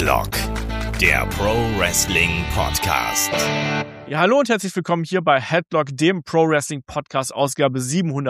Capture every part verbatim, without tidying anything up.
Headlock, der Pro Wrestling Podcast. Ja, hallo und herzlich willkommen hier bei Headlock, dem Pro Wrestling Podcast, Ausgabe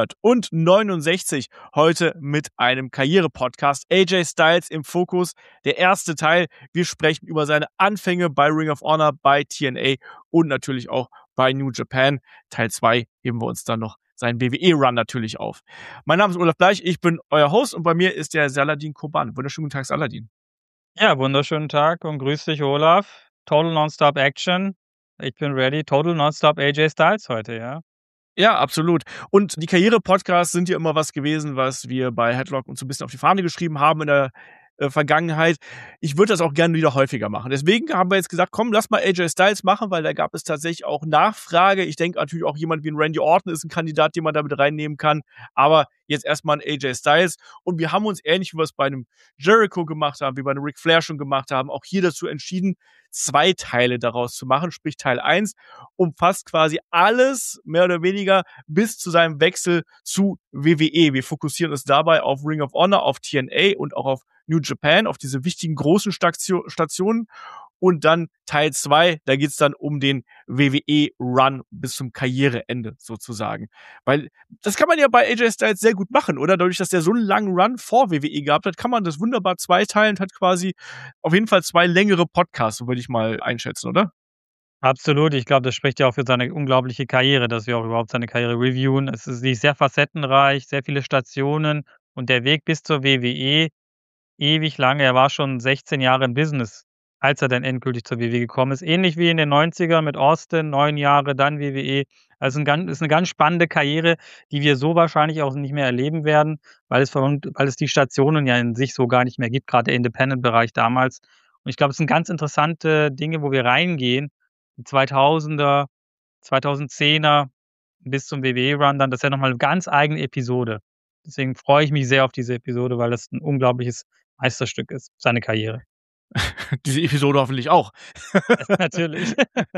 siebenhundertneunundsechzig. Heute mit einem Karriere-Podcast. A J Styles im Fokus, der erste Teil. Wir sprechen über seine Anfänge bei Ring of Honor, bei T N A und natürlich auch bei New Japan. Teil zwei heben wir uns dann noch seinen W W E-Run natürlich auf. Mein Name ist Olaf Bleich, ich bin euer Host und bei mir ist der Saladin Koban. Wunderschönen guten Tag, Saladin. Ja, wunderschönen Tag und grüß dich, Olaf. Total Nonstop Action. Ich bin ready. Total Nonstop A J Styles heute, ja. Ja, absolut. Und die Karriere-Podcasts sind ja immer was gewesen, was wir bei Headlock uns so ein bisschen auf die Fahne geschrieben haben in der äh, Vergangenheit. Ich würde das auch gerne wieder häufiger machen. Deswegen haben wir jetzt gesagt, komm, lass mal A J Styles machen, weil da gab es tatsächlich auch Nachfrage. Ich denke natürlich auch jemand wie ein Randy Orton ist ein Kandidat, den man da mit reinnehmen kann. Aber jetzt erstmal ein A J Styles. Und wir haben uns ähnlich wie wir es bei einem Jericho gemacht haben, wie bei einem Ric Flair schon gemacht haben, auch hier dazu entschieden, zwei Teile daraus zu machen. Sprich, Teil eins umfasst quasi alles, mehr oder weniger, bis zu seinem Wechsel zu W W E. Wir fokussieren uns dabei auf Ring of Honor, auf T N A und auch auf New Japan, auf diese wichtigen großen Stationen. Und dann Teil zwei, da geht's dann um den W W E-Run bis zum Karriereende sozusagen. Weil das kann man ja bei A J Styles sehr gut machen, oder? Dadurch, dass der so einen langen Run vor W W E gehabt hat, kann man das wunderbar zweiteilen und hat quasi auf jeden Fall zwei längere Podcasts, so würde ich mal einschätzen, oder? Absolut. Ich glaube, das spricht ja auch für seine unglaubliche Karriere, dass wir auch überhaupt seine Karriere reviewen. Es ist sehr facettenreich, sehr viele Stationen und der Weg bis zur W W E ewig lange. Er war schon sechzehn Jahre im Business, als er dann endgültig zur W W E gekommen ist. Ähnlich wie in den neunzigern mit Austin, neun Jahre, dann W W E. Also ein ganz, ist eine ganz spannende Karriere, die wir so wahrscheinlich auch nicht mehr erleben werden, weil es, weil es die Stationen ja in sich so gar nicht mehr gibt, gerade der Independent-Bereich damals. Und ich glaube, es sind ganz interessante Dinge, wo wir reingehen. Die zweitausender, zweitausendzehner bis zum W W E-Run dann. Das ist ja nochmal eine ganz eigene Episode. Deswegen freue ich mich sehr auf diese Episode, weil das ein unglaubliches Meisterstück ist, seine Karriere. Diese Episode hoffentlich auch. Natürlich.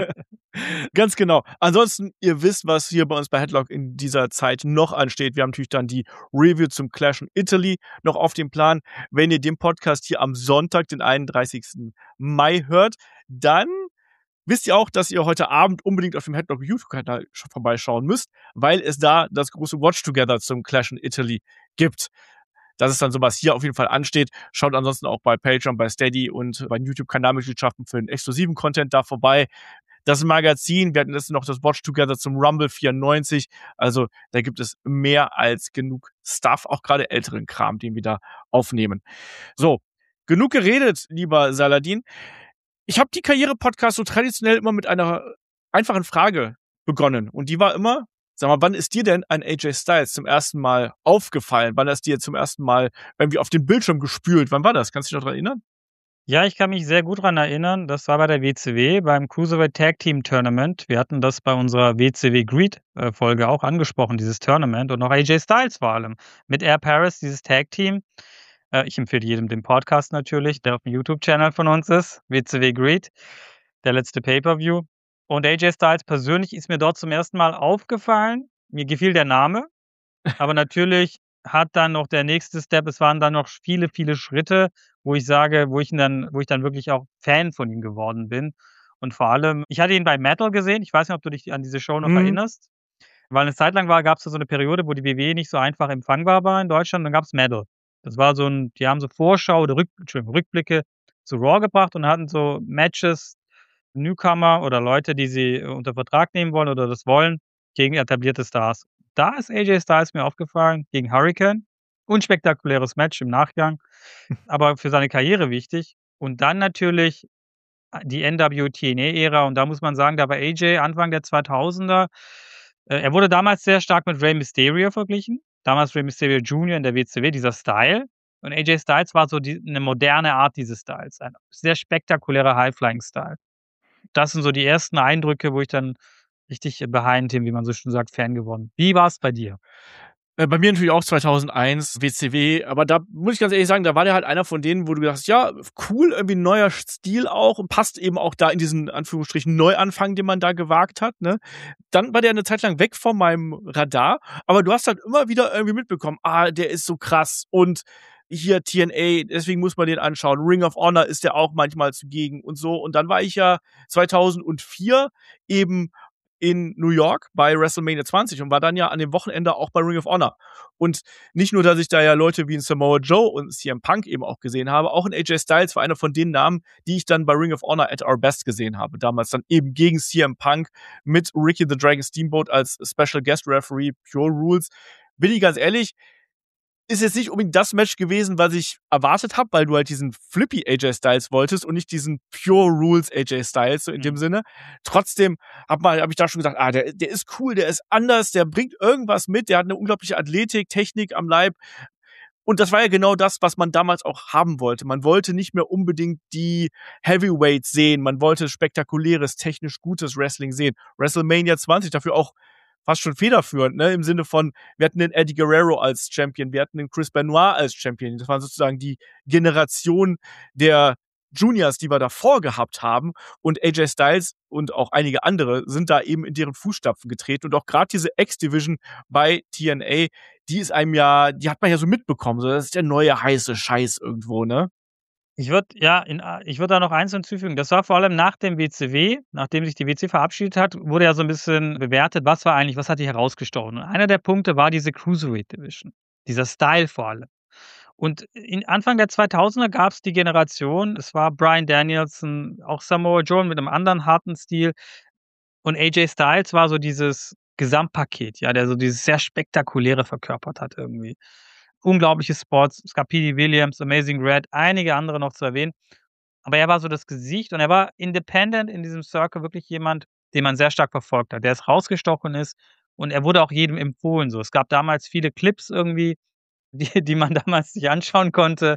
Ganz genau. Ansonsten, ihr wisst, was hier bei uns bei Headlock in dieser Zeit noch ansteht. Wir haben natürlich dann die Review zum Clash in Italy noch auf dem Plan. Wenn ihr den Podcast hier am Sonntag, den einunddreißigsten Mai hört, dann wisst ihr auch, dass ihr heute Abend unbedingt auf dem Headlock YouTube-Kanal vorbeischauen müsst, weil es da das große Watch-Together zum Clash in Italy gibt. Dass es dann sowas hier auf jeden Fall ansteht. Schaut ansonsten auch bei Patreon, bei Steady und bei YouTube-Kanalmitgliedschaften für den exklusiven Content da vorbei. Das Magazin, wir hatten jetzt noch das Watch Together zum Rumble vierundneunzig. Also da gibt es mehr als genug Stuff, auch gerade älteren Kram, den wir da aufnehmen. So, genug geredet, lieber Saladin. Ich habe die Karriere-Podcast so traditionell immer mit einer einfachen Frage begonnen. Und die war immer, sag mal, wann ist dir denn ein A J Styles zum ersten Mal aufgefallen? Wann ist dir zum ersten Mal irgendwie auf den Bildschirm gespült? Wann war das? Kannst du dich noch daran erinnern? Ja, ich kann mich sehr gut daran erinnern. Das war bei der W C W, beim Cruiserweight Tag Team Tournament. Wir hatten das bei unserer W C W Greed-Folge auch angesprochen, dieses Tournament. Und auch A J Styles vor allem. Mit Air Paris, dieses Tag Team. Ich empfehle jedem den Podcast natürlich, der auf dem YouTube-Channel von uns ist. W C W Greed, der letzte Pay-Per-View. Und A J Styles persönlich ist mir dort zum ersten Mal aufgefallen. Mir gefiel der Name. Aber natürlich hat dann noch der nächste Step, es waren dann noch viele, viele Schritte, wo ich sage, wo ich ihn dann, wo ich dann wirklich auch Fan von ihm geworden bin. Und vor allem, ich hatte ihn bei Metal gesehen. Ich weiß nicht, ob du dich an diese Show noch Mhm. erinnerst. Weil eine Zeit lang war, gab es so eine Periode, wo die W W E nicht so einfach empfangbar war in Deutschland. Dann gab es Metal. Das war so ein, die haben so Vorschau oder Rück, Entschuldigung, Rückblicke zu Raw gebracht und hatten so Matches, Newcomer oder Leute, die sie unter Vertrag nehmen wollen oder das wollen, gegen etablierte Stars. Da ist A J Styles mir aufgefallen, gegen Hurricane. Unspektakuläres Match im Nachgang, aber für seine Karriere wichtig. Und dann natürlich die N W T N A-Ära. Und da muss man sagen, da war A J Anfang der zweitausender. Äh, er wurde damals sehr stark mit Rey Mysterio verglichen. Damals Rey Mysterio Junior in der W C W, dieser Style. Und A J Styles war so die, eine moderne Art dieses Styles. Ein sehr spektakulärer High-Flying-Style. Das sind so die ersten Eindrücke, wo ich dann richtig behind him, wie man so schön sagt, Fan geworden. Wie war es bei dir? Äh, Bei mir natürlich auch zweitausendeins, W C W, aber da muss ich ganz ehrlich sagen, da war der halt einer von denen, wo du gedacht hast, ja, cool, irgendwie ein neuer Stil auch und passt eben auch da in diesen, Anführungsstrichen, Neuanfang, den man da gewagt hat, ne? Dann war der eine Zeit lang weg von meinem Radar, aber du hast halt immer wieder irgendwie mitbekommen, ah, der ist so krass und hier T N A, deswegen muss man den anschauen. Ring of Honor ist der auch manchmal zugegen und so. Und dann war ich ja zweitausendvier eben in New York bei WrestleMania zwanzig und war dann ja an dem Wochenende auch bei Ring of Honor. Und nicht nur, dass ich da ja Leute wie ein Samoa Joe und C M Punk eben auch gesehen habe, auch ein A J Styles war einer von den Namen, die ich dann bei Ring of Honor at our best gesehen habe. Damals dann eben gegen C M Punk mit Ricky the Dragon Steamboat als Special Guest Referee, Pure Rules. Bin ich ganz ehrlich, ist jetzt nicht unbedingt das Match gewesen, was ich erwartet habe, weil du halt diesen Flippy A J Styles wolltest und nicht diesen Pure Rules A J Styles, so in mhm. dem Sinne. Trotzdem habe hab ich da schon gesagt, ah, der, der ist cool, der ist anders, der bringt irgendwas mit, der hat eine unglaubliche Athletik, Technik am Leib. Und das war ja genau das, was man damals auch haben wollte. Man wollte nicht mehr unbedingt die Heavyweights sehen, man wollte spektakuläres, technisch gutes Wrestling sehen. WrestleMania zwanzig dafür auch fast schon federführend, ne, im Sinne von, wir hatten den Eddie Guerrero als Champion, wir hatten den Chris Benoit als Champion. Das waren sozusagen die Generation der Juniors, die wir davor gehabt haben. Und A J Styles und auch einige andere sind da eben in deren Fußstapfen getreten. Und auch gerade diese X-Division bei T N A, die ist einem ja, die hat man ja so mitbekommen. So, das ist der neue heiße Scheiß irgendwo, ne? Ich würde ja, in, ich würde da noch eins hinzufügen. Das war vor allem nach dem W C W, nachdem sich die W C W verabschiedet hat, wurde ja so ein bisschen bewertet, was war eigentlich, was hat die herausgestochen. Und einer der Punkte war diese Cruiserweight Division, dieser Style vor allem. Und in Anfang der zweitausender gab es die Generation, es war Bryan Danielson, auch Samoa Joe mit einem anderen harten Stil. Und A J Styles war so dieses Gesamtpaket, ja, der so dieses sehr Spektakuläre verkörpert hat irgendwie. Unglaubliche Spots, es gab P D Williams, Amazing Red, einige andere noch zu erwähnen. Aber er war so das Gesicht und er war independent in diesem Circle, wirklich jemand, den man sehr stark verfolgt hat, der es rausgestochen ist und er wurde auch jedem empfohlen. So, es gab damals viele Clips irgendwie, die, die man damals sich anschauen konnte.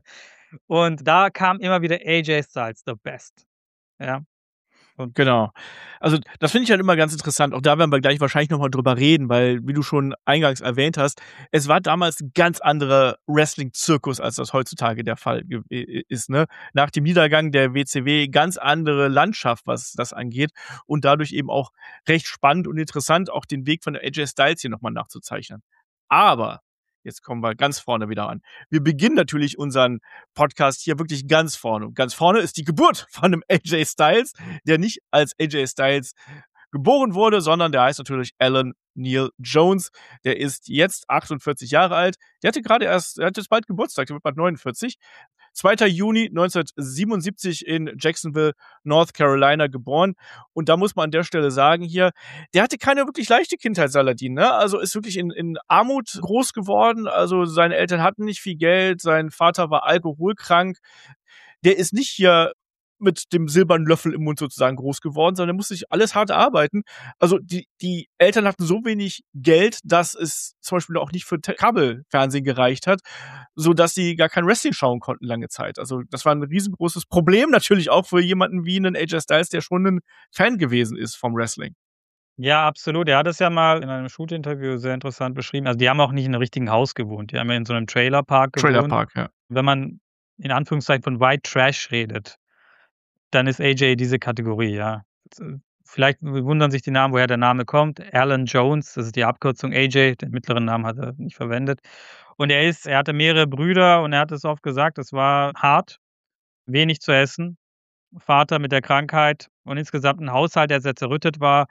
Und da kam immer wieder A J Styles, the best. Ja. Und genau. Also das finde ich halt immer ganz interessant. Auch da werden wir gleich wahrscheinlich nochmal drüber reden, weil, wie du schon eingangs erwähnt hast, es war damals ein ganz anderer Wrestling-Zirkus, als das heutzutage der Fall ist. Ne? Nach dem Niedergang der W C W ganz andere Landschaft, was das angeht. Und dadurch eben auch recht spannend und interessant, auch den Weg von der A J Styles hier nochmal nachzuzeichnen. Aber jetzt kommen wir ganz vorne wieder an. Wir beginnen natürlich unseren Podcast hier wirklich ganz vorne. Und ganz vorne ist die Geburt von einem A J Styles, der nicht als A J Styles geboren wurde, sondern der heißt natürlich Alan Neil Jones. Der ist jetzt achtundvierzig Jahre alt. Der hatte gerade erst, er hat jetzt bald Geburtstag, der wird bald neunundvierzig. zweiter Juni neunzehnhundertsiebenundsiebzig in Jacksonville, North Carolina geboren. Und da muss man an der Stelle sagen hier, der hatte keine wirklich leichte Kindheit, Saladin, ne? Also ist wirklich in, in Armut groß geworden. Also seine Eltern hatten nicht viel Geld, sein Vater war alkoholkrank. Der ist nicht hier mit dem silbernen Löffel im Mund sozusagen groß geworden, sondern er musste sich alles hart arbeiten. Also die, die Eltern hatten so wenig Geld, dass es zum Beispiel auch nicht für Kabelfernsehen gereicht hat, so dass sie gar kein Wrestling schauen konnten lange Zeit. Also das war ein riesengroßes Problem natürlich auch für jemanden wie einen A J Styles, der schon ein Fan gewesen ist vom Wrestling. Ja, absolut. Er hat es ja mal in einem Shoot-Interview sehr interessant beschrieben. Also die haben auch nicht in einem richtigen Haus gewohnt. Die haben ja in so einem Trailerpark gewohnt. Trailerpark, ja. Wenn man in Anführungszeichen von White Trash redet, dann ist A J diese Kategorie, ja. Vielleicht wundern sich die Namen, woher der Name kommt. Alan Jones, das ist die Abkürzung A J, den mittleren Namen hat er nicht verwendet. Und er ist, er hatte mehrere Brüder und er hat es oft gesagt, es war hart, wenig zu essen, Vater mit der Krankheit und insgesamt ein Haushalt, der sehr zerrüttet war.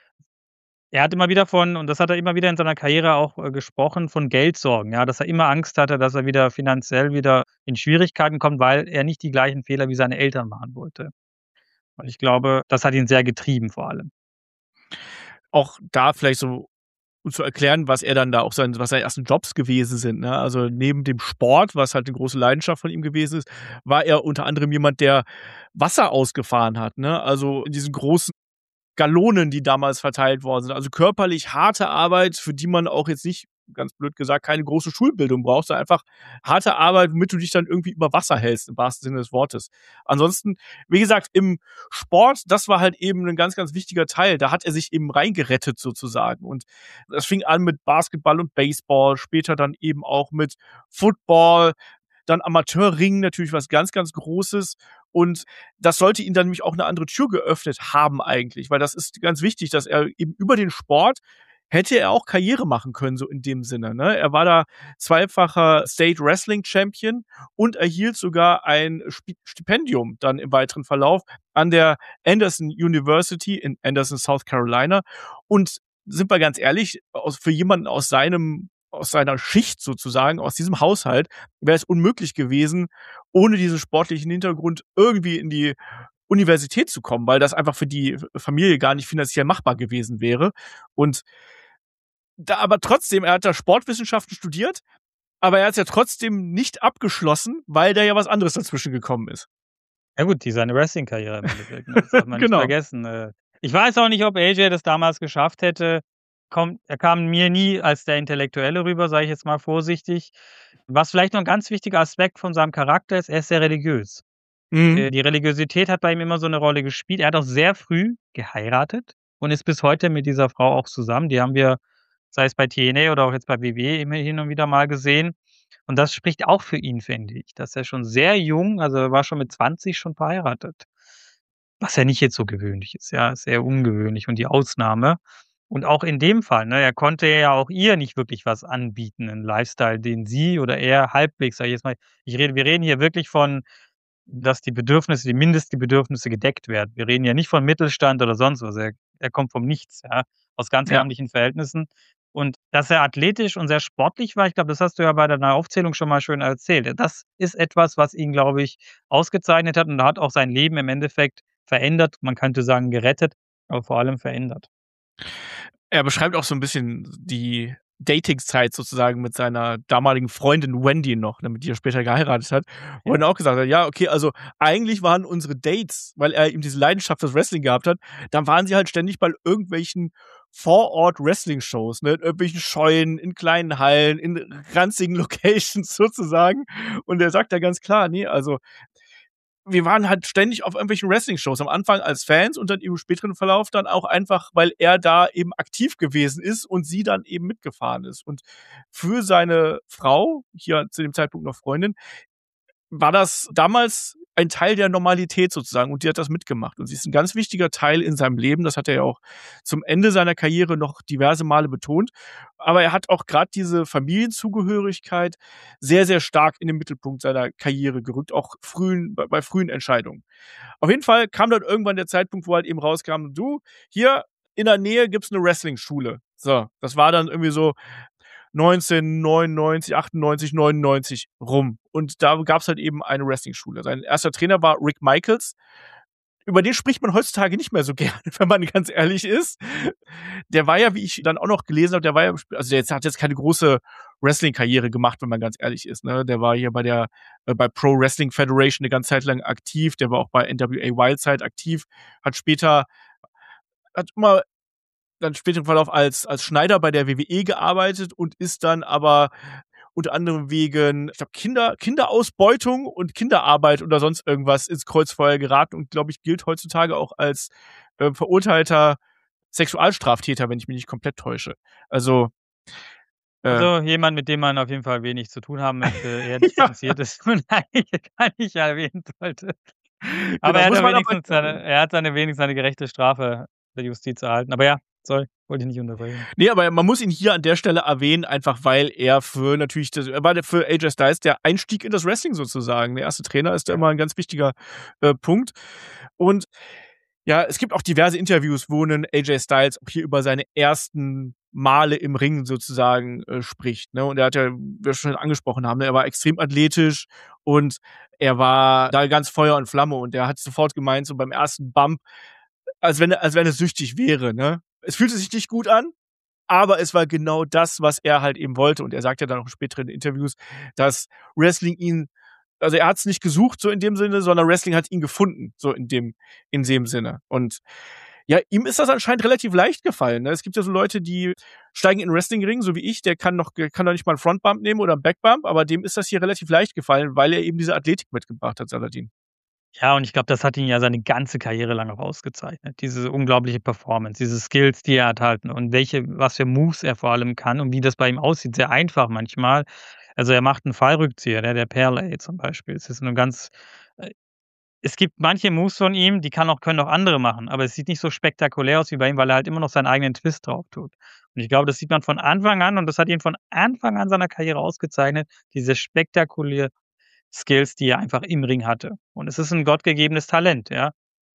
Er hat immer wieder von, und das hat er immer wieder in seiner Karriere auch äh, gesprochen, von Geldsorgen, ja, dass er immer Angst hatte, dass er wieder finanziell wieder in Schwierigkeiten kommt, weil er nicht die gleichen Fehler wie seine Eltern machen wollte. Und ich glaube, das hat ihn sehr getrieben vor allem. Auch da vielleicht so um zu erklären, was er dann da auch sein, was seine ersten Jobs gewesen sind. Ne? Also neben dem Sport, was halt eine große Leidenschaft von ihm gewesen ist, war er unter anderem jemand, der Wasser ausgefahren hat. Ne? Also in diesen großen Gallonen, die damals verteilt worden sind. Also körperlich harte Arbeit, für die man auch jetzt nicht, ganz blöd gesagt, keine große Schulbildung brauchst, sondern einfach harte Arbeit, womit du dich dann irgendwie über Wasser hältst, im wahrsten Sinne des Wortes. Ansonsten, wie gesagt, im Sport, das war halt eben ein ganz, ganz wichtiger Teil. Da hat er sich eben reingerettet sozusagen. Und das fing an mit Basketball und Baseball, später dann eben auch mit Football, dann Amateurringen, natürlich was ganz, ganz Großes. Und das sollte ihn dann nämlich auch eine andere Tür geöffnet haben eigentlich, weil das ist ganz wichtig, dass er eben über den Sport hätte er auch Karriere machen können, so in dem Sinne, ne? Er war da zweifacher State Wrestling Champion und erhielt sogar ein Spi Stipendium dann im weiteren Verlauf an der Anderson University in Anderson, South Carolina. Und sind wir ganz ehrlich, aus für jemanden aus seinem aus seiner Schicht sozusagen, aus diesem Haushalt, wäre es unmöglich gewesen, ohne diesen sportlichen Hintergrund irgendwie in die Universität zu kommen, weil das einfach für die Familie gar nicht finanziell machbar gewesen wäre. Und da aber trotzdem, er hat da Sportwissenschaften studiert, aber er hat's ja trotzdem nicht abgeschlossen, weil da ja was anderes dazwischen gekommen ist. Ja gut, die seine Wrestling-Karriere im Endeffekt, ne? Das darf man nicht Genau. vergessen. Äh, ich weiß auch nicht, ob A J das damals geschafft hätte. Kommt er kam mir nie als der Intellektuelle rüber, sage ich jetzt mal vorsichtig. Was vielleicht noch 'n ganz wichtiger Aspekt von seinem Charakter ist, er ist sehr religiös. Mhm. Äh, die Religiosität hat bei ihm immer so 'ne Rolle gespielt. Er hat auch sehr früh geheiratet und ist bis heute mit dieser Frau auch zusammen. Die haben wir, sei es bei T N A oder auch jetzt bei W W E immer hin und wieder mal gesehen. Und das spricht auch für ihn, finde ich, dass er schon sehr jung, also er war schon mit zwanzig schon verheiratet. Was ja nicht jetzt so gewöhnlich ist, ja, ist sehr ungewöhnlich und die Ausnahme. Und auch in dem Fall, ne, er konnte ja auch ihr nicht wirklich was anbieten, 'n Lifestyle, den sie oder er halbwegs, sage ich jetzt mal, ich rede wir reden hier wirklich von, dass die Bedürfnisse, die Mindest die Bedürfnisse gedeckt werden. Wir reden ja nicht von Mittelstand oder sonst was. Er er kommt vom Nichts, ja, aus ganz Ja. ärmlichen Verhältnissen. Und dass er athletisch und sehr sportlich war, ich glaube, das hast du ja bei deiner Aufzählung schon mal schön erzählt. Das ist etwas, was ihn, glaube ich, ausgezeichnet hat und er hat auch sein Leben im Endeffekt verändert. Man könnte sagen, gerettet, aber vor allem verändert. Er beschreibt auch so 'n bisschen die Datingzeit sozusagen mit seiner damaligen Freundin Wendy noch, ne, mit die er später geheiratet hat, wo Ja. er dann auch gesagt hat: „Ja, okay, also eigentlich waren unsere Dates", weil er eben diese Leidenschaft fürs Wrestling gehabt hat, dann waren sie halt ständig bei irgendwelchen Vorort-Wrestling-Shows, ne, in irgendwelchen Scheunen, in kleinen Hallen, in ranzigen Locations sozusagen. Und er sagt da ganz klar: „Ne, also wir waren halt ständig auf irgendwelchen Wrestling-Shows, am Anfang als Fans und dann im späteren Verlauf dann auch einfach, weil er da eben aktiv gewesen ist und sie dann eben mitgefahren ist." Und für seine Frau, hier zu dem Zeitpunkt noch Freundin, war das damals ein Teil der Normalität sozusagen und die hat das mitgemacht. Und sie ist 'n ganz wichtiger Teil in seinem Leben. Das hat er ja auch zum Ende seiner Karriere noch diverse Male betont. Aber er hat auch grad diese Familienzugehörigkeit sehr, sehr stark in den Mittelpunkt seiner Karriere gerückt, auch frühen bei bei frühen Entscheidungen. Auf jeden Fall kam dann irgendwann der Zeitpunkt, wo halt eben rauskam: „Du, hier in der Nähe gibt's 'ne Wrestling-Schule." So, das war dann irgendwie so neunzehnhundertneunundneunzig, achtundneunzig, neunundneunzig rum. Und da gab's halt eben eine Wrestling-Schule. Sein erster Trainer war Rick Michaels. Über den spricht man heutzutage nicht mehr so gerne, wenn man ganz ehrlich ist. Der war ja, wie ich dann auch noch gelesen habe, der war ja also der jetzt hat jetzt keine große Wrestling-Karriere gemacht, wenn man ganz ehrlich ist, ne? Der war hier bei der äh, bei Pro Wrestling Federation 'ne ganze Zeit lang aktiv. Der war auch bei N W A Wildside aktiv, hat später hat immer dann später im Verlauf als als Schneider bei der W W E gearbeitet und ist dann aber unter anderem wegen, ich glaube, Kinder Kinderausbeutung und Kinderarbeit oder sonst irgendwas ins Kreuzfeuer geraten und, glaube ich, gilt heutzutage auch als, äh, verurteilter Sexualstraftäter, wenn ich mich nicht komplett täusche. Also äh Also jemand, mit dem man auf jeden Fall wenig zu tun haben möchte, eher Ja. distanziert ist und eigentlich gar nicht erwähnen sollte. Aber Genau, er hat muss ja man aber wenigstens seine er hat seine wenigstens seine gerechte Strafe der Justiz erhalten. Aber ja, sorry, wollte dich nicht unterbrechen. Ne, aber man muss ihn hier an der Stelle erwähnen, einfach weil er für natürlich das er war der für A J Styles der Einstieg in das Wrestling sozusagen. Der erste Trainer ist da immer 'n ganz wichtiger, äh, Punkt. Und ja, es gibt auch diverse Interviews, wo 'nen A J Styles auch hier über seine ersten Male im Ring sozusagen, äh, spricht, ne? Und er hat ja, wie wir schon angesprochen haben, ne, er war extrem athletisch und er war da ganz Feuer und Flamme und er hat sofort gemeint, so beim ersten Bump, als wenn er als wenn er süchtig wäre, ne? Es fühlte sich nicht gut an, aber es war genau das, was er halt eben wollte. Und er sagt ja dann auch in späteren Interviews, dass Wrestling ihn also er hat's nicht gesucht so in dem Sinne, sondern Wrestling hat ihn gefunden, so in dem in dem Sinne. Und ja, ihm ist das anscheinend relativ leicht gefallen, ne? Es gibt ja so Leute, die steigen in 'n Wrestlingring, so wie ich, der kann noch kann noch nicht mal 'n Frontbump nehmen oder 'n Backbump, aber dem ist das hier relativ leicht gefallen, weil er eben diese Athletik mitgebracht hat, Saladin. Ja, und ich glaube, das hat ihn ja seine ganze Karriere lang auch ausgezeichnet. Diese unglaubliche Performance, diese Skills, die er hat halt und welche was für Moves er vor allem kann und wie das bei ihm aussieht, sehr einfach manchmal. Also, er macht 'n Fallrückzieher, ne, der Parlay zum Beispiel. Es ist 'ne ganz, äh es gibt manche Moves von ihm, die kann auch können auch andere machen, aber es sieht nicht so spektakulär aus wie bei ihm, weil er halt immer noch seinen eigenen Twist drauf tut. Und ich glaube, das sieht man von Anfang an und das hat ihn von Anfang an seiner Karriere ausgezeichnet, diese spektakuläre Skills, die er einfach im Ring hatte. Und es ist ein gottgegebenes Talent, ja.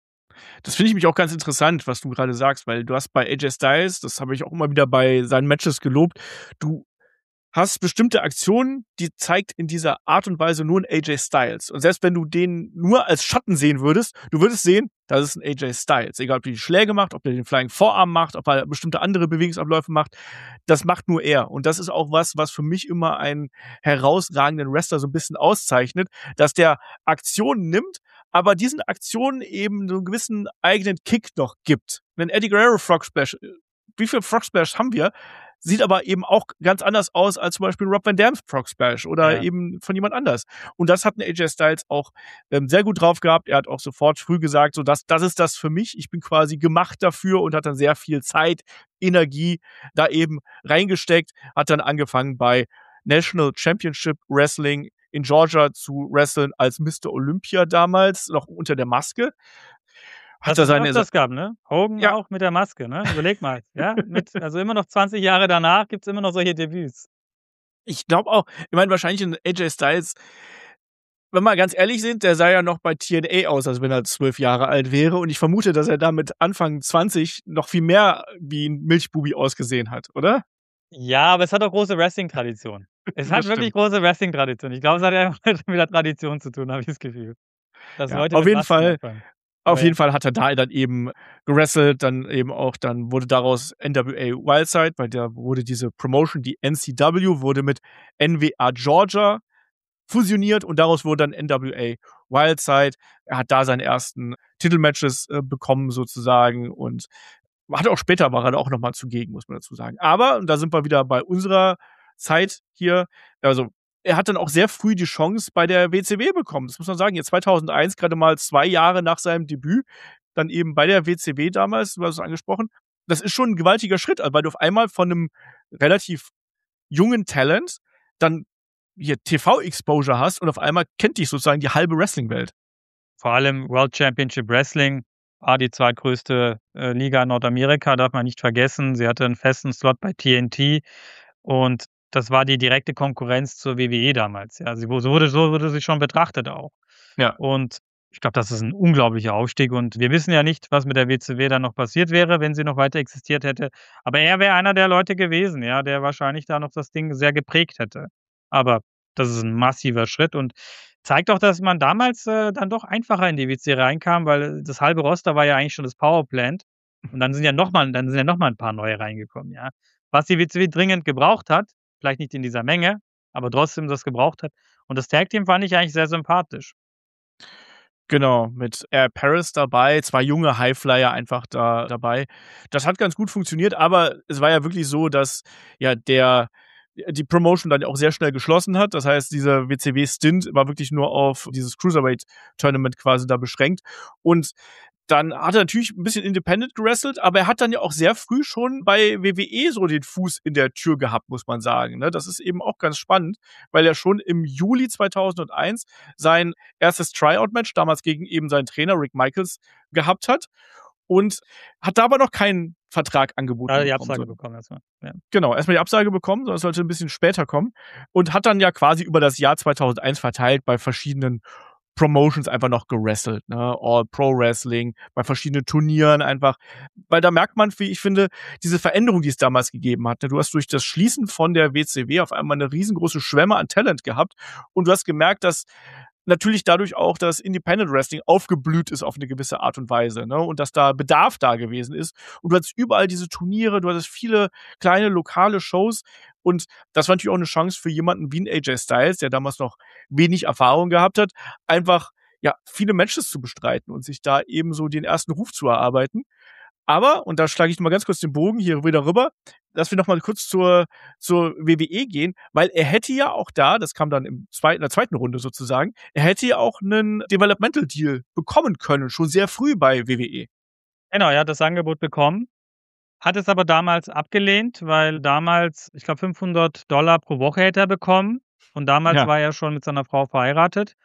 Das finde ich mich auch ganz interessant, was du gerade sagst, weil du hast bei A J Styles, das habe ich auch immer wieder bei seinen Matches gelobt, du hast bestimmte Aktionen, die zeigt in dieser Art und Weise nur ein A J Styles. Und selbst wenn du den nur als Schatten sehen würdest, du würdest sehen, das ist ein A J Styles. Egal, ob er die Schläge macht, ob er den Flying Vorarm macht, ob er bestimmte andere Bewegungsabläufe macht, das macht nur er. Und das ist auch was, was für mich immer einen herausragenden Wrestler so ein bisschen auszeichnet, dass der Aktionen nimmt, aber diesen Aktionen eben so einen gewissen eigenen Kick noch gibt. Wenn Eddie Guerrero Frog Splash, wie viele Frog Splash haben wir? Sieht aber eben auch ganz anders aus als zum Beispiel Rob Van Dam's Frog Splash oder Ja. eben von jemand anders. Und das hat ein A J Styles auch ähm, sehr gut drauf gehabt. Er hat auch sofort früh gesagt, so das, das ist das für mich. Ich bin quasi gemacht dafür und hat dann sehr viel Zeit, Energie da eben reingesteckt. Hat dann angefangen bei National Championship Wrestling in Georgia zu wresteln als Mister Olympia damals, noch unter der Maske. Hat Was er es seine öfters gab, ne? Hogan Ja. auch mit der Maske, ne? Überleg mal, ja? Mit, also immer noch zwanzig Jahre danach gibt's immer noch solche Debüts. Ich glaube auch, ich meine, wahrscheinlich ein A J Styles, wenn wir ganz ehrlich sind, der sah ja noch bei T N A aus, als wenn er zwölf Jahre alt wäre. Und ich vermute, dass er da mit Anfang zwanzig noch viel mehr wie ein Milchbubi ausgesehen hat, oder? Ja, aber es hat auch große Wrestling-Tradition. Es hat Das wirklich stimmt. große Wrestling-Tradition. Ich glaube, es hat einfach mit der Tradition zu tun, habe ich das Gefühl. Dass Ja, Leute auf mit jeden Masken Fall, anfangen. auf Aber ja. jeden Fall hat er da dann eben gewrestelt, dann eben auch, dann wurde daraus N W A Wildside, weil da wurde diese Promotion, die N C W, wurde mit N W A Georgia fusioniert und daraus wurde dann N W A Wildside. Er hat da seine ersten Titelmatches äh, bekommen sozusagen und hat auch später war er da auch noch mal zugegen, muss man dazu sagen. Aber, und da sind wir wieder bei unserer Zeit hier, also er hat dann auch sehr früh die Chance bei der W C W bekommen. Das muss man sagen. Jetzt zweitausendeins, gerade mal zwei Jahre nach seinem Debüt, dann eben bei der W C W damals, du hast es angesprochen. Das ist schon ein gewaltiger Schritt, weil du auf einmal von einem relativ jungen Talent dann hier T V-Exposure hast und auf einmal kennt dich sozusagen die halbe Wrestling-Welt. Vor allem World Championship Wrestling war die zweitgrößte äh, Liga in Nordamerika, darf man nicht vergessen. Sie hatte einen festen Slot bei T N T und das war die direkte Konkurrenz zur W W E damals. Ja, sie so wurde, so wurde sie schon betrachtet auch. Ja. Und ich glaube, das ist ein unglaublicher Aufstieg und wir wissen ja nicht, was mit der W C W dann noch passiert wäre, wenn sie noch weiter existiert hätte. Aber er wäre einer der Leute gewesen, ja, der wahrscheinlich da noch das Ding sehr geprägt hätte. Aber das ist ein massiver Schritt und zeigt auch, dass man damals äh, dann doch einfacher in die W C W reinkam, weil das halbe Roster war ja eigentlich schon das Powerplant. Und dann sind ja noch mal, dann sind ja noch mal ein paar neue reingekommen, ja. Was die W C W dringend gebraucht hat, vielleicht nicht in dieser Menge, aber trotzdem das gebraucht hat. Und das Tag Team fand ich eigentlich sehr sympathisch. Genau, mit Air Paris dabei, zwei junge Highflyer einfach da dabei. Das hat ganz gut funktioniert, aber es war ja wirklich so, dass ja der die Promotion dann auch sehr schnell geschlossen hat. Das heißt, dieser W C W-Stint war wirklich nur auf dieses Cruiserweight-Tournament quasi da beschränkt. Und dann hat er natürlich ein bisschen independent gewrestelt, aber er hat dann ja auch sehr früh schon bei W W E so den Fuß in der Tür gehabt, muss man sagen. Ne? Das ist eben auch ganz spannend, weil er schon im Juli zweitausendeins sein erstes Tryout-Match, damals gegen eben seinen Trainer Rick Michaels, gehabt hat und hat da aber noch keinen Vertrag angeboten Da hat er die bekommen. Absage So, bekommen erstmal. Ja. genau, erstmal die Absage bekommen, sondern es sollte ein bisschen später kommen und hat dann ja quasi über das Jahr zweitausendeins verteilt bei verschiedenen Promotions einfach noch gewrestelt, ne? All Pro Wrestling, bei verschiedenen Turnieren einfach, weil da merkt man, wie ich finde, diese Veränderung, die es damals gegeben hat. Ne? Du hast durch das Schließen von der W C W auf einmal eine riesengroße Schwemme an Talent gehabt und du hast gemerkt, dass natürlich dadurch auch das Independent Wrestling aufgeblüht ist auf eine gewisse Art und Weise, ne? Und dass da Bedarf da gewesen ist. Und du hattest überall diese Turniere, du hattest viele kleine lokale Shows und das war natürlich auch eine Chance für jemanden wie ein A J Styles, der damals noch wenig Erfahrung gehabt hat, einfach ja viele Matches zu bestreiten und sich da eben so den ersten Ruf zu erarbeiten. Aber, und da schlage ich mal ganz kurz den Bogen hier wieder rüber, dass wir noch mal kurz zur, zur W W E gehen, weil er hätte ja auch da, das kam dann im zweiten, in der zweiten Runde sozusagen, er hätte ja auch einen Developmental Deal bekommen können, schon sehr früh bei W W E. Genau, er hat das Angebot bekommen, hat es aber damals abgelehnt, weil damals, ich glaube, fünfhundert Dollar pro Woche hätte er bekommen und damals Ja. war er schon mit seiner Frau verheiratet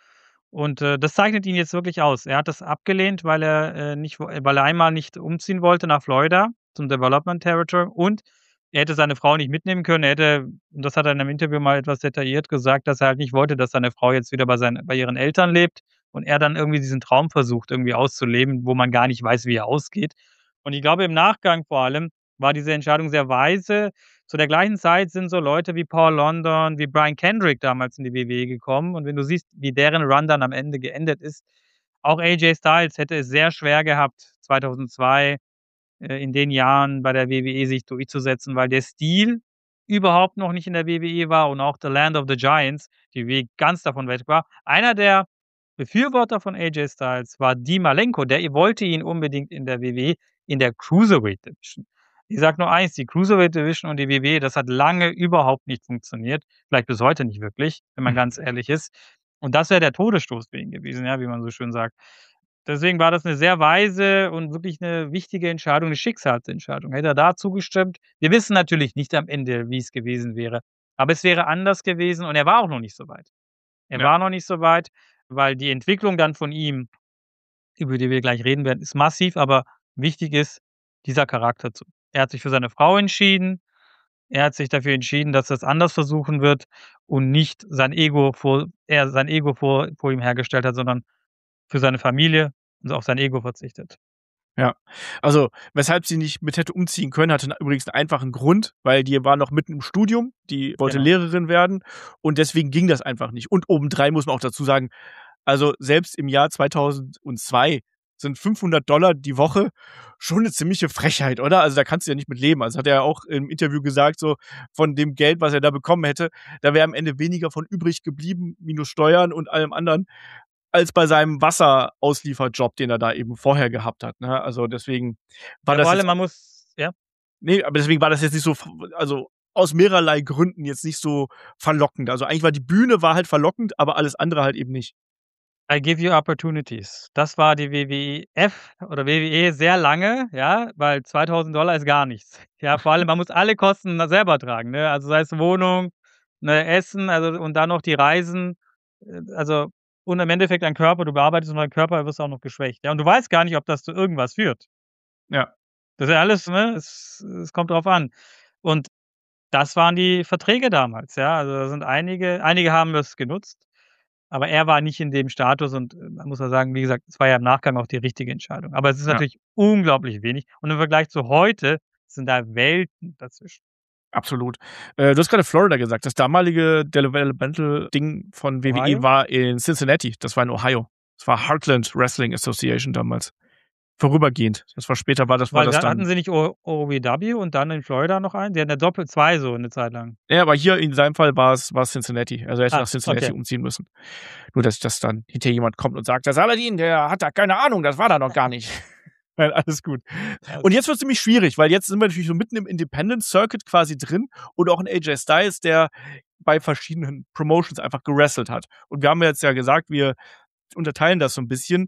Und, äh, das zeichnet ihn jetzt wirklich aus. Er hat das abgelehnt, weil er, äh, nicht weil er einmal nicht umziehen wollte nach Florida zum Development Territory und er hätte seine Frau nicht mitnehmen können. Er hätte, und das hat er in 'nem Interview mal etwas detailliert gesagt, dass er halt nicht wollte, dass seine Frau jetzt wieder bei seinen bei ihren Eltern lebt und er dann irgendwie diesen Traum versucht, irgendwie auszuleben, wo man gar nicht weiß, wie er ausgeht. Und ich glaube, im Nachgang vor allem war diese Entscheidung sehr weise. Zu der gleichen Zeit sind so Leute wie Paul London, wie Brian Kendrick damals in die W W E gekommen und wenn du siehst, wie deren Run dann am Ende geendet ist, auch A J Styles hätte es sehr schwer gehabt, zweitausendzwei, äh, in den Jahren bei der W W E sich durchzusetzen, weil der Stil überhaupt noch nicht in der W W E war und auch The Land of the Giants, die W W E ganz davon weg war. Einer der Befürworter von A J Styles war Dean Malenko, der wollte ihn unbedingt in der W W E in der Cruiserweight Division. Ich sage nur eins, die Cruiserweight Division und die W W E, das hat lange überhaupt nicht funktioniert, vielleicht bis heute nicht wirklich, wenn man ganz ehrlich ist. Und das wäre der Todesstoß für ihn gewesen, ja, wie man so schön sagt. Deswegen war das 'ne sehr weise und wirklich 'ne wichtige Entscheidung, 'ne Schicksalsentscheidung. Hätte er da zugestimmt, wir wissen natürlich nicht am Ende, wie's gewesen wäre, aber es wäre anders gewesen und er war auch noch nicht so weit. Er Ja. war noch nicht so weit, weil die Entwicklung dann von ihm, über die wir gleich reden werden, ist massiv, aber wichtig ist dieser Charakterzug. Er hat sich für seine Frau entschieden. Er hat sich dafür entschieden, dass er's anders versuchen wird und nicht sein Ego vor er sein Ego vor vor ihm hergestellt hat, sondern für seine Familie und auf sein Ego verzichtet. Ja, also, weshalb sie nicht mit hätte umziehen können, hatte übrigens 'n einfachen Grund, weil die war noch mitten im Studium, die wollte Genau. Lehrerin werden und deswegen ging das einfach nicht. Und obendrein muss man auch dazu sagen, also, selbst im Jahr zweitausendzwei sind fünfhundert Dollar die Woche schon 'ne ziemliche Frechheit, oder? Also, da kannst du ja nicht mit leben. Also, hat er ja auch im Interview gesagt, so von dem Geld, was er da bekommen hätte, da wäre am Ende weniger von übrig geblieben, minus Steuern und allem anderen, als bei seinem Wasserauslieferjob, den er da eben vorher gehabt hat, ne? Also, deswegen war Ja, vor das allem, jetzt man muss ja? Ne, aber deswegen war das jetzt nicht so f also, aus mehrerlei Gründen jetzt nicht so verlockend. Also, eigentlich war die Bühne war halt verlockend, aber alles andere halt eben nicht. I give you opportunities. Das war die W W F oder W W E sehr lange, ja, weil zweitausend Dollar ist gar nichts. Ja, vor allem, man muss alle Kosten da selber tragen, ne? Also, sei es Wohnung, ne, Essen, also und dann noch die Reisen. Äh, also und im Endeffekt dein Körper, du bearbeitest nur deinen Körper, wirst auch noch geschwächt, ja? Und du weißt gar nicht, ob das zu irgendwas führt. Ja. Das ist ja alles, ne es es kommt drauf an. Und das waren die Verträge damals, ja? Also, da sind einige einige haben das genutzt, aber er war nicht in dem Status und, äh, man muss ja sagen, wie gesagt, es war ja im Nachgang auch die richtige Entscheidung. Aber es ist Ja. natürlich unglaublich wenig und im Vergleich zu heute sind da Welten dazwischen. Absolut. Äh, du hast grade Florida gesagt. Das damalige Developmental-Ding von W W E Ohio? war in Cincinnati. Das war in Ohio. Das war Heartland Wrestling Association damals. Vorübergehend. Das war später war das war Weil das da hatten dann sie nicht O OVW und dann in Florida noch einen? Die hatten ja doppelt zwei so 'ne Zeit lang. Ja, aber hier in seinem Fall war's war's Cincinnati. Also, er hätte Ah, nach Cincinnati okay. umziehen müssen. Nur, dass dass dann hinterher jemand kommt und sagt: „Der Saladin, der hat da keine Ahnung, das war da noch gar nicht.“ Nein, alles gut. Ja, Und okay. jetzt wird's nämlich schwierig, weil jetzt sind wir natürlich so mitten im Independent Circuit quasi drin und auch 'n A J Styles, der bei verschiedenen Promotions einfach gewrestelt hat. Und wir haben ja jetzt ja gesagt, wir unterteilen das so 'n bisschen.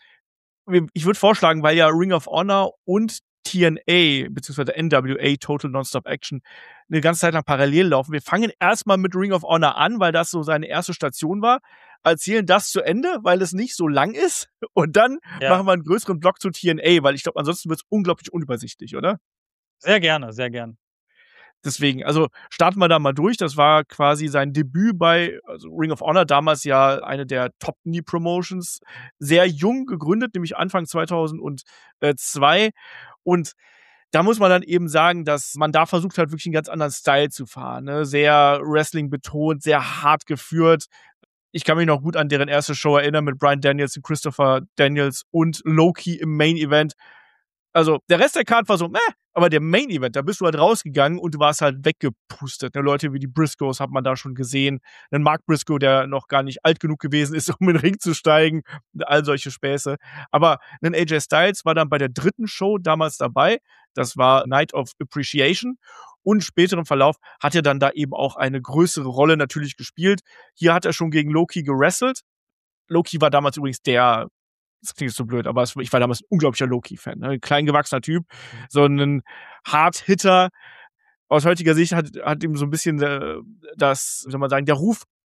Wir ich würde vorschlagen, weil ja Ring of Honor und T N A beziehungsweise N W A, Total Nonstop Action, 'ne ganze Zeit lang parallel laufen. Wir fangen erst mal mit Ring of Honor an, weil das so seine erste Station war, erzählen das zu Ende, weil es nicht so lang ist und dann Ja. machen wir 'n größeren Block zu T N A, weil ich glaube, ansonsten wird's unglaublich unübersichtlich, oder? Sehr gerne, sehr gern. Deswegen, also, starten wir da mal durch. Das war quasi sein Debüt bei also, Ring of Honor, damals ja eine der Top-Knee-Promotions. Sehr jung gegründet, nämlich Anfang zweitausendzwei. Und da muss man dann eben sagen, dass man da versucht hat, wirklich 'n ganz anderen Style zu fahren, ne? Sehr Wrestling betont, sehr hart geführt. Ich kann mich noch gut an deren erste Show erinnern mit Bryan Danielson, Christopher Daniels und Low Ki im Main Event. Also, der Rest der Card war so: „Mäh“, aber der Main Event, da bist du halt rausgegangen und du warst halt weggepustet, ne? Leute wie die Briscoes hat man da schon gesehen. 'Nen Mark Briscoe, der noch gar nicht alt genug gewesen ist, um in den Ring zu steigen, all solche Späße. Aber 'nen A J Styles war dann bei der dritten Show damals dabei. Das war Night of Appreciation. Und im späteren Verlauf hat er dann da eben auch eine größere Rolle natürlich gespielt. Hier hat er schon gegen Low Ki gewrestelt. Low Ki war damals übrigens der das klingt jetzt so blöd, aber es ich war damals 'n unglaublicher Low Ki-Fan, ne? Klein gewachsener Typ, so 'nen Hard-Hitter. Aus heutiger Sicht hat hat ihm so 'n bisschen, äh, das wie soll man sagen, der Ruf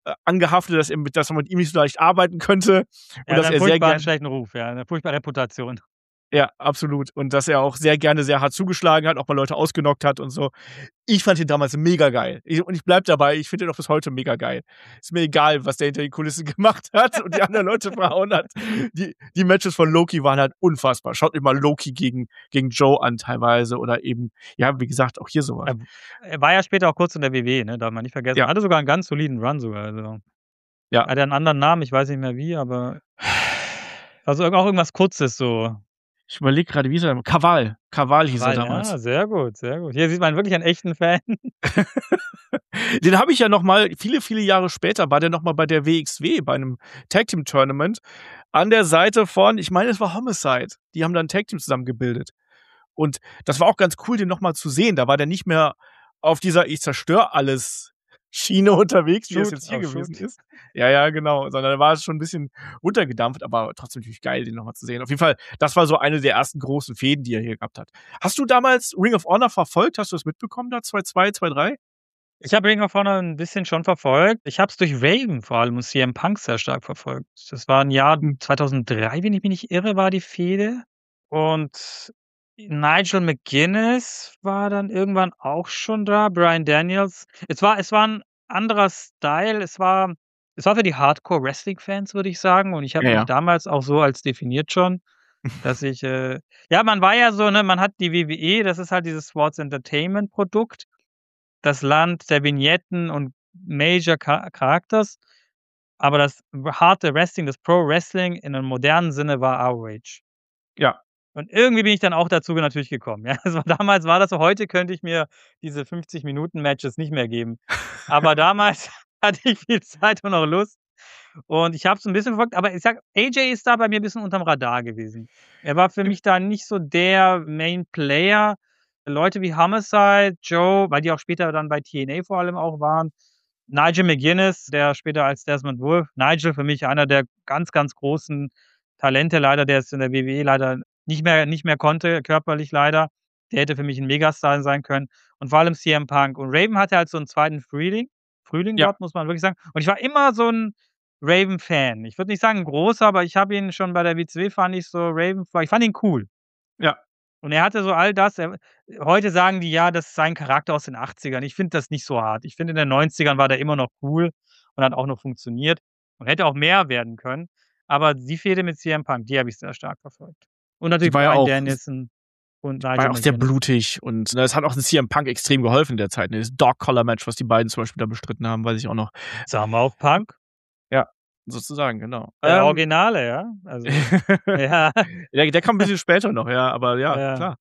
äh, angehaftet, dass, er mit, dass man mit ihm nicht so leicht arbeiten könnte. Und Er dass hat er einen sehr furchtbaren gerne. schlechten Ruf, ja, eine furchtbare Reputation. Ja, absolut. Und dass er auch sehr gerne sehr hart zugeschlagen hat, auch mal Leute ausgenockt hat und so. Ich fand ihn damals mega geil. Ich, und ich bleib dabei, ich finde ihn auch bis heute mega geil. Ist mir egal, was der hinter den Kulissen gemacht hat und die anderen Leute verhauen hat. Die, die Matches von Loki waren halt unfassbar. Schaut euch mal Loki gegen, gegen Joe an teilweise oder eben, ja, wie gesagt, auch hier sowas. Er, er war ja später auch kurz in der W W E, ne? Darf man nicht vergessen. Ja. Hatte sogar einen ganz soliden Run sogar. Also. Ja. Hat er einen anderen Namen, ich weiß nicht mehr wie, aber also auch irgendwas Kurzes so. Ich überlege gerade, wie ist er? Kaval. Kaval hieß Weil, er damals. ja, sehr gut, sehr gut. Hier sieht man wirklich einen echten Fan. Den habe ich ja noch mal, viele, viele Jahre später, war der noch mal bei der W X W, bei einem Tag-Team-Tournament, an der Seite von, ich meine, es war Homicide. Die haben dann ein Tag-Team zusammen gebildet. Und das war auch ganz cool, den noch mal zu sehen. Da war der nicht mehr auf dieser Ich zerstör alles Schiene unterwegs, wie es Shoot, jetzt hier auf gewesen Shoot. ist. Ja, ja, genau. Sondern da war es schon ein bisschen runtergedampft, aber trotzdem natürlich geil, den nochmal zu sehen. Auf jeden Fall, das war so eine der ersten großen Fäden, die er hier gehabt hat. Hast du damals Ring of Honor verfolgt? Hast du das mitbekommen da? zwei zwei, zwei drei? Ich habe Ring of Honor ein bisschen schon verfolgt. Ich habe es durch Raven vor allem und C M Punk sehr stark verfolgt. Das war ein Jahr Hm. zweitausenddrei, wenn ich mich nicht irre, war die Fehde. Und Nigel McGuinness war dann irgendwann auch schon da, Bryan Daniels. Es war es war 'n anderer Style. Es war es war für die Hardcore-Wrestling-Fans, würde ich sagen. Und ich habe Ja, mich ja. damals auch so als definiert schon, dass ich, äh ja, man war ja so, ne, man hat die W W E, das ist halt dieses Sports-Entertainment-Produkt, das Land der Vignetten und Major Cha Characters. Aber das harte Wrestling, das Pro-Wrestling in 'nem modernen Sinne war R O H. Ja. Und irgendwie bin ich dann auch dazu natürlich gekommen, ja. Also, damals war das so, heute könnte ich mir diese fünfzig Minuten Matches nicht mehr geben. Aber damals hatte ich viel Zeit und auch Lust. Und ich habe es 'n bisschen verfolgt, aber ich sage, A J ist da bei mir 'n bisschen unterm Radar gewesen. Er war für mich da nicht so der Main Player. Leute wie Homicide, Joe, weil die auch später dann bei T N A vor allem auch waren. Nigel McGuinness, der später als Desmond Wolfe. Nigel für mich einer der ganz, ganz großen Talente leider, der es in der W W E leider nicht mehr nicht mehr konnte, körperlich leider. Der hätte für mich 'n Megastar sein können. Und vor allem C M Punk. Und Raven hatte halt so 'n zweiten Frühling Frühling Ja. dort, muss man wirklich sagen. Und ich war immer so 'n Raven-Fan. Ich würde nicht sagen 'n großer, aber ich habe ihn schon bei der W C W fand ich so Raven ich fand ihn cool. Ja. Und er hatte so all das. Er heute sagen die, ja, das ist sein Charakter aus den achtzigern. Ich finde das nicht so hart. Ich finde, in den neunzigern war der immer noch cool und hat auch noch funktioniert und hätte auch mehr werden können. Aber die Fehde mit C M Punk, die habe ich sehr stark verfolgt. Und natürlich Die war ja Bryan auch Danielson und war Nigel ja auch sehr McGuinness. blutig und ne, es hat auch C M Punk extrem geholfen in der Zeit, ne? Das Dog-Collar-Match, was die beiden zum Beispiel da bestritten haben, weiß ich auch noch. Summer of Punk. Ja, sozusagen, genau. Der Ähm, Originale, ja. Also, ja. der der kam 'n bisschen später noch, ja, aber ja, Ja. klar.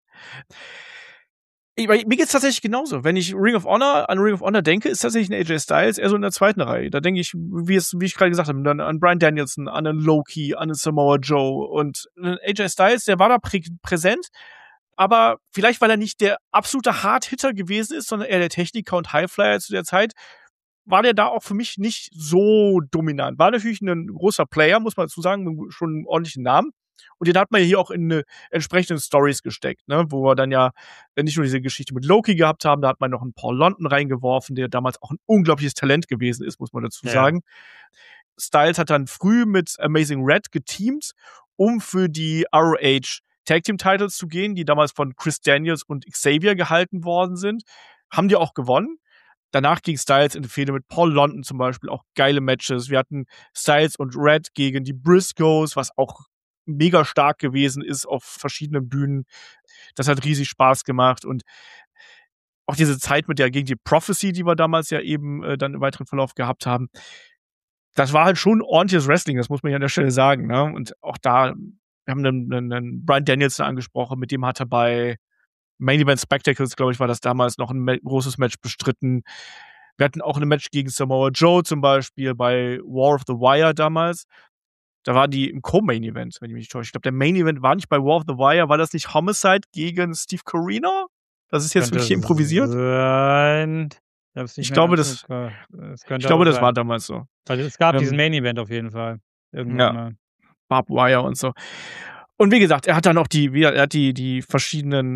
Ich mir geht's tatsächlich genauso. Wenn ich Ring of Honor an Ring of Honor denke, ist tatsächlich 'n A J Styles eher so in der zweiten Reihe. Da denke ich, wie es wie ich grade gesagt habe, dann an Bryan Danielson, an 'nen Loki, an 'nen Samoa Joe und 'nen A J Styles, der war da prä präsent, aber vielleicht, weil er nicht der absolute Hard-Hitter gewesen ist, sondern eher der Techniker und Highflyer zu der Zeit, war der da auch für mich nicht so dominant. War natürlich 'nen großer Player, muss man dazu sagen, schon 'n ordentlichen Namen. Und den hat man ja hier auch in 'ne entsprechenden Storys gesteckt, ne, wo wir dann ja nicht nur diese Geschichte mit Loki gehabt haben, da hat man noch 'n Paul London reingeworfen, der damals auch 'n unglaubliches Talent gewesen ist, muss man dazu Ja. sagen. Styles hat dann früh mit Amazing Red geteamt, um für die R O H Tag Team Titles zu gehen, die damals von Chris Daniels und Xavier gehalten worden sind. Haben die auch gewonnen. Danach ging Styles in die Fehde mit Paul London zum Beispiel, auch geile Matches. Wir hatten Styles und Red gegen die Briscoes, was auch mega stark gewesen ist auf verschiedenen Bühnen. Das hat riesig Spaß gemacht und auch diese Zeit mit der gegen die Prophecy, die wir damals ja eben äh, dann im weiteren Verlauf gehabt haben. Das war halt schon ordentliches Wrestling, das muss man ja an der Stelle sagen, ne? Und auch da, wir haben 'nen 'nen 'nen Bryan Danielson angesprochen, mit dem hat er bei Main Event Spectacles, glaube ich, war das damals noch 'n Me großes Match bestritten. Wir hatten auch 'n Match gegen Samoa Joe zum Beispiel bei War of the Wire damals. Da waren die im Co-Main Event, wenn ich mich nicht täusche. Ich glaube, der Main Event war nicht bei War of the Wire. War das nicht Homicide gegen Steve Corino? Das ist jetzt Könnte wirklich improvisiert? sein. Ich habe es nicht Ich mehr glaube, ganz das im Ko es ich könnte glaube, aber das sein. war damals so. Also, es gab diesen Ähm Main Event auf jeden Fall. Irgendwann Ja. mal. Barbed Wire und so. Und wie gesagt, er hat dann auch die wie er hat die die verschiedenen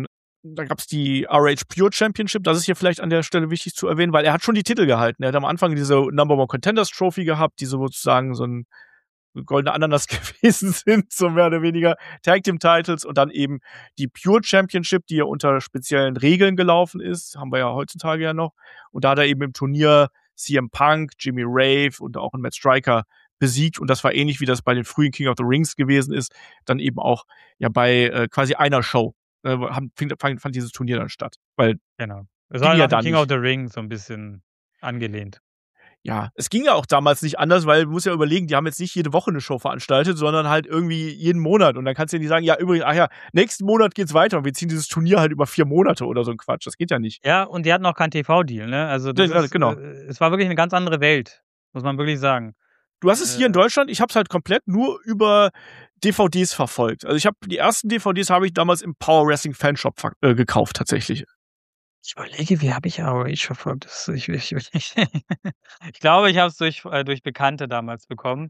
Da gab's die R H Pure Championship, das ist hier vielleicht an der Stelle wichtig zu erwähnen, weil er hat schon die Titel gehalten. Er hat am Anfang diese Number One Contenders Trophy gehabt, die sozusagen so ein goldene Ananas gewesen sind, so mehr oder weniger Tag Team Titles und dann eben die Pure Championship, die ja unter speziellen Regeln gelaufen ist, haben wir ja heutzutage ja noch. Und da hat er eben im Turnier C M Punk, Jimmy Rave und auch einen Matt Striker besiegt und das war ähnlich wie das bei den frühen King of the Rings gewesen ist, dann eben auch ja bei äh, quasi einer Show äh, haben, fand, fand dieses Turnier dann statt, weil genau. Es war ja King of the Ring so ein bisschen angelehnt. Ja, es ging ja auch damals nicht anders, weil du musst ja überlegen, die haben jetzt nicht jede Woche eine Show veranstaltet, sondern halt irgendwie jeden Monat. Und dann kannst du ja nicht sagen, ja, übrigens, ach ja, nächsten Monat geht's weiter und wir ziehen dieses Turnier halt über vier Monate oder so ein Quatsch. Das geht ja nicht. Ja, und die hatten auch keinen T V-Deal, ne? Also das ja, ist, genau. Äh, es war wirklich eine ganz andere Welt, muss man wirklich sagen. Du hast es hier in Deutschland, ich habe es halt komplett nur über D V Ds verfolgt. Also ich habe die ersten D V Ds habe ich damals im Power Wrestling Fanshop äh, gekauft tatsächlich. Ich überlege, wie habe ich R O H verfolgt? Das, ich, ich, ich, ich glaube, ich habe es durch, äh, durch Bekannte damals bekommen.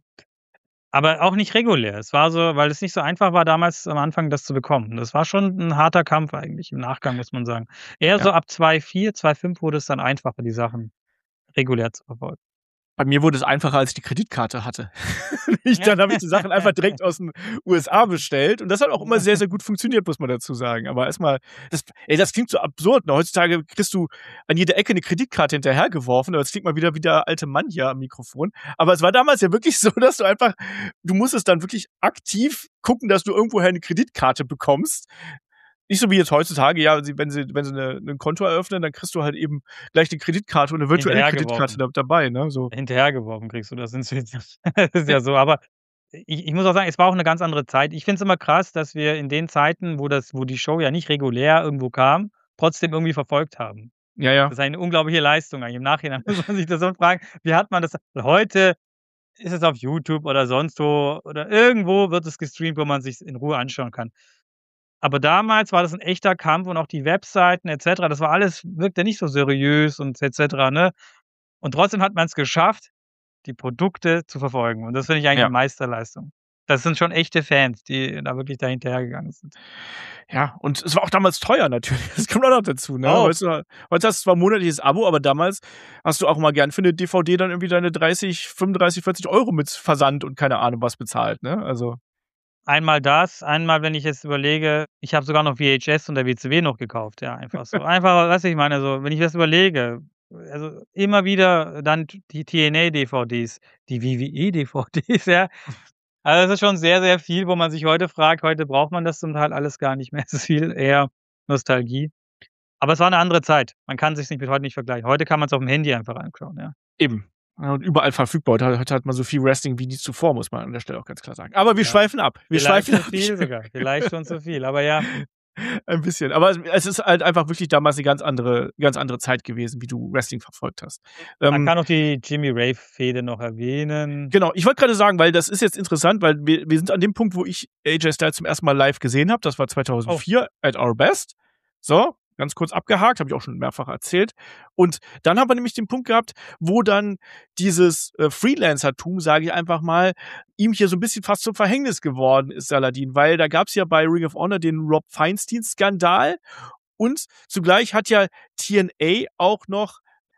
Aber auch nicht regulär. Es war so, weil es nicht so einfach war, damals am Anfang das zu bekommen. Das war schon ein harter Kampf eigentlich im Nachgang, muss man sagen. Eher Ja. so ab zwei Komma vier, zwei Komma fünf wurde es dann einfacher, die Sachen regulär zu verfolgen. Bei mir wurde es einfacher, als ich die Kreditkarte hatte. ich, dann habe ich die Sachen einfach direkt aus den U S A bestellt. Und das hat auch immer sehr, sehr gut funktioniert, muss man dazu sagen. Aber erstmal, das, ey, das klingt so absurd. Ne? Heutzutage kriegst du an jeder Ecke eine Kreditkarte hinterhergeworfen. Aber jetzt klingt mal wieder wie der alte Mann hier am Mikrofon. Aber es war damals ja wirklich so, dass du einfach, du musstest dann wirklich aktiv gucken, dass du irgendwoher eine Kreditkarte bekommst. Nicht so wie jetzt heutzutage, ja, wenn sie, wenn sie eine, ein Konto eröffnen, dann kriegst du halt eben gleich eine Kreditkarte und eine virtuelle Kreditkarte da, dabei, ne? So. Hinterhergeworfen kriegst du das. Das ist ja so, aber ich, ich muss auch sagen, es war auch eine ganz andere Zeit. Ich finde es immer krass, dass wir in den Zeiten, wo das, wo die Show ja nicht regulär irgendwo kam, trotzdem irgendwie verfolgt haben. Ja, ja. Das ist eine unglaubliche Leistung eigentlich. Im Nachhinein muss man sich das so fragen, wie hat man das? Heute ist es auf YouTube oder sonst wo oder irgendwo wird es gestreamt, wo man sich in Ruhe anschauen kann. Aber damals war das ein echter Kampf und auch die Webseiten et cetera, das war alles wirkte nicht so seriös und et cetera, ne? Und trotzdem hat man's geschafft, die Produkte zu verfolgen. Und das finde ich eigentlich Ja. eine Meisterleistung. Das sind schon echte Fans, die da wirklich da hinterhergegangen sind. Ja, und es war auch damals teuer natürlich. Das kommt auch noch dazu, ne? Auch. Weißt du, heute hast du zwar ein monatliches Abo, aber damals hast du auch mal gern für eine D V D dann irgendwie deine dreißig, fünfunddreißig, vierzig Euro mit Versand und keine Ahnung was bezahlt, ne? Also. Einmal das, einmal, wenn ich jetzt überlege, ich habe sogar noch V H S und der W C W noch gekauft, ja, einfach so. Einfach, was ich meine, so, wenn ich das überlege, also immer wieder dann die T N A-D V Ds, die W W E-D V Ds, ja. Also das ist schon sehr, sehr viel, wo man sich heute fragt, heute braucht man das zum Teil alles gar nicht mehr. Es ist viel eher Nostalgie. Aber es war eine andere Zeit. Man kann sich's nicht mit heute nicht vergleichen. Heute kann man es auf dem Handy einfach anschauen, ja. Eben. Und überall verfügbar. Heute hat man so viel Wrestling wie nie zuvor, muss man an der Stelle auch ganz klar sagen. Aber wir Ja. schweifen ab. Wir Vielleicht schweifen zu viel sogar. Vielleicht schon zu viel, aber ja. Ein bisschen. Aber es ist halt einfach wirklich damals eine ganz andere, ganz andere Zeit gewesen, wie du Wrestling verfolgt hast. Man Ähm, kann auch die Jimmy Rave-Fehde noch erwähnen. Genau, ich wollte gerade sagen, weil das ist jetzt interessant, weil wir, wir sind an dem Punkt, wo ich A J Styles zum ersten Mal live gesehen habe. Das war zweitausendvier Oh. at Our Best. So, ganz kurz abgehakt, habe ich auch schon mehrfach erzählt. Und dann haben wir nämlich den Punkt gehabt, wo dann dieses äh, Freelancer-Tum, sage ich einfach mal, ihm hier so ein bisschen fast zum Verhängnis geworden ist, Saladin. Weil da gab es ja bei Ring of Honor den Rob Feinstein-Skandal. Und zugleich hat ja T N A auch noch,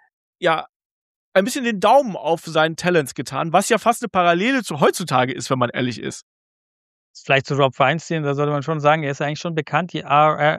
ja, ein bisschen den Daumen auf seinen Talents getan, was ja fast eine Parallele zu heutzutage ist, wenn man ehrlich ist. Vielleicht zu Rob Feinstein, da sollte man schon sagen, er ist eigentlich schon bekannt. Die R R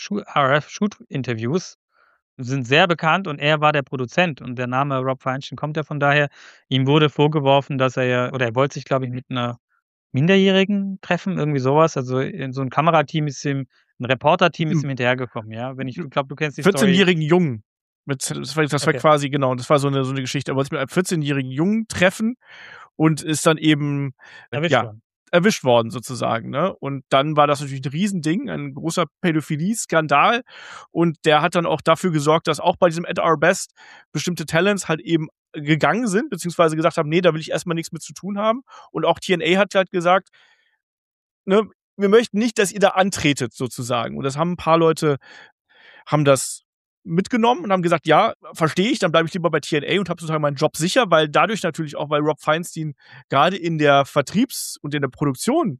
F-Shoot-Interviews sind sehr bekannt und er war der Produzent und der Name Rob Feinstein kommt ja von daher. Ihm wurde vorgeworfen, dass er ja, oder er wollte sich, glaube ich, mit einer Minderjährigen treffen, irgendwie sowas. Also in so ein Kamerateam ist ihm, ein Reporter-Team ist ihm hinterhergekommen, ja. Wenn ich, ich glaube, du kennst die Story. vierzehnjährigen Jungen. Mit, das war, das war Okay. quasi, genau, das war so eine, so eine Geschichte. Er wollte sich mit einem vierzehnjährigen Jungen treffen und ist dann eben Erwischt ja, worden. erwischt worden, sozusagen. Ne? Und dann war das natürlich ein Riesending, ein großer Pädophilie-Skandal. Und der hat dann auch dafür gesorgt, dass auch bei diesem At Our Best bestimmte Talents halt eben gegangen sind, beziehungsweise gesagt haben, nee, da will ich erstmal nichts mit zu tun haben. Und auch T N A hat halt gesagt, ne, wir möchten nicht, dass ihr da antretet, sozusagen. Und das haben ein paar Leute, haben das mitgenommen und haben gesagt, ja, verstehe ich, dann bleibe ich lieber bei T N A und habe sozusagen meinen Job sicher, weil dadurch natürlich auch, weil Rob Feinstein gerade in der Vertriebs- und in der Produktion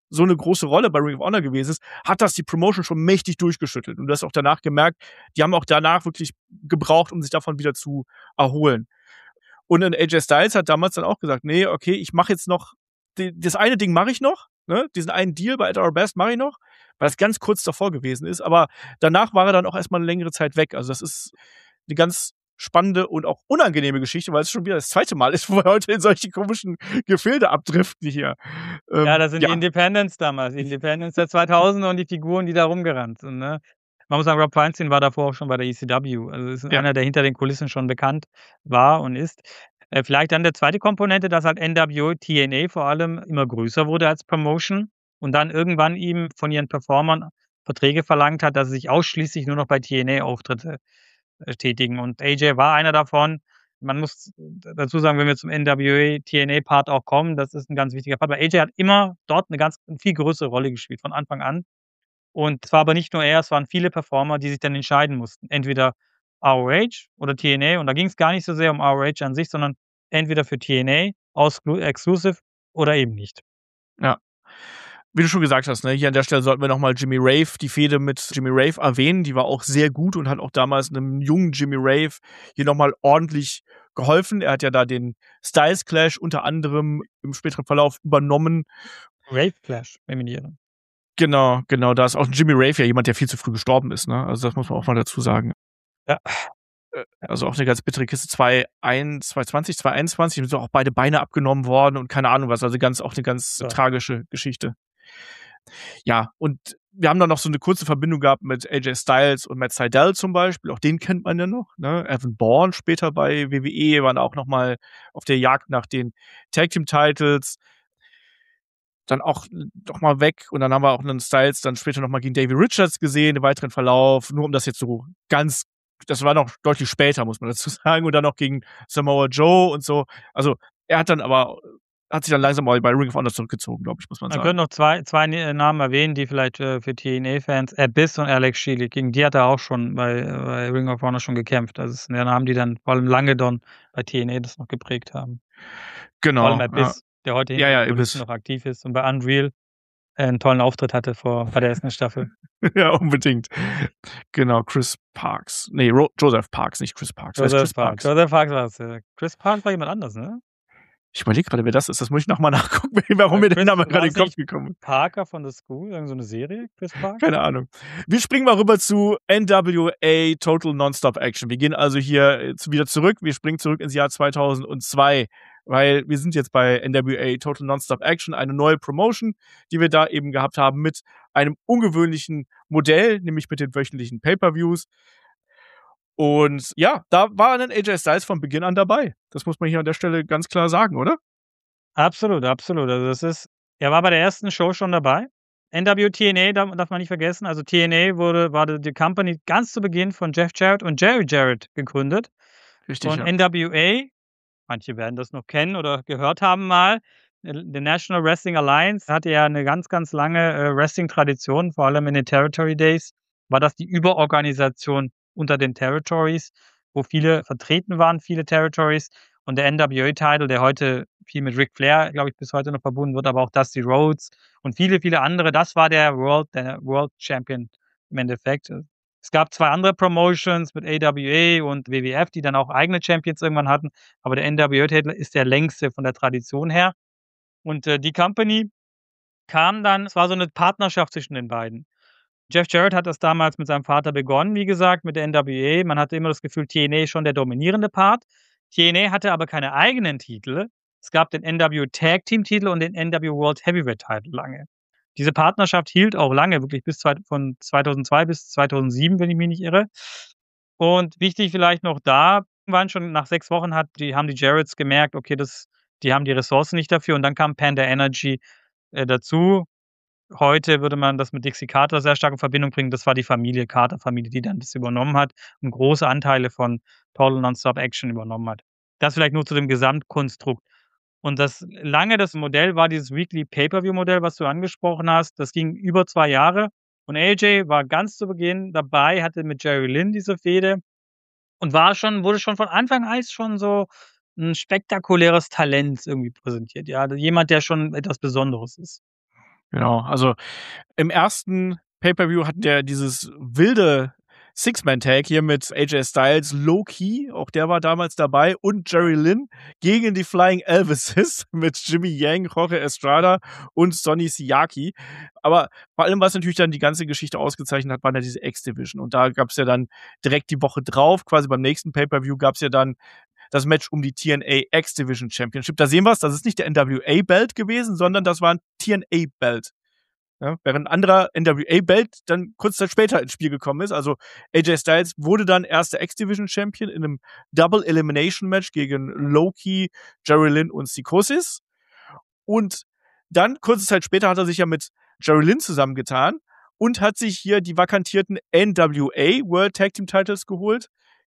so eine große Rolle bei Ring of Honor gewesen ist, hat das die Promotion schon mächtig durchgeschüttelt. Und du hast auch danach gemerkt, die haben auch danach wirklich gebraucht, um sich davon wieder zu erholen. Und dann A J Styles hat damals dann auch gesagt, nee, okay, ich mache jetzt noch, die, das eine Ding mache ich noch, ne, diesen einen Deal bei At Our Best mache ich noch, weil das ganz kurz davor gewesen ist, aber danach war er dann auch erstmal eine längere Zeit weg. Also das ist eine ganz spannende und auch unangenehme Geschichte, weil es schon wieder das zweite Mal ist, wo wir heute in solche komischen Gefilde abdriften hier. Ähm, ja, das sind ja. die Independents damals, die Independents der zweitausender und die Figuren, die da rumgerannt sind, ne? Man muss sagen, Rob Feinstein war davor auch schon bei der E C W. Also ist ja. einer, der hinter den Kulissen schon bekannt war und ist. Äh, vielleicht dann der zweite Komponente, dass halt N W O, T N A vor allem immer größer wurde als Promotion und dann irgendwann ihm von ihren Performern Verträge verlangt hat, dass sie sich ausschließlich nur noch bei T N A Auftritte äh, tätigen. Und A J war einer davon. Man muss dazu sagen, wenn wir zum N W A T N A Part auch kommen, das ist ein ganz wichtiger Part, weil A J hat immer dort eine ganz viel größere Rolle gespielt von Anfang an. Und es war aber nicht nur er, es waren viele Performer, die sich dann entscheiden mussten. Entweder R O H oder T N A. Und da ging es gar nicht so sehr um R O H an sich, sondern entweder für T N A, exclusive oder eben nicht. Ja. Wie du schon gesagt hast, ne, hier an der Stelle sollten wir nochmal Jimmy Rave, die Fehde mit Jimmy Rave erwähnen. Die war auch sehr gut und hat auch damals einem jungen Jimmy Rave hier nochmal ordentlich geholfen. Er hat ja da den Styles Clash unter anderem im späteren Verlauf übernommen. Rave Clash, wenn wir nicht irre. Genau, genau. Da ist auch Jimmy Rave ja jemand, der viel zu früh gestorben ist, ne? Also das muss man auch mal dazu sagen. Ja. Also auch eine ganz bittere Kiste. zwanzig zwanzig, zwanzig einundzwanzig sind auch beide Beine abgenommen worden und keine Ahnung was. Also ganz auch eine ganz ja. tragische Geschichte. Ja, und wir haben dann noch so eine kurze Verbindung gehabt mit A J Styles und Matt Sydal zum Beispiel. Auch den kennt man ja noch. Ne? Evan Bourne später bei W W E waren auch noch mal auf der Jagd nach den Tag Team Titles. Dann auch noch mal weg und dann haben wir auch einen Styles dann später noch mal gegen Davey Richards gesehen, im weiteren Verlauf, nur um das jetzt so ganz, das war noch deutlich später, muss man dazu sagen, und dann noch gegen Samoa Joe und so. Also er hat dann aber, hat sich dann langsam mal bei Ring of Honor zurückgezogen, glaube ich, muss man, man sagen. Man könnte noch zwei, zwei Namen erwähnen, die vielleicht äh, für T N A-Fans, Abyss und Alex Shelley, gegen die hat er auch schon bei, bei Ring of Honor schon gekämpft. Also das sind ja Namen, die dann vor allem lange dann bei T N A das noch geprägt haben. Genau. Vor allem Abyss. Ja. Der heute ja, ja, noch aktiv ist und bei Unreal einen tollen Auftritt hatte vor, bei der ersten Staffel. Ja, unbedingt. Genau, Chris Parks. Nee, Ro- Joseph Parks, nicht Chris Parks. Joseph Chris Parks. Joseph Parks war es. Chris Parks war jemand anders, ne? Ich überlege gerade, wer das ist. Das muss ich nochmal nachgucken, warum mir der Name gerade in den Kopf gekommen ist. Parker von The School, irgend so eine Serie, Chris Parks? Keine Ahnung. Wir springen mal rüber zu N W A Total Nonstop Action. Wir gehen also hier wieder zurück. Wir springen zurück ins Jahr zweitausendzwei, weil wir sind jetzt bei N W A Total Nonstop Action, eine neue Promotion, die wir da eben gehabt haben mit einem ungewöhnlichen Modell, nämlich mit den wöchentlichen Pay-Per-Views. Und ja, da war dann A J Styles von Beginn an dabei. Das muss man hier an der Stelle ganz klar sagen, oder? Absolut, absolut. Also das ist, er war bei der ersten Show schon dabei. N W T N A darf, darf man nicht vergessen. Also T N A wurde, war die Company ganz zu Beginn von Jeff Jarrett und Jerry Jarrett gegründet. Richtig, und ja. N W A, manche werden das noch kennen oder gehört haben mal, die National Wrestling Alliance hatte ja eine ganz, ganz lange äh, Wrestling-Tradition, vor allem in den Territory Days, war das die Überorganisation unter den Territories, wo viele vertreten waren, viele Territories. Und der N W A-Title, der heute viel mit Ric Flair, glaube ich, bis heute noch verbunden wird, aber auch Dusty Rhodes und viele, viele andere, das war der World, der World Champion im Endeffekt. Es gab zwei andere Promotions mit A W A und W W F, die dann auch eigene Champions irgendwann hatten, aber der N W A-Titel ist der längste von der Tradition her. Und äh, die Company kam dann, es war so eine Partnerschaft zwischen den beiden. Jeff Jarrett hat das damals mit seinem Vater begonnen, wie gesagt, mit der N W A. Man hatte immer das Gefühl, T N A ist schon der dominierende Part. T N A hatte aber keine eigenen Titel. Es gab den N W Tag Team Titel und den N W World Heavyweight Titel lange. Diese Partnerschaft hielt auch lange, wirklich bis zwei, von zweitausendzwei bis zweitausendsieben, wenn ich mich nicht irre. Und wichtig vielleicht noch da, waren schon nach sechs Wochen hat die, haben die Jarretts gemerkt, okay, das, die haben die Ressourcen nicht dafür. Und dann kam Panda Energy äh, dazu. Heute würde man das mit Dixie Carter sehr stark in Verbindung bringen. Das war die Familie, Carter-Familie, die dann das übernommen hat und große Anteile von Total Nonstop Action übernommen hat. Das vielleicht nur zu dem Gesamtkonstrukt. Und das lange das Modell war dieses Weekly Pay-Per-View-Modell, was du angesprochen hast. Das ging über zwei Jahre. Und A J war ganz zu Beginn dabei, hatte mit Jerry Lynn diese Fehde und war schon, wurde schon von Anfang an schon so ein spektakuläres Talent irgendwie präsentiert. Ja, jemand, der schon etwas Besonderes ist. Genau, also im ersten Pay-Per-View hatten wir dieses wilde Six-Man-Tag hier mit A J Styles, Low Key, auch der war damals dabei, und Jerry Lynn gegen die Flying Elvises mit Jimmy Yang, Jorge Estrada und Sonny Siaki. Aber vor allem, was natürlich dann die ganze Geschichte ausgezeichnet hat, war ja diese X-Division. Und da gab es ja dann direkt die Woche drauf, quasi beim nächsten Pay-Per-View, gab es ja dann das Match um die T N A X-Division Championship. Da sehen wir es, das ist nicht der N W A-Belt gewesen, sondern das war ein T N A-Belt. Ja, während ein anderer N W A-Belt dann kurz Zeit später ins Spiel gekommen ist. Also A J Styles wurde dann erster X-Division-Champion in einem Double-Elimination-Match gegen Low-Key, Jerry Lynn und Psychosis. Und dann, kurze Zeit später, hat er sich ja mit Jerry Lynn zusammengetan und hat sich hier die vakantierten N W A World Tag Team Titles geholt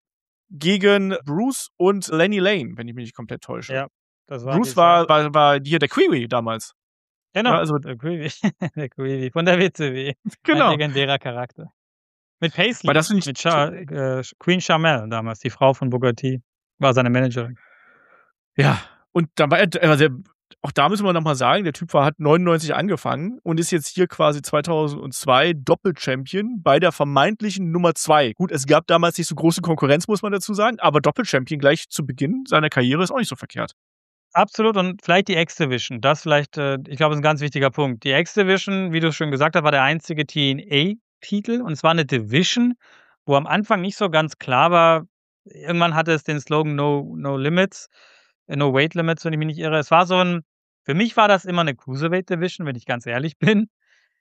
gegen Bruce und Lenny Lane, wenn ich mich nicht komplett täusche. Ja, das war Bruce war, war, war hier der Query damals. Genau, Ja, also, der Query, der Query von der W C W. Genau. Ein legendärer Charakter. Mit Paisley, Weil das nicht, mit Char äh, Queen Charmel damals, die Frau von Booker T, war seine Managerin. Ja, und da war er, also auch da müssen wir nochmal sagen, der Typ war, hat neunundneunzig angefangen und ist jetzt hier quasi zweitausendzwei Doppel-Champion bei der vermeintlichen Nummer zwei. Gut, es gab damals nicht so große Konkurrenz, muss man dazu sagen, aber Doppel-Champion gleich zu Beginn seiner Karriere ist auch nicht so verkehrt. Absolut, und vielleicht die X-Division, das vielleicht, äh, ich glaube, ist ein ganz wichtiger Punkt. Die X-Division, wie du schon gesagt hast, war der einzige T N A-Titel und es war eine Division, wo am Anfang nicht so ganz klar war, irgendwann hatte es den Slogan No, no Limits, äh, No Weight Limits, wenn ich mich nicht irre. Es war so ein, für mich war das immer eine Cruiserweight-Division, wenn ich ganz ehrlich bin,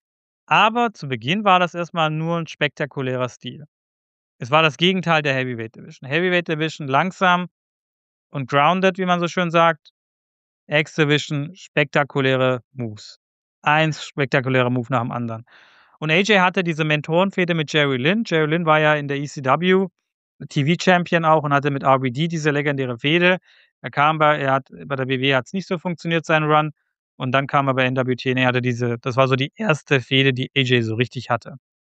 aber zu Beginn war das erstmal nur ein spektakulärer Stil. Es war das Gegenteil der Heavyweight-Division. Heavyweight-Division langsam und grounded, wie man so schön sagt. X-Division, spektakuläre Moves. Eins spektakulärer Move nach dem anderen. Und A J hatte diese Mentorenfehde mit Jerry Lynn. Jerry Lynn war ja in der E C W T V-Champion auch und hatte mit R B D diese legendäre Fehde. Er kam bei, er hat, bei der W W E hat es nicht so funktioniert, sein Run. Und dann kam er bei N W T N A, hatte diese, das war so die erste Fehde, die A J so richtig hatte.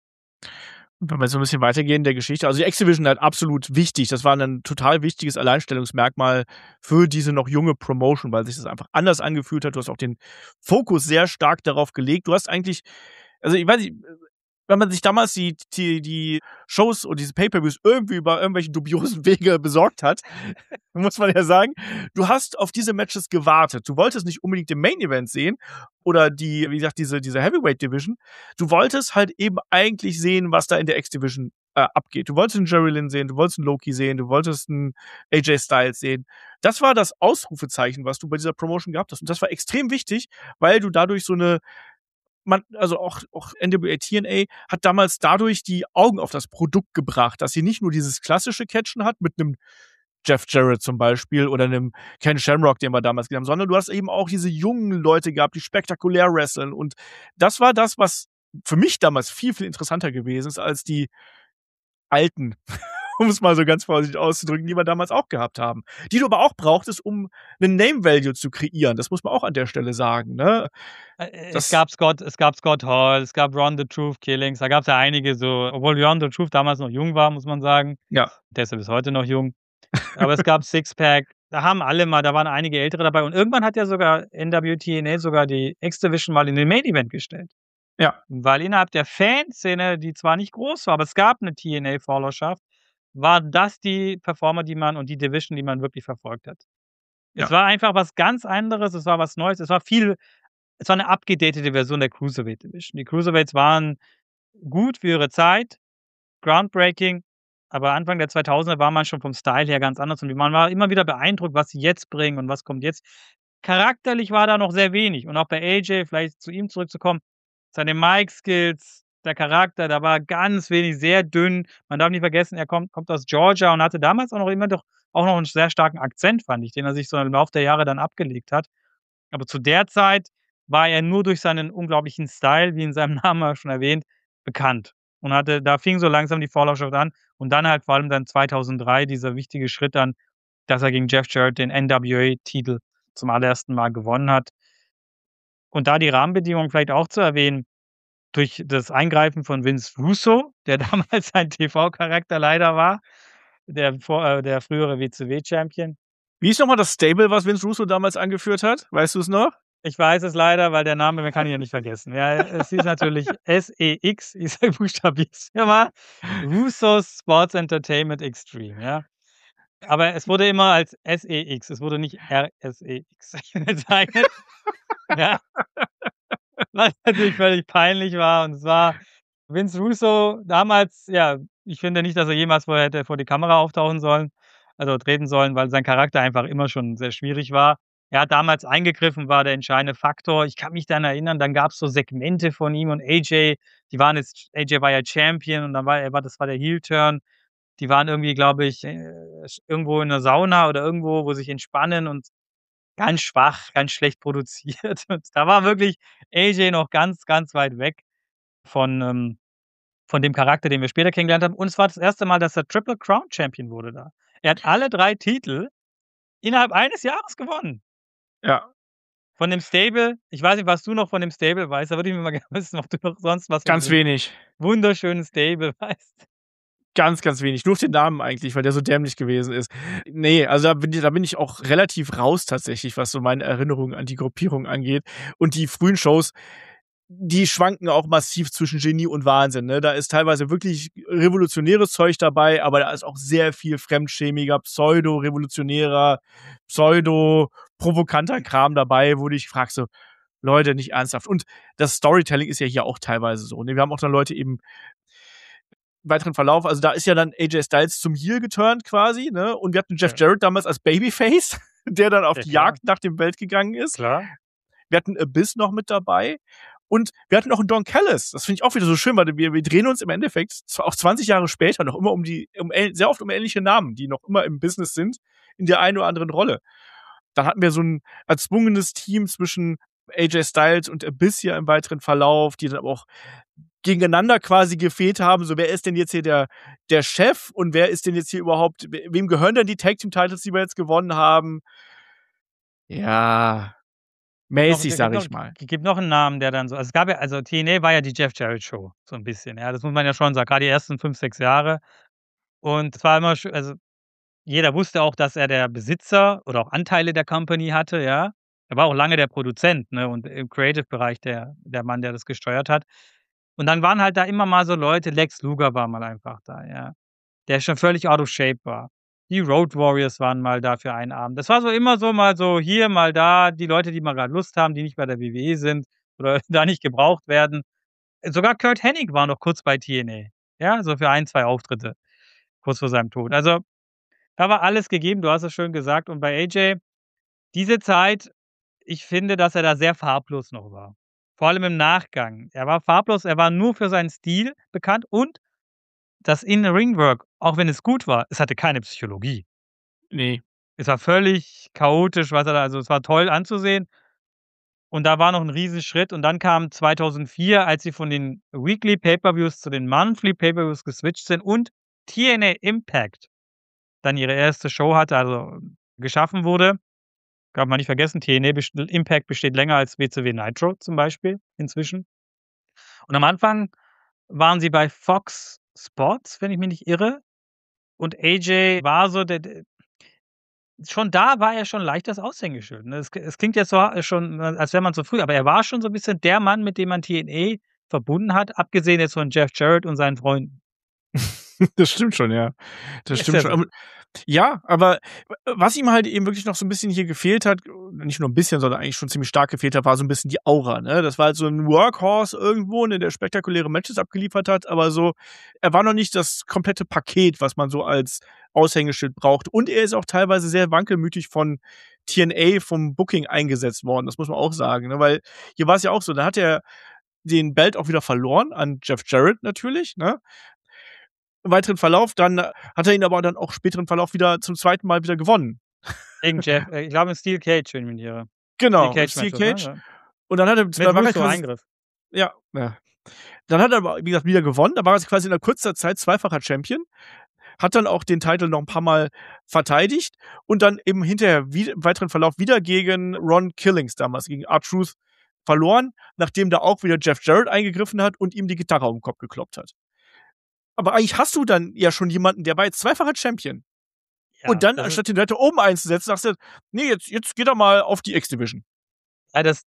Wenn wir so ein bisschen weitergehen in der Geschichte, also die X-Division halt absolut wichtig. Das war ein total wichtiges Alleinstellungsmerkmal für diese noch junge Promotion, weil sich das einfach anders angefühlt hat. Du hast auch den Fokus sehr stark darauf gelegt. Du hast eigentlich, also ich weiß nicht, wenn man sich damals die, die, die Shows und diese Pay-Per-Views irgendwie über irgendwelche dubiosen Wege besorgt hat, muss man ja sagen, du hast auf diese Matches gewartet. Du wolltest nicht unbedingt den Main-Event sehen oder die, wie gesagt, diese, diese Heavyweight-Division. Du wolltest halt eben eigentlich sehen, was da in der X-Division äh, abgeht. Du wolltest einen Jerry Lynn sehen, du wolltest einen Loki sehen, du wolltest einen A J Styles sehen. Das war das Ausrufezeichen, was du bei dieser Promotion gehabt hast. Und das war extrem wichtig, weil du dadurch so eine Man, also auch, auch N W A T N A hat damals dadurch die Augen auf das Produkt gebracht, dass sie nicht nur dieses klassische Catchen hat mit einem Jeff Jarrett zum Beispiel oder einem Ken Shamrock, den wir damals gesehen haben, sondern du hast eben auch diese jungen Leute gehabt, die spektakulär wresteln. Und das war das, was für mich damals viel, viel interessanter gewesen ist als die alten, um es mal so ganz vorsichtig auszudrücken, die wir damals auch gehabt haben. Die du aber auch brauchtest, um einen Name-Value zu kreieren. Das muss man auch an der Stelle sagen, ne? Es Das- gab Scott, es gab Scott Hall, es gab Ron the Truth Killings, da gab es ja einige so, obwohl Ron the Truth damals noch jung war, muss man sagen. Ja. Der ist ja bis heute noch jung. Aber es gab Sixpack, da haben alle mal, da waren einige Ältere dabei und irgendwann hat ja sogar N W T N A sogar die X-Division mal in den Main Event gestellt. Ja. Weil innerhalb der Fanszene, die zwar nicht groß war, aber es gab eine T N A-Followerschaft, war das die Performer, die man und die Division, die man wirklich verfolgt hat. Ja. Es war einfach was ganz anderes, es war was Neues, es war viel, es war eine abgedatete Version der Cruiserweight Division. Die Cruiserweights waren gut für ihre Zeit, groundbreaking, aber Anfang der zweitausender war man schon vom Style her ganz anders und man war immer wieder beeindruckt, was sie jetzt bringen und was kommt jetzt. Charakterlich war da noch sehr wenig und auch bei A J, vielleicht zu ihm zurückzukommen, seine Mic-Skills, der Charakter, da war ganz wenig, sehr dünn. Man darf nicht vergessen, er kommt, kommt aus Georgia und hatte damals auch noch immer doch auch noch einen sehr starken Akzent, fand ich, den er sich so im Laufe der Jahre dann abgelegt hat. Aber zu der Zeit war er nur durch seinen unglaublichen Style, wie in seinem Namen schon erwähnt, bekannt. Und hatte, da fing so langsam die Vorlaufschaft an und dann halt vor allem dann zweitausenddrei dieser wichtige Schritt dann, dass er gegen Jeff Jarrett den N W A-Titel zum allerersten Mal gewonnen hat. Und da die Rahmenbedingungen vielleicht auch zu erwähnen, durch das Eingreifen von Vince Russo, der damals ein T V-Charakter leider war, der, vor, äh, der frühere W C W-Champion. Wie ist nochmal das Stable, was Vince Russo damals angeführt hat? Weißt du es noch? Ich weiß es leider, weil der Name, man kann ihn ja nicht vergessen. Ja, es hieß natürlich S E X, ich buchstabiere es hier mal, Russo's Sports Entertainment Extreme, ja. Aber es wurde immer als S E X, es wurde nicht R S E X bezeichnet. Ja. Was natürlich völlig peinlich war und es war Vince Russo damals, ja, ich finde nicht, dass er jemals vorher hätte vor die Kamera auftauchen sollen, also treten sollen, weil sein Charakter einfach immer schon sehr schwierig war. Er hat damals eingegriffen, war der entscheidende Faktor. Ich kann mich dann erinnern, dann gab's so Segmente von ihm und A J, die waren jetzt A J war ja Champion und dann war er war das war der Heel-Turn. Die waren irgendwie, glaube ich, äh, irgendwo in 'ner Sauna oder irgendwo, wo sich entspannen und ganz schwach, ganz schlecht produziert. Und da war wirklich A J noch ganz, ganz weit weg von, ähm von dem Charakter, den wir später kennengelernt haben. Und es war das erste Mal, dass er Triple Crown Champion wurde da. Er hat alle drei Titel innerhalb eines Jahres gewonnen. Ja. Von dem Stable ich weiß nicht, was du noch von dem Stable weißt, da würde ich mir mal gerne wissen, ob du noch sonst was von Ganz diesem wenig. wunderschönen Stable weißt. Ganz, ganz wenig. Nur auf den Namen eigentlich, weil der so dämlich gewesen ist. Ne, also da bin ich da bin ich auch relativ raus tatsächlich, was so meine Erinnerungen an die Gruppierung angeht. Und die frühen Shows, die schwanken auch massiv zwischen Genie und Wahnsinn, ne? Da ist teilweise wirklich revolutionäres Zeug dabei, aber da ist auch sehr viel fremdschämiger, pseudo-revolutionärer, pseudo-provokanter Kram dabei, wo du dich fragst so: „Leute, nicht ernsthaft?“ Und das Storytelling ist ja hier auch teilweise so, ne? Wir haben auch dann Leute eben weiteren Verlauf, also da ist ja dann A J Styles zum Heel geturnt quasi, ne? Und wir hatten Jeff Ja. Jarrett damals als Babyface, der dann auf Ja, die klar. Jagd nach dem Belt gegangen ist. Klar. Wir hatten Abyss noch mit dabei und wir hatten auch 'n Don Callis. Das finde ich auch wieder so schön, weil wir wir drehen uns im Endeffekt zwar auch zwanzig Jahre später noch immer um die um ähn sehr oft um ähnliche Namen, die noch immer im Business sind, in der einen oder anderen Rolle. Dann hatten wir so 'n erzwungenes Team zwischen A J Styles und Abyss ja im weiteren Verlauf, die dann aber auch gegeneinander quasi gefehlt haben, so: „Wer ist denn jetzt hier der der Chef und wer ist denn jetzt hier überhaupt we wem gehören denn die Tag Team Titles, die wir jetzt gewonnen haben?“ Ja, mäßig, sage ich mal. Gibt noch gibt noch 'n Namen, der dann so also es gab ja also T N A war ja die Jeff Jarrett Show, so 'n bisschen, ja. Das muss man ja schon sagen, grad die ersten fünf, sechs Jahre. Und es war immer sch also jeder wusste auch, dass er der Besitzer oder auch Anteile der Company hatte, ja. Er war auch lange der Produzent, ne, und im Creative-Bereich der der Mann, der das gesteuert hat. Und dann waren halt da immer mal so Leute, Lex Luger war mal einfach da, ja, der schon völlig out of shape war. Die Road Warriors waren mal da für einen Abend. Das war so immer so mal so hier, mal da, die Leute, die mal grad Lust haben, die nicht bei der W W E sind oder da nicht gebraucht werden. Sogar Curt Hennig war noch kurz bei T N A, ja, so für ein, zwei Auftritte kurz vor seinem Tod. Also, da war alles gegeben, du hast es schön gesagt. Und bei A J, diese Zeit, ich finde, dass er da sehr farblos noch war. Vor allem im Nachgang. Er war farblos, er war nur für seinen Stil bekannt und das In-Ring-Work, auch wenn es gut war, es hatte keine Psychologie. Ne. Es war völlig chaotisch, was er da also es war toll anzusehen. Und da war noch 'n Riesenschritt und dann kam zweitausendvier, als sie von den Weekly Pay-per-Views zu den Monthly Pay-per-Views geswitcht sind und T N A Impact dann ihre erste Show hatte, also geschaffen wurde. Darf man nicht vergessen, T N A best Impact besteht länger als W C W Nitro zum Beispiel inzwischen. Und am Anfang waren sie bei Fox Sports, wenn ich mich nicht irre. Und A J war so der der schon da war er schon leicht das Aushängeschild, ne? Es es klingt jetzt so schon, als wäre man zu früh, aber er war schon so 'n bisschen der Mann, mit dem man T N A verbunden hat, abgesehen jetzt von Jeff Jarrett und seinen Freunden. Das stimmt schon, ja. Das Ist stimmt ja schon. so. Ähm, ja, aber w was ihm halt eben wirklich noch so 'n bisschen hier gefehlt hat, nicht nur 'n bisschen, sondern eigentlich schon ziemlich stark gefehlt hat, war so 'n bisschen die Aura, ne? Das war halt so 'n Workhorse irgendwo, ne, der spektakuläre Matches abgeliefert hat, aber so er war noch nicht das komplette Paket, was man so als Aushängeschild braucht. Und er ist auch teilweise sehr wankelmütig von T N A vom Booking eingesetzt worden. Das muss man auch sagen, ne? Weil hier war's ja auch so, da hat er den Belt auch wieder verloren an Jeff Jarrett natürlich, ne? Im weiteren Verlauf dann hat er ihn aber dann auch späteren Verlauf wieder zum zweiten Mal wieder gewonnen. Gegen Jeff äh, ich glaube in Steel Cage, wenn ich mich nicht irre. Genau, Steel Steel Cage Matches, Cage. ne? Ja. Und dann hat er Mit da war er Russo quasi Eingriff. ja, ja. Dann hat er aber, wie gesagt, wieder gewonnen. Da war er quasi in 'ner kurzer Zeit zweifacher Champion. Hat dann auch den Titel noch 'n paar Mal verteidigt und dann eben hinterher wie im weiteren Verlauf wieder gegen Ron Killings damals, gegen R-Truth verloren, nachdem da auch wieder Jeff Jarrett eingegriffen hat und ihm die Gitarre auf'n Kopf gekloppt hat. Aber eigentlich hast du dann ja schon jemanden, der war jetzt zweifacher Champion. Ja, Und dann, das ist anstatt den weiter oben einzusetzen, sagst du: „Ne, jetzt jetzt geht er mal auf die X-Division.“ Ja, das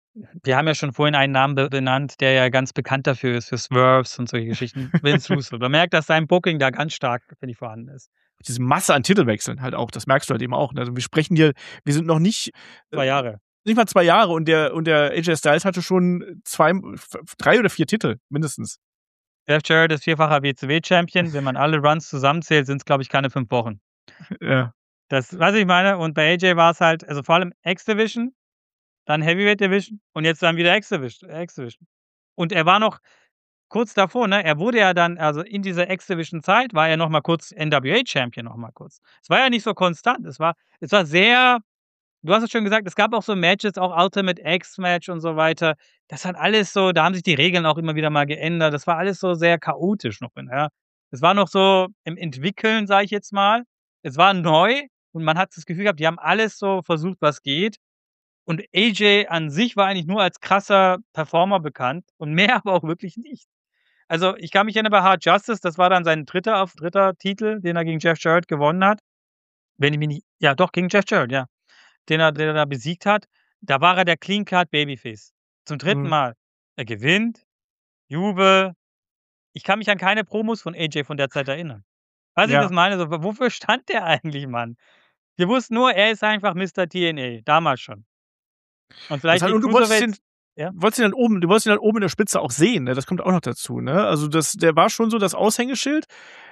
Wir haben ja schon vorhin einen Namen be benannt, der ja ganz bekannt dafür ist, für Swerves und solche Geschichten. Vince Russo. Man merkt, dass sein Booking da ganz stark, finde ich, vorhanden ist. Diese Masse an Titelwechseln halt auch, das merkst du halt eben auch. Also wir sprechen hier, wir sind noch nicht Zwei Jahre. Nicht mal zwei Jahre und der und der A J Styles hatte schon zwei, drei oder vier Titel mindestens. Jeff Jarrett ist vierfacher W C W-Champion. Wenn man alle Runs zusammenzählt, sind es, glaube ich, keine fünf Wochen. Ja. Das, was ich meine. Und bei A J war es halt, also vor allem X-Division, dann Heavyweight Division und jetzt dann wieder X-Division. X-Division. Und er war noch kurz davor, ne? Er wurde ja dann, also in dieser X-Division-Zeit war er noch mal kurz N W A-Champion noch mal kurz. Es war ja nicht so konstant. Es war, es war sehr, du hast es schon gesagt, es gab auch so Matches, auch Ultimate X-Match und so weiter. Das hat alles so, da haben sich die Regeln auch immer wieder mal geändert. Das war alles so sehr chaotisch noch, ja. Es war noch so im Entwickeln, sage ich jetzt mal. Es war neu und man hat das Gefühl gehabt, die haben alles so versucht, was geht. Und A J an sich war eigentlich nur als krasser Performer bekannt und mehr aber auch wirklich nicht. Also, ich kann mich erinnern bei Hard Justice, das war dann sein dritter auf dritter Titel, den er gegen Jeff Jarrett gewonnen hat. Wenn ich mich nicht, ja doch, gegen Jeff Jarrett, ja. Den er, den er da besiegt hat. Da war er der Clean Cut Babyface. Zum dritten Mhm. Mal. Er gewinnt, Jubel. Ich kann mich an keine Promos von A J von der Zeit erinnern. Weißt du, Ja. ich das meine? So, w wofür stand der eigentlich, Mann? Wir wussten nur, er ist einfach Mister T N A, damals schon. Und Das vielleicht halt, die und du wolltest ihn, Cruiserweights, ja? wolltest ihn dann oben, du wolltest ihn dann oben in der Spitze auch sehen, ne? Das kommt auch noch dazu, ne? Also das, der war schon so das Aushängeschild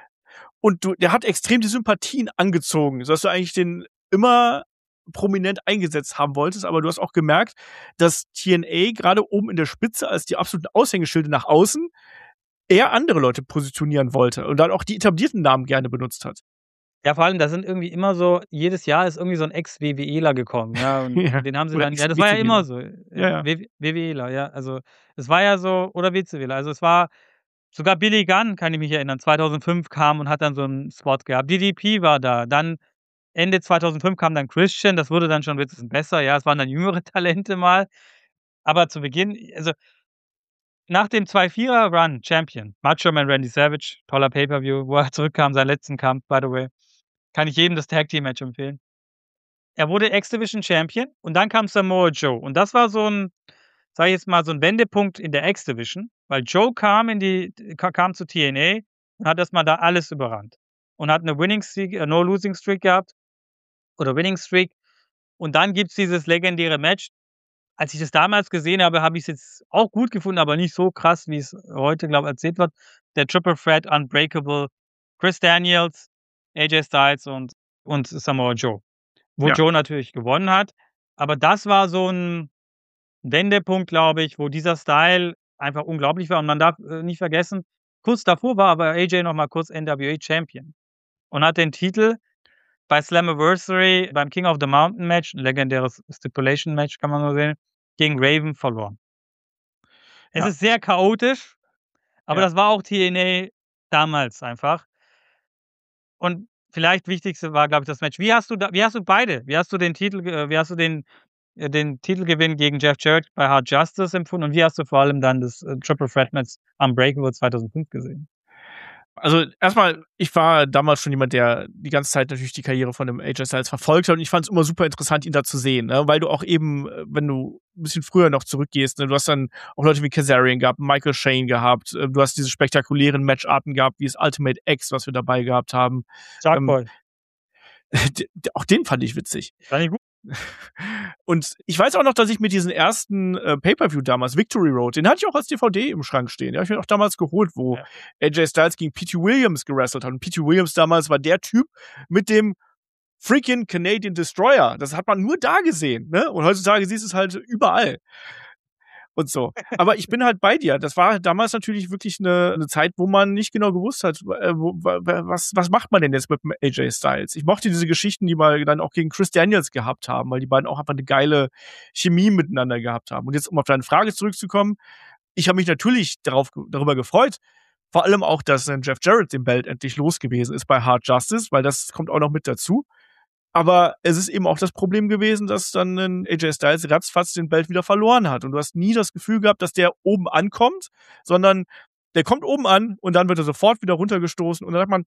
und du, der hat extrem die Sympathien angezogen, sodass du eigentlich den immer prominent eingesetzt haben wolltest, aber du hast auch gemerkt, dass T N A gerade oben in der Spitze als die absoluten Aushängeschilde nach außen eher andere Leute positionieren wollte und dann auch die etablierten Namen gerne benutzt hat. Ja, vor allem, da sind irgendwie immer so, jedes Jahr ist irgendwie so 'n Ex-WWEler gekommen, ja, und Ja. den haben sie Oder dann, ja, das war ja immer Ex-WCWler. so, Ja, äh, ja. W WWEler, ja. Also, es war ja so, oder WCWler. Also, es war sogar Billy Gunn, kann ich mich erinnern, zweitausendfünf kam und hat dann so 'n Spot gehabt. D D P war da. Dann Ende zweitausendfünf kam dann Christian, das wurde dann schon 'n bisschen besser, ja. Es waren dann jüngere Talente mal. Aber zu Beginn, also nach dem zwei Vierer Run Champion, Macho Man Randy Savage, toller Pay-per-View, wo er zurückkam, seinen letzten Kampf, by the way. Kann ich jedem das Tag Team Match empfehlen. Er wurde X-Division Champion und dann kam Samoa Joe. Und das war so 'n, sage ich jetzt mal, so 'n Wendepunkt in der X-Division, weil Joe kam in die ka kam zu T N A und hat erst mal da alles überrannt und hat 'ne Winning Streak, äh, No Losing Streak gehabt oder Winning Streak. Und dann gibt's dieses legendäre Match. Als ich das damals gesehen habe, habe ich's jetzt auch gut gefunden, aber nicht so krass, wie's heute, glaube ich, erzählt wird. Der Triple Threat Unbreakable, Chris Daniels, A J Styles und und Samoa Joe. Wo Ja. Joe natürlich gewonnen hat. Aber das war so 'n Wendepunkt, glaube ich, wo dieser Style einfach unglaublich war. Und man darf, äh, nicht vergessen, kurz davor war aber A J noch mal kurz N W A Champion und hat den Titel bei Slammiversary beim King of the Mountain Match, 'n legendäres Stipulation Match, kann man so sehen, gegen Raven verloren. Es Ja. ist sehr chaotisch, aber Ja. das war auch T N A damals einfach. Und vielleicht wichtigste war, glaube ich, das Match. Wie hast du da wie hast du beide, wie hast du den Titel, äh, wie hast du den äh, den Titelgewinn gegen Jeff Jarrett bei Hard Justice empfunden und wie hast du vor allem dann das, äh, Triple Threat Match Unbreakable zweitausendfünf gesehen? Also, erstmal, ich war damals schon jemand, der die ganze Zeit natürlich die Karriere von dem A J Styles verfolgt hat und ich fand's immer super interessant, ihn da zu sehen, ne? Weil du auch eben, äh, wenn du 'n bisschen früher noch zurückgehst, ne, du hast dann auch Leute wie Kazarian gehabt, Michael Shane gehabt, äh, du hast diese spektakulären Matcharten gehabt, wie das Ultimate X, was wir dabei gehabt haben. Shark Ähm, Boy. d d auch den fand ich witzig. Fand ich gut. Und ich weiß auch noch, dass ich mir diesen ersten, äh, Pay-per-View damals, Victory Road, den hatte ich auch als D V D im Schrank stehen. Den habe ich mir auch damals geholt, wo Ja. A J Styles gegen P T Williams gewrestelt hat. Und P T Williams damals war der Typ mit dem freaking Canadian Destroyer. Das hat man nur da gesehen, ne? Und heutzutage siehst du es halt überall. Und so. Aber ich bin halt bei dir. Das war damals natürlich wirklich 'ne 'ne Zeit, wo man nicht genau gewusst hat, äh, wo wa wa was was macht man denn jetzt mit dem A J Styles? Ich mochte diese Geschichten, die wir dann auch gegen Chris Daniels gehabt haben, weil die beiden auch einfach 'ne geile Chemie miteinander gehabt haben. Und jetzt, um auf deine Frage zurückzukommen, ich habe mich natürlich darauf darüber gefreut, vor allem auch, dass dann Jeff Jarrett den Belt endlich los gewesen ist bei Hard Justice, weil das kommt auch noch mit dazu. Aber es ist eben auch das Problem gewesen, dass dann 'nen A J Styles ratzfatz den Belt wieder verloren hat. Und du hast nie das Gefühl gehabt, dass der oben ankommt, sondern der kommt oben an und dann wird er sofort wieder runtergestoßen. Und dann sagt man,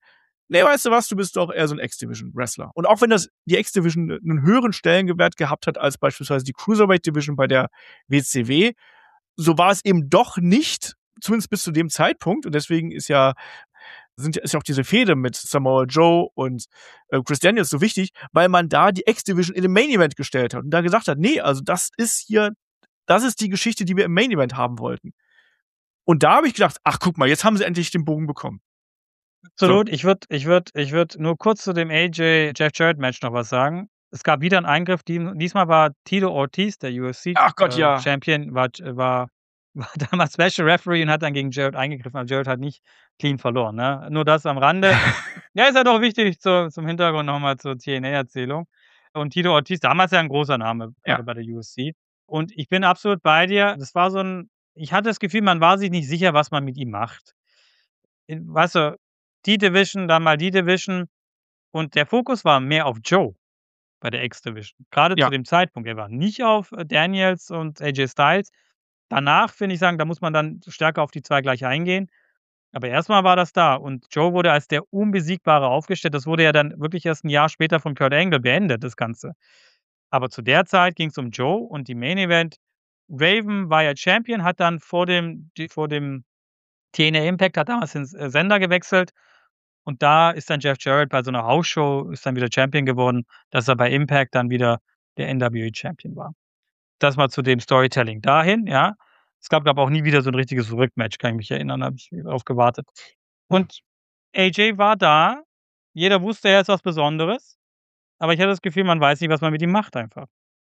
nee, weißt du was, du bist doch eher so ein X-Division-Wrestler. Und auch wenn das die X-Division einen höheren Stellenwert gehabt hat als beispielsweise die Cruiserweight-Division bei der W C W, so war es eben doch nicht, zumindest bis zu dem Zeitpunkt. Und deswegen ist ja sind ist ja auch diese Fehde mit Samoa Joe und äh, Chris Daniels so wichtig, weil man da die X-Division in den Main-Event gestellt hat und da gesagt hat, nee, also das ist hier, das ist die Geschichte, die wir im Main-Event haben wollten. Und da habe ich gedacht, ach guck mal, jetzt haben sie endlich den Bogen bekommen. Absolut. So. Ich würde ich würd, ich würd nur kurz zu dem A J Jeff Jarrett Match noch was sagen. Es gab wieder einen Eingriff. Die, diesmal war Tito Ortiz, der U F C ach Gott, äh, ja. Champion, war, war, war damals Special Referee und hat dann gegen Jarrett eingegriffen. Aber Jarrett hat nicht clean verloren. Ne? Nur das am Rande. Ja, ist ja doch wichtig zu, zum Hintergrund nochmal zur T N A-Erzählung. Und Tito Ortiz, damals ja ein großer Name, Ja. gerade bei der U F C. Und ich bin absolut bei dir. Das war so ein, ich hatte das Gefühl, man war sich nicht sicher, was man mit ihm macht. In, weißt du, die Division, dann mal die Division. Und der Fokus war mehr auf Joe bei der X-Division. Gerade Ja. zu dem Zeitpunkt. Er war nicht auf äh, Daniels und A J Styles. Danach, finde ich sagen, da muss man dann stärker auf die zwei gleich eingehen. Aber erstmal war das da. Und Joe wurde als der Unbesiegbare aufgestellt. Das wurde ja dann wirklich erst ein Jahr später von Kurt Angle beendet, das Ganze. Aber zu der Zeit ging es um Joe und die Main Event. Raven war ja Champion, hat dann vor dem, die, vor dem T N A Impact, hat damals den äh, Sender gewechselt. Und da ist dann Jeff Jarrett bei so einer Hausshow, ist dann wieder Champion geworden, dass er bei Impact dann wieder der N W A Champion war. Das mal zu dem Storytelling dahin, ja. Es gab aber auch nie wieder so ein richtiges Rückmatch, kann ich mich erinnern, habe ich darauf gewartet. Und A J war da, jeder wusste, er ist was Besonderes, aber ich hatte das Gefühl, man weiß nicht, was man mit ihm macht einfach.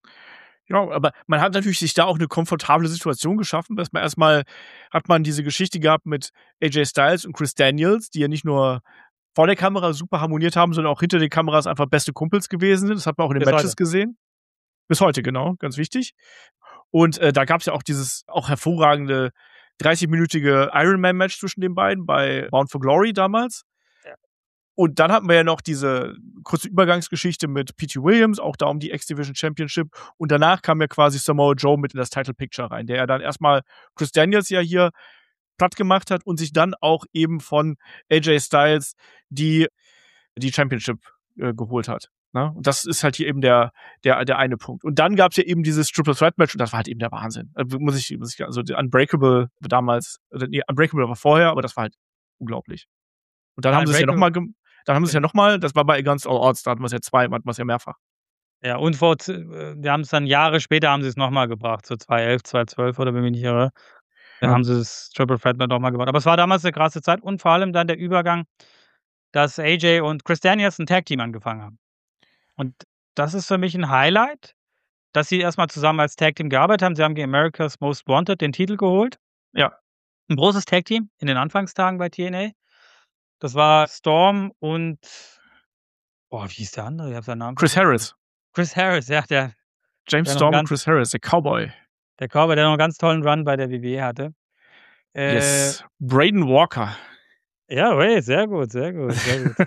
Ja, aber man hat natürlich sich da auch eine komfortable Situation geschaffen, dass man erstmal hat man diese Geschichte gehabt mit A J Styles und Chris Daniels, die ja nicht nur vor der Kamera super harmoniert haben, sondern auch hinter den Kameras einfach beste Kumpels gewesen sind. Das hat man auch in den Bis Matches heute. gesehen. Bis heute, genau, ganz wichtig. Und äh, da gab es ja auch dieses auch hervorragende dreißig-minütige Ironman-Match zwischen den beiden bei Bound for Glory damals. Ja. Und dann hatten wir ja noch diese kurze Übergangsgeschichte mit P T Williams, auch da um die X-Division Championship. Und danach kam ja quasi Samoa Joe mit in das Title Picture rein, der ja dann erstmal Chris Daniels ja hier platt gemacht hat und sich dann auch eben von A J Styles die, die Championship äh, geholt hat. Ne? Und das ist halt hier eben der, der, der eine Punkt. Und dann gab es ja eben dieses Triple Threat Match und das war halt eben der Wahnsinn. Also, muss ich, muss ich, also Unbreakable damals, oder nee, Unbreakable war vorher, aber das war halt unglaublich. Und dann Ja, haben sie es ja nochmal, Unbreakable- dann haben sie es ja nochmal, das war bei Against All Odds, da hatten wir es ja zwei, hatten wir es ja mehrfach. Ja, und vor, z- äh, wir haben es dann Jahre später haben sie es nochmal gebracht, so zwanzig elf, zwanzig zwölf oder wenn mich nicht irre. Da Ja. haben sie das Triple Threat nochmal gebracht. Aber es war damals eine krasse Zeit und vor allem dann der Übergang, dass A J und Chris Daniels ein Tag-Team angefangen haben. Und das ist für mich ein Highlight, dass sie erstmal zusammen als Tag-Team gearbeitet haben. Sie haben gegen America's Most Wanted den Titel geholt. Ja. Ein großes Tag-Team in den Anfangstagen bei T N A. Das war Storm und boah, wie hieß der andere? Ich habe seinen Namen Chris vergessen. Harris. Chris Harris, ja, der, James Der noch Storm und ganz- Chris Harris, der Cowboy. der Cowboy, der noch einen ganz tollen Run bei der W W E hatte. Äh, Yes. Braden Walker. Ja, hey, sehr gut, sehr gut, sehr gut.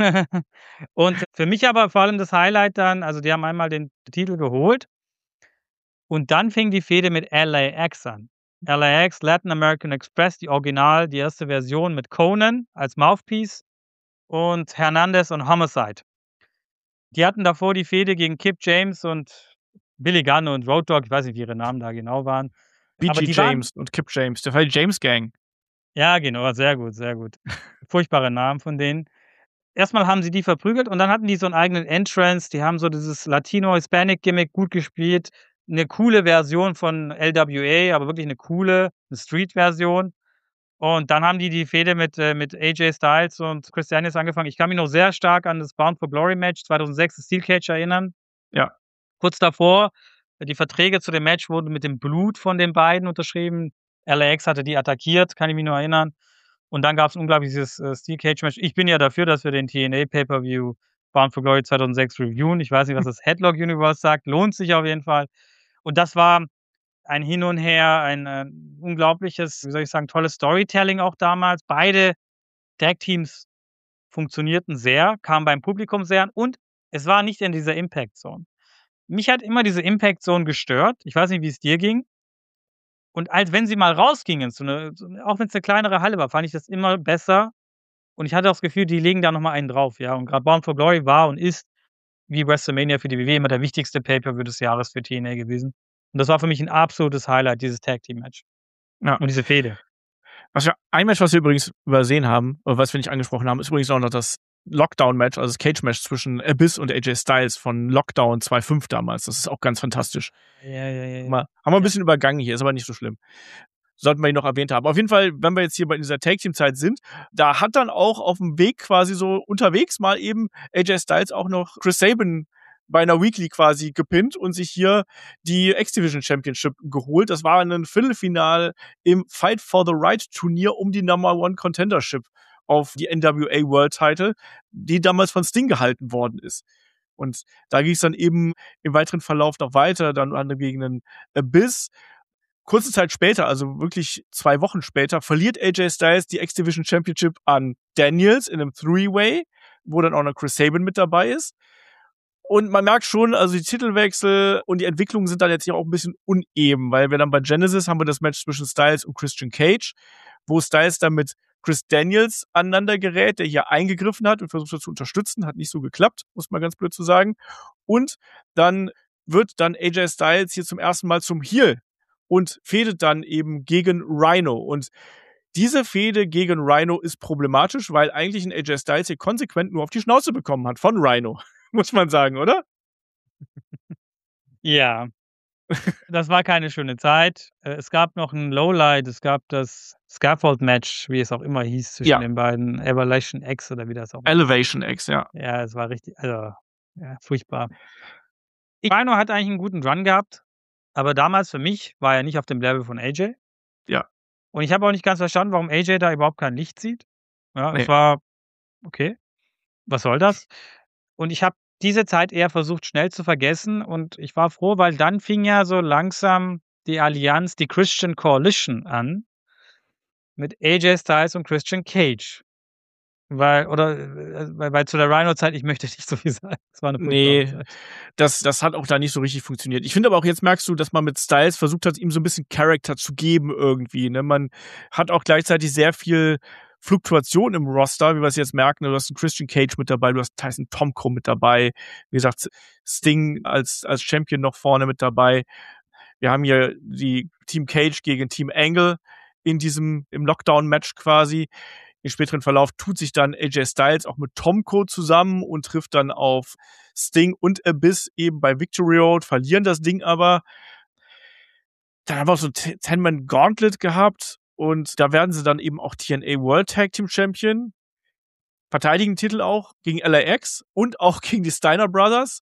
Und für mich aber vor allem das Highlight dann, also die haben einmal den Titel geholt und dann fing die Fehde mit L A X an. L A X, Latin American Express, die Original, die erste Version mit Conan als Mouthpiece und Hernandez und Homicide. Die hatten davor die Fehde gegen Kip James und Billy Gunn und Road Dogg, ich weiß nicht, wie ihre Namen da genau waren. B Aber G die waren- James und Kip James, der war die James Gang. Ja, genau, sehr gut, sehr gut. Furchtbare Namen von denen. Erstmal haben sie die verprügelt und dann hatten die so einen eigenen Entrance. Die haben so dieses Latino-Hispanic-Gimmick gut gespielt. Eine coole Version von L W A, aber wirklich eine coole, eine Street-Version. Und dann haben die die Fehde mit, äh, mit A J Styles und Chris Daniels angefangen. Ich kann mich noch sehr stark an das Bound for Glory Match zweitausendsechs, das Steel Cage, erinnern. Ja. Kurz davor, die Verträge zu dem Match wurden mit dem Blut von den beiden unterschrieben. L A X hatte die attackiert, kann ich mich noch erinnern. Und dann gab es ein unglaubliches äh, Steel Cage Match. Ich bin ja dafür, dass wir den T N A Pay-Per-View Bound for Glory zweitausendsechs reviewen. Ich weiß nicht, was das Headlock Universe sagt. Lohnt sich auf jeden Fall. Und das war ein Hin und Her, ein äh, unglaubliches, wie soll ich sagen, tolles Storytelling auch damals. Beide Tag-Teams funktionierten sehr, kamen beim Publikum sehr an und es war nicht in dieser Impact-Zone. Mich hat immer diese Impact-Zone gestört. Ich weiß nicht, wie es dir ging. Und als wenn sie mal rausgingen, so eine, so eine, auch wenn es eine kleinere Halle war, fand ich das immer besser Und ich hatte das Gefühl, die legen da noch mal einen drauf, ja. Und gerade Bound for Glory war und ist wie WrestleMania für die W W E immer der wichtigste Pay-Per-View des Jahres für T N A gewesen. Und das war für mich ein absolutes Highlight, dieses Tag-Team-Match. Ja. Und diese Fehde. Was wir, ein Match, was wir übrigens übersehen haben, oder was wir nicht angesprochen haben, ist übrigens auch noch das Lockdown-Match, also das Cage-Match zwischen Abyss und A J Styles von Lockdown zwei Punkt fünf damals. Das ist auch ganz fantastisch. Ja, ja, ja. ja. Haben wir, haben wir ein bisschen übergangen hier, ist aber nicht so schlimm. Sollten wir ihn noch erwähnt haben. Auf jeden Fall, wenn wir jetzt hier bei dieser Tag-Team-Zeit sind, da hat dann auch auf dem Weg quasi so unterwegs mal eben A J Styles auch noch Chris Sabin bei einer Weekly quasi gepinnt und sich hier die X-Division Championship geholt. Das war ein Viertelfinal im Fight for the Right Turnier um die Number One Contendership auf die N W A World Title, die damals von Sting gehalten worden ist. Und da ging es dann eben im weiteren Verlauf noch weiter, dann gegen den Abyss. Kurze Zeit später, also wirklich zwei Wochen später, verliert A J Styles die X-Division Championship an Daniels in einem Three-Way, wo dann auch noch Chris Sabin mit dabei ist. Und man merkt schon, also die Titelwechsel und die Entwicklungen sind dann jetzt hier auch ein bisschen uneben, weil wir dann bei Genesis haben wir das Match zwischen Styles und Christian Cage, wo Styles dann mit Chris Daniels aneinander gerät, der hier eingegriffen hat und versucht hat zu unterstützen, hat nicht so geklappt, muss man ganz blöd zu sagen. Und dann wird dann A J Styles hier zum ersten Mal zum Heel und fehdet dann eben gegen Rhino. Und diese Fehde gegen Rhino ist problematisch, weil eigentlich ein A J Styles hier konsequent nur auf die Schnauze bekommen hat von Rhino. Muss man sagen, oder? Ja. Das war keine schöne Zeit. Äh, Es gab noch ein Lowlight, es gab das Scaffold-Match, wie es auch immer hieß, zwischen Ja. den beiden. Evolution X oder wie das auch Elevation X, ja. Ja, es war richtig, also, ja, furchtbar. Rhino hat eigentlich einen guten Run gehabt, aber damals für mich war er nicht auf dem Level von A J. Ja. Und ich habe auch nicht ganz verstanden, warum A J da überhaupt kein Licht sieht. Ja, Nee. es war okay. Was soll das? Und ich habe diese Zeit eher versucht, schnell zu vergessen. Und ich war froh, weil dann fing ja so langsam die Allianz, die Christian Coalition an mit A J Styles und Christian Cage. Weil, oder, äh, weil, weil zu der Rhino-Zeit, ich möchte nicht so viel sagen. Es war eine furchtbare Nee, Zeit. das, das hat auch da nicht so richtig funktioniert. Ich finde aber auch, jetzt merkst du, dass man mit Styles versucht hat, ihm so ein bisschen Charakter zu geben irgendwie. Ne? Man hat auch gleichzeitig sehr viel Fluktuation im Roster, wie wir es jetzt merken. Du hast einen Christian Cage mit dabei, du hast Tyson Tomko mit dabei. Wie gesagt, Sting als, als Champion noch vorne mit dabei. Wir haben hier die Team Cage gegen Team Angle in diesem, im Lockdown-Match quasi. Im späteren Verlauf tut sich dann A J Styles auch mit Tomko zusammen und trifft dann auf Sting und Abyss eben bei Victory Road, verlieren das Ding aber. Dann haben wir auch so ein Ten-Man-Gauntlet gehabt und da werden sie dann eben auch T N A World Tag Team Champion, verteidigen Titel auch gegen L A X und auch gegen die Steiner Brothers.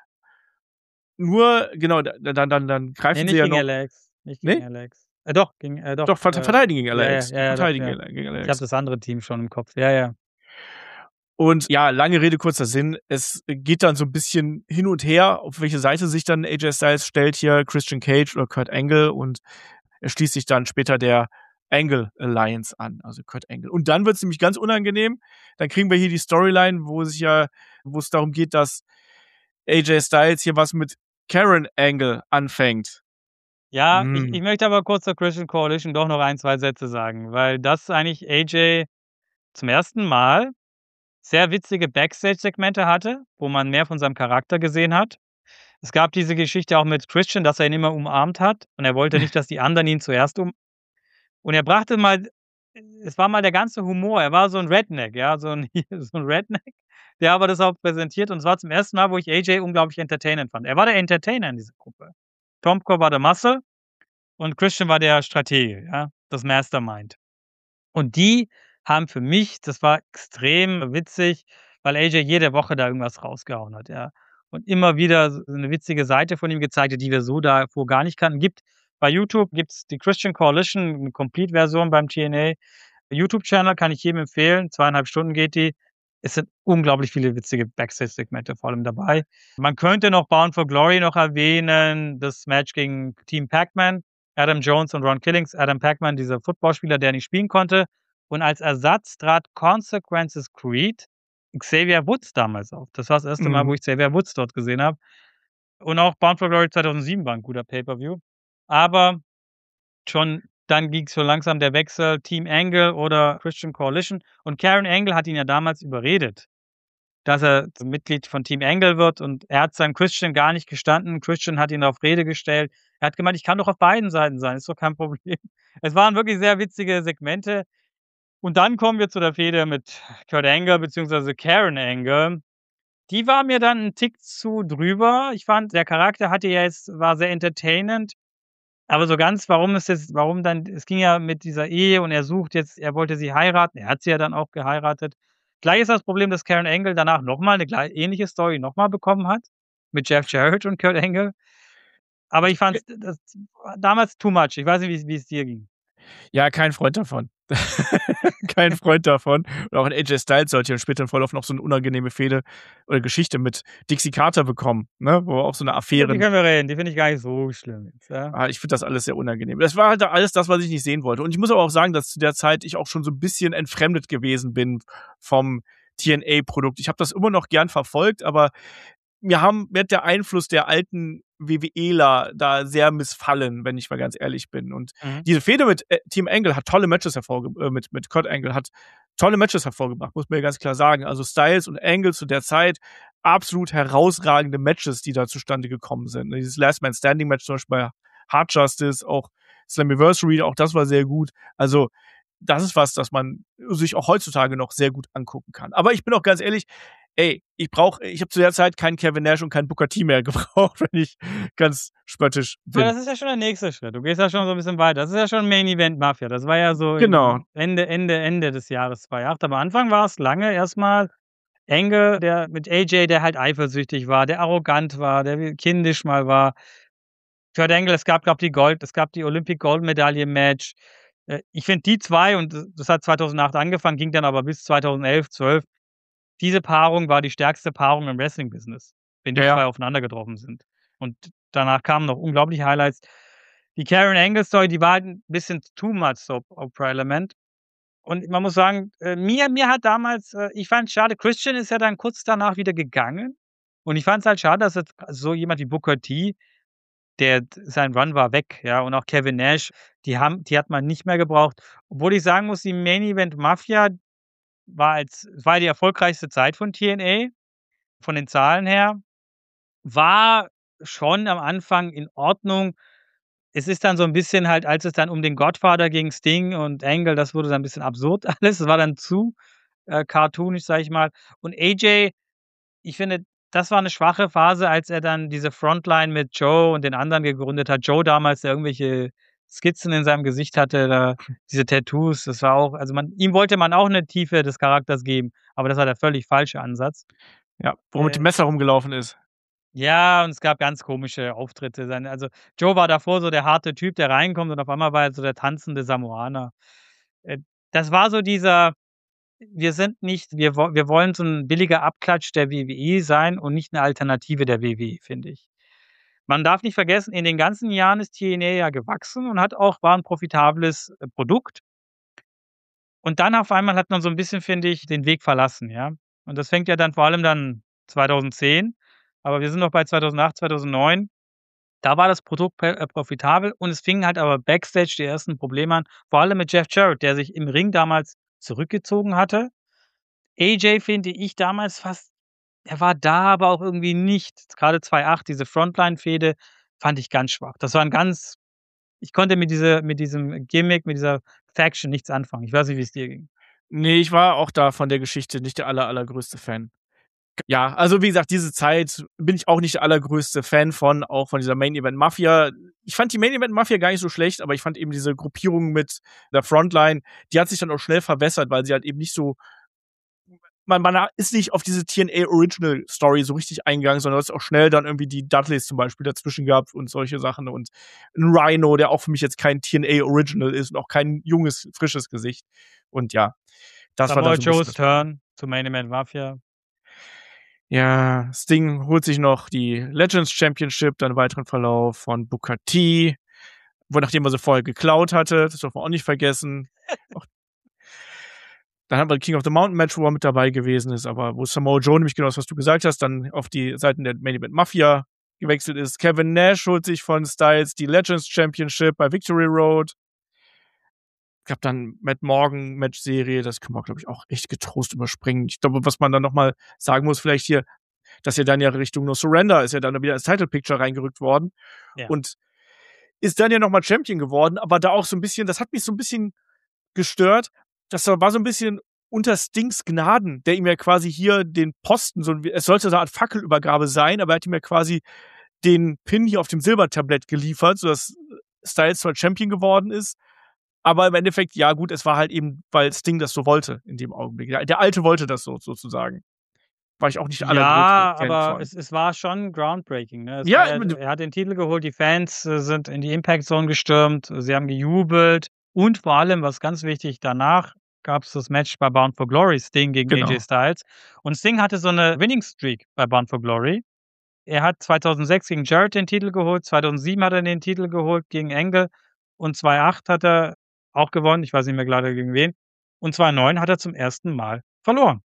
Nur, genau, dann, dann, dann, dann greifen Nee, nicht sie ja gegen noch. Alex. Nicht Nee? gegen Alex. Äh, doch, gegen, äh, doch. Doch, ver- äh, verteidigen gegen ja, L A X. ja, ja, ja, doch, verteidigen ja. gegen, gegen L A Ich X. habe das andere Team schon im Kopf. Ja, ja. Und ja, lange Rede, kurzer Sinn. Es geht dann so ein bisschen hin und her, auf welche Seite sich dann A J Styles stellt hier, Christian Cage oder Kurt Angle, und er schließt sich dann später der Angle Alliance an, also Kurt Angle. Und dann wird es nämlich ganz unangenehm. Dann kriegen wir hier die Storyline, wo sich ja, wo es darum geht, dass A J Styles hier was mit Karen Angle anfängt. Ja, Hm. ich, ich möchte aber kurz zur Christian Coalition doch noch ein, zwei Sätze sagen, weil das eigentlich A J zum ersten Mal sehr witzige Backstage-Segmente hatte, wo man mehr von seinem Charakter gesehen hat. Es gab diese Geschichte auch mit Christian, dass er ihn immer umarmt hat und er wollte nicht, dass die anderen ihn zuerst um. Und er brachte mal, es war mal der ganze Humor, er war so ein Redneck, ja, so ein, so ein Redneck, der aber das auch präsentiert, und es war zum ersten Mal, wo ich A J unglaublich entertainend fand. Er war der Entertainer in dieser Gruppe. Tomko war der Muscle und Christian war der Stratege, ja, das Mastermind. Und die haben für mich, das war extrem witzig, weil A J jede Woche da irgendwas rausgehauen hat, ja. Und immer wieder so eine witzige Seite von ihm gezeigt hat, die wir so davor gar nicht kannten. Gibt bei YouTube gibt's die Christian Coalition, eine Complete-Version beim T N A YouTube-Channel, kann ich jedem empfehlen. Zweieinhalb Stunden geht die. Es sind unglaublich viele witzige Backstage-Segmente vor allem dabei. Man könnte noch Bound for Glory noch erwähnen, das Match gegen Team Pac-Man, Adam Jones und Ron Killings. Adam Pac-Man, dieser Footballspieler, der nicht spielen konnte. Und als Ersatz trat Consequences Creed Xavier Woods damals auf. Das war das erste Mal, Mhm. wo ich Xavier Woods dort gesehen habe. Und auch Bound for Glory zweitausendsieben war ein guter Pay-Per-View. Aber schon Dann ging so langsam der Wechsel Team Angle oder Christian Coalition. Und Karen Angle hat ihn ja damals überredet, dass er Mitglied von Team Angle wird. Und er hat seinem Christian gar nicht gestanden. Christian hat ihn auf Rede gestellt. Er hat gemeint, ich kann doch auf beiden Seiten sein, ist doch kein Problem. Es waren wirklich sehr witzige Segmente. Und dann kommen wir zu der Fehde mit Kurt Angle bzw. Karen Angle. Die war mir dann ein Tick zu drüber. Ich fand, der Charakter hatte ja jetzt, war sehr entertainend. Aber so ganz, warum ist jetzt, warum dann, es ging ja mit dieser Ehe und er sucht jetzt, er wollte sie heiraten, er hat sie ja dann auch geheiratet. Gleich ist das Problem, dass Karen Angle danach nochmal eine gleich, ähnliche Story nochmal bekommen hat, mit Jeff Jarrett und Kurt Angle. Aber ich fand das damals too much. Ich weiß nicht, wie es dir ging. Ja, kein Freund davon. Kein Freund davon. Und auch in A J Styles sollte ja im späteren Verlauf noch so eine unangenehme Fehde oder Geschichte mit Dixie Carter bekommen, ne? Wo auch so eine Affäre. Die können wir reden, die finde ich gar nicht so schlimm jetzt, ja. Ah, ich finde das alles sehr unangenehm. Das war halt alles das, was ich nicht sehen wollte. Und ich muss aber auch sagen, dass zu der Zeit ich auch schon so ein bisschen entfremdet gewesen bin vom T N A-Produkt. Ich habe das immer noch gern verfolgt, aber mir haben mir hat der Einfluss der alten WWEler da sehr missfallen, wenn ich mal ganz ehrlich bin. Und Mhm. diese Fehde mit äh, Team Angle hat tolle Matches hervorgebracht, äh, mit, mit Kurt Angle hat tolle Matches hervorgebracht, muss man ja ganz klar sagen. Also Styles und Angle zu der Zeit absolut herausragende Matches, die da zustande gekommen sind. Dieses Last Man Standing Match zum Beispiel bei Hard Justice, auch Slammiversary, auch das war sehr gut. Also das ist was, das man sich auch heutzutage noch sehr gut angucken kann. Aber ich bin auch ganz ehrlich, ey, ich brauche, ich habe zu der Zeit keinen Kevin Nash und keinen Booker T mehr gebraucht, wenn ich ganz spöttisch bin. Aber das ist ja schon der nächste Schritt. Du gehst ja schon so ein bisschen weiter. Das ist ja schon Main Event Mafia. Das war ja so Genau. Ende, Ende, Ende des Jahres zweitausendacht. Aber am Anfang war es lange erstmal Angle, der mit A J, der halt eifersüchtig war, der arrogant war, der kindisch mal war. Kurt Angle, es gab, glaube ich, die Gold, es gab die Olympic Gold Medaille Match. Ich finde die zwei, und das hat zweitausendacht angefangen, ging dann aber bis zweitausendelf, zwölf. Diese Paarung war die stärkste Paarung im Wrestling-Business, wenn die Ja, ja. zwei aufeinander getroffen sind. Und danach kamen noch unglaubliche Highlights. Die Karen Angle-Story, die war halt ein bisschen too much Soap Opera Element. Und man muss sagen, äh, mir, mir hat damals, äh, ich fand es schade, Christian ist ja dann kurz danach wieder gegangen. Und ich fand es halt schade, dass jetzt so jemand wie Booker T, der sein Run war weg, ja, und auch Kevin Nash, die haben, die hat man nicht mehr gebraucht. Obwohl ich sagen muss, die Main Event Mafia war als, war die erfolgreichste Zeit von T N A, von den Zahlen her, war schon am Anfang in Ordnung. Es ist dann so ein bisschen halt, als es dann um den Godfather ging, Sting und Angle, das wurde dann ein bisschen absurd alles. Das war dann zu äh, cartoonisch, sage ich mal. Und A J, ich finde, das war eine schwache Phase, als er dann diese Frontline mit Joe und den anderen gegründet hat. Joe damals, der irgendwelche Skizzen in seinem Gesicht hatte, da, diese Tattoos, das war auch, also man, ihm wollte man auch eine Tiefe des Charakters geben, aber das war der völlig falsche Ansatz. Ja, wo mit Äh, dem Messer rumgelaufen ist. Ja, und es gab ganz komische Auftritte. Seine, also Joe war davor so der harte Typ, der reinkommt, und auf einmal war er so der tanzende Samoaner. Äh, das war so dieser, wir sind nicht, wir, wo- wir wollen so ein billiger Abklatsch der W W E sein und nicht eine Alternative der W W E, finde ich. Man darf nicht vergessen, in den ganzen Jahren ist T N A ja gewachsen und hat auch, war ein profitables äh, Produkt. Und dann auf einmal hat man so ein bisschen, finde ich, den Weg verlassen, ja. Und das fängt ja dann vor allem dann zweitausendzehn, aber wir sind noch bei zweitausendacht, zweitausendneun. Da war das Produkt pe äh, profitabel, und es fingen halt aber Backstage die ersten Probleme an, vor allem mit Jeff Jarrett, der sich im Ring damals zurückgezogen hatte. A J finde ich damals fast, er war da, aber auch irgendwie nicht. Gerade zweitausendacht, diese Frontline-Fehde fand ich ganz schwach. Das war ein ganz, ich konnte mit dieser, mit diesem Gimmick, mit dieser Faction nichts anfangen. Ich weiß nicht, wie es dir ging. Nee, ich war auch da von der Geschichte nicht der aller, allergrößte Fan. Ja, also wie gesagt, diese Zeit bin ich auch nicht der allergrößte Fan von, auch von dieser Main Event Mafia. Ich fand die Main Event Mafia gar nicht so schlecht, aber ich fand eben diese Gruppierung mit der Frontline, die hat sich dann auch schnell verwässert, weil sie halt eben nicht so, man, man ist nicht auf diese T N A Original Story so richtig eingegangen, sondern es auch schnell dann irgendwie die Dudleys zum Beispiel dazwischen gab und solche Sachen, und ein Rhino, der auch für mich jetzt kein T N A Original ist und auch kein junges, frisches Gesicht. Und ja, das war Samoa dann so ein Joes bisschen, Turn zu Main Event Mafia. ja, Sting holt sich noch die Legends Championship, dann im weiteren Verlauf von Booker T, wo, nachdem er sie vorher geklaut hatte, das darf man auch nicht vergessen. Auch, dann haben wir King of the Mountain Match, wo er mit dabei gewesen ist, aber wo Samoa Joe, nämlich genau das, was du gesagt hast, dann auf die Seiten der Main Event Mafia gewechselt ist. Kevin Nash holt sich von Styles die Legends Championship bei Victory Road. gab dann Matt Morgan Match-Serie, das können wir, glaube ich, auch echt getrost überspringen. Ich glaube, was man dann noch mal sagen muss, vielleicht hier, dass er dann ja Richtung No Surrender ist ja dann wieder ins Title Picture reingerückt worden Ja. und ist dann ja noch mal Champion geworden, aber da auch so ein bisschen, das hat mich so ein bisschen gestört, das war so ein bisschen unter Stings Gnaden, der ihm ja quasi hier den Posten, so, es sollte so eine Art Fackelübergabe sein, aber er hat ihm ja quasi den Pin hier auf dem Silbertablett geliefert, sodass Styles zwar Champion geworden ist, aber im Endeffekt, ja gut, es war halt eben, weil Sting das so wollte in dem Augenblick. Der, der Alte wollte das so, sozusagen. War ich auch nicht der Ja, allergrößte Fan aber von. es, es war schon groundbreaking. Ne? Es Ja, war, ich er, meine- er hat den Titel geholt, die Fans äh, sind in die Impact Zone gestürmt, sie haben gejubelt und vor allem, was ganz wichtig, danach gab es das Match bei Bound for Glory, Sting gegen Genau. A J Styles. Und Sting hatte so eine Winning Streak bei Bound for Glory. Er hat zweitausendsechs gegen Jarrett den Titel geholt, zweitausendsieben hat er den Titel geholt gegen Angle und zweitausendacht hat er auch gewonnen, ich weiß nicht mehr gerade gegen wen. Und zweitausendneun hat er zum ersten Mal verloren.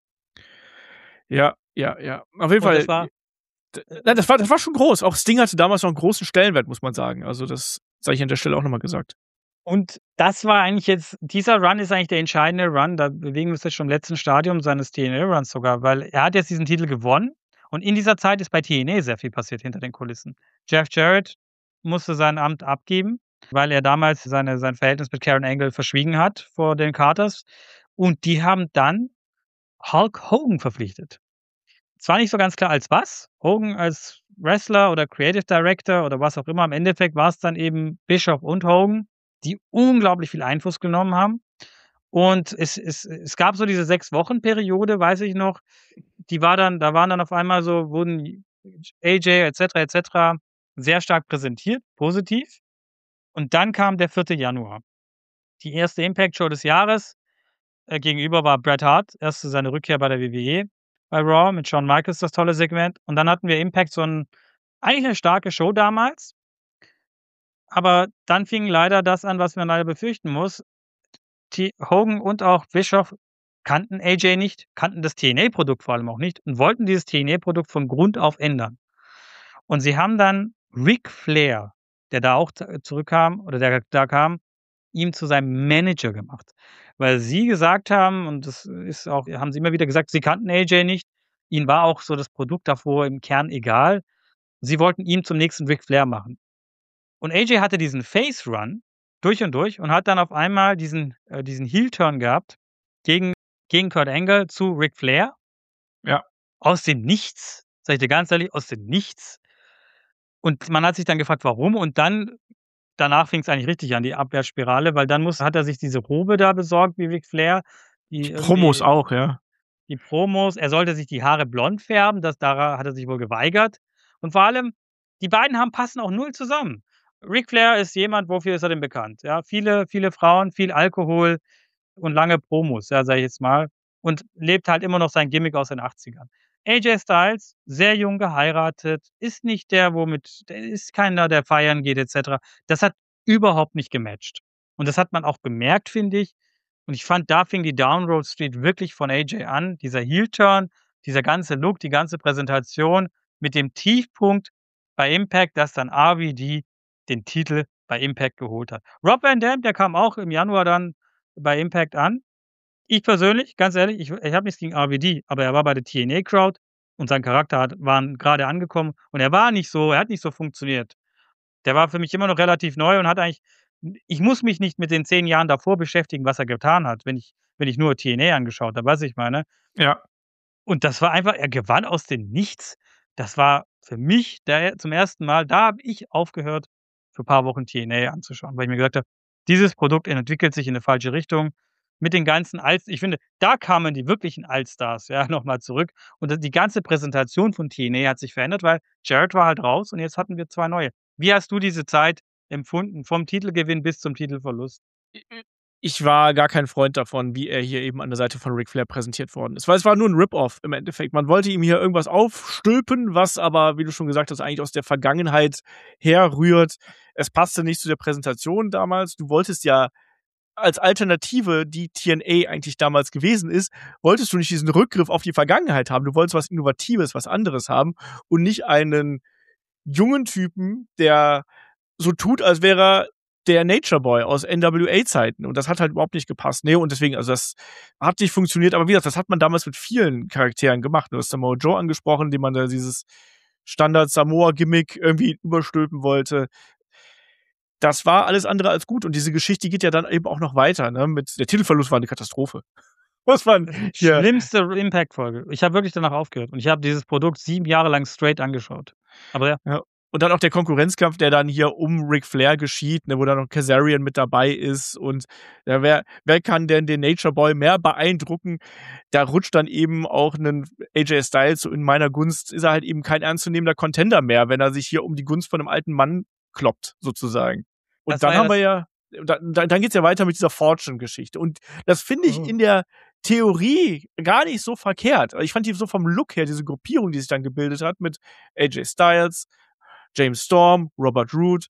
Ja, ja, ja. Auf jeden Und Fall. das war, d- Nein, das war, das war schon groß. Auch Sting hatte damals noch einen großen Stellenwert, muss man sagen. Also, das sei ich an der Stelle auch nochmal gesagt. Und das war eigentlich jetzt, dieser Run ist eigentlich der entscheidende Run. Da bewegen wir uns jetzt schon im letzten Stadium seines T N A-Runs sogar, weil er hat jetzt diesen Titel gewonnen. Und in dieser Zeit ist bei T N A sehr viel passiert hinter den Kulissen. Jeff Jarrett musste sein Amt abgeben, weil er damals seine, sein Verhältnis mit Karen Angle verschwiegen hat vor den Carters. Und die haben dann Hulk Hogan verpflichtet. Zwar nicht so ganz klar als was, Hogan als Wrestler oder Creative Director oder was auch immer. Im Endeffekt war es dann eben Bischoff und Hogan, die unglaublich viel Einfluss genommen haben. Und es, es, es gab so diese Sechs-Wochen-Periode, weiß ich noch, die war dann, da waren dann auf einmal so, wurden A J et cetera et cetera sehr stark präsentiert, positiv. Und dann kam der vierte Januar. Die erste Impact-Show des Jahres. Äh, gegenüber war Bret Hart, erst seine Rückkehr bei der W W E bei Raw mit Shawn Michaels, das tolle Segment. Und dann hatten wir Impact, so ein, eigentlich eine starke Show damals. Aber dann fing leider das an, was man leider befürchten muss. T Hogan und auch Bischoff kannten A J nicht, kannten das T N A-Produkt vor allem auch nicht und wollten dieses T N A-Produkt von Grund auf ändern. Und sie haben dann Ric Flair, der da auch z- zurückkam oder der da kam, ihm zu seinem Manager gemacht. Weil sie gesagt haben, und das ist auch, haben sie immer wieder gesagt, sie kannten A J nicht. Ihnen war auch so das Produkt davor im Kern egal. Sie wollten ihn zum nächsten Ric Flair machen. Und A J hatte diesen Face Run durch und durch und hat dann auf einmal diesen, äh, diesen Heel-Turn gehabt gegen, gegen Kurt Angle zu Ric Flair. Ja. Aus dem Nichts, sag ich dir ganz ehrlich, aus dem Nichts. Und man hat sich dann gefragt, warum. Und dann, danach fing es eigentlich richtig an, die Abwärtsspirale, weil dann muss, hat er sich diese Robe da besorgt, wie Ric Flair. Die Promos irgendwie- auch, ja. die Promos. Er sollte sich die Haare blond färben, das daran hat er sich wohl geweigert. Und vor allem, die beiden haben passen auch null zusammen. Ric Flair ist jemand, wofür ist er denn bekannt? Ja, viele, viele Frauen, viel Alkohol und lange Promos, ja, sag ich jetzt mal. Und lebt halt immer noch sein Gimmick aus den achtzigern. A J Styles, sehr jung geheiratet, ist nicht der, womit, der ist keiner, der feiern geht, et cetera. Das hat überhaupt nicht gematcht. Und das hat man auch gemerkt, finde ich. Und ich fand, da fing die Down Road Street wirklich von A J an. Dieser Heel-Turn, dieser ganze Look, die ganze Präsentation mit dem Tiefpunkt bei Impact, dass dann R V D den Titel bei Impact geholt hat. Rob Van Dam, der kam auch im Januar dann bei Impact an. Ich persönlich, ganz ehrlich, ich, ich habe nichts gegen R V D, aber er war bei der T N A-Crowd und sein Charakter hat, waren gerade angekommen und er war nicht so, er hat nicht so funktioniert. Der war für mich immer noch relativ neu und hat eigentlich, ich muss mich nicht mit den zehn Jahren davor beschäftigen, was er getan hat, wenn ich, wenn ich nur T N A angeschaut habe, was ich meine. Ja. Und das war einfach, er gewann aus dem Nichts. Das war für mich der, zum ersten Mal, da habe ich aufgehört, für ein paar Wochen T N A anzuschauen, weil ich mir gesagt habe, dieses Produkt entwickelt sich in eine falsche Richtung. Mit den ganzen Allstars, ich finde, da kamen die wirklichen Allstars, ja, nochmal zurück. Und die ganze Präsentation von T N A hat sich verändert, weil Jarrett war halt raus und jetzt hatten wir zwei neue. Wie hast du diese Zeit empfunden, vom Titelgewinn bis zum Titelverlust? Ich war gar kein Freund davon, wie er hier eben an der Seite von Ric Flair präsentiert worden ist. Weil es war nur ein Rip-Off im Endeffekt. Man wollte ihm hier irgendwas aufstülpen, was aber, wie du schon gesagt hast, eigentlich aus der Vergangenheit herrührt. Es passte nicht zu der Präsentation damals. Du wolltest ja als Alternative, die T N A eigentlich damals gewesen ist, wolltest du nicht diesen Rückgriff auf die Vergangenheit haben. Du wolltest was Innovatives, was anderes haben und nicht einen jungen Typen, der so tut, als wäre er der Nature Boy aus N W A-Zeiten. Und das hat halt überhaupt nicht gepasst. Nee, und deswegen, also das hat nicht funktioniert. Aber wie gesagt, das hat man damals mit vielen Charakteren gemacht. Du hast Samoa Joe angesprochen, dem man da dieses Standard-Samoa-Gimmick irgendwie überstülpen wollte. Das war alles andere als gut. Und diese Geschichte geht ja dann eben auch noch weiter. Ne? Mit, der Titelverlust war eine Katastrophe. Was man hier. Schlimmste Impact-Folge. Ich habe wirklich danach aufgehört. Und ich habe dieses Produkt sieben Jahre lang straight angeschaut. Aber ja. ja. Und dann auch der Konkurrenzkampf, der dann hier um Ric Flair geschieht, ne, wo dann noch Kazarian mit dabei ist. Und ja, wer, wer kann denn den Nature Boy mehr beeindrucken? Da rutscht dann eben auch ein A J Styles. So in meiner Gunst ist er halt eben kein ernstzunehmender Contender mehr, wenn er sich hier um die Gunst von einem alten Mann kloppt, sozusagen. Und Das dann war ja haben wir das- ja, dann, dann geht's ja weiter mit dieser Fortune-Geschichte. Und das finde ich Oh. in der Theorie gar nicht so verkehrt. Ich fand die so vom Look her, diese Gruppierung, die sich dann gebildet hat mit A J Styles, James Storm, Robert Roode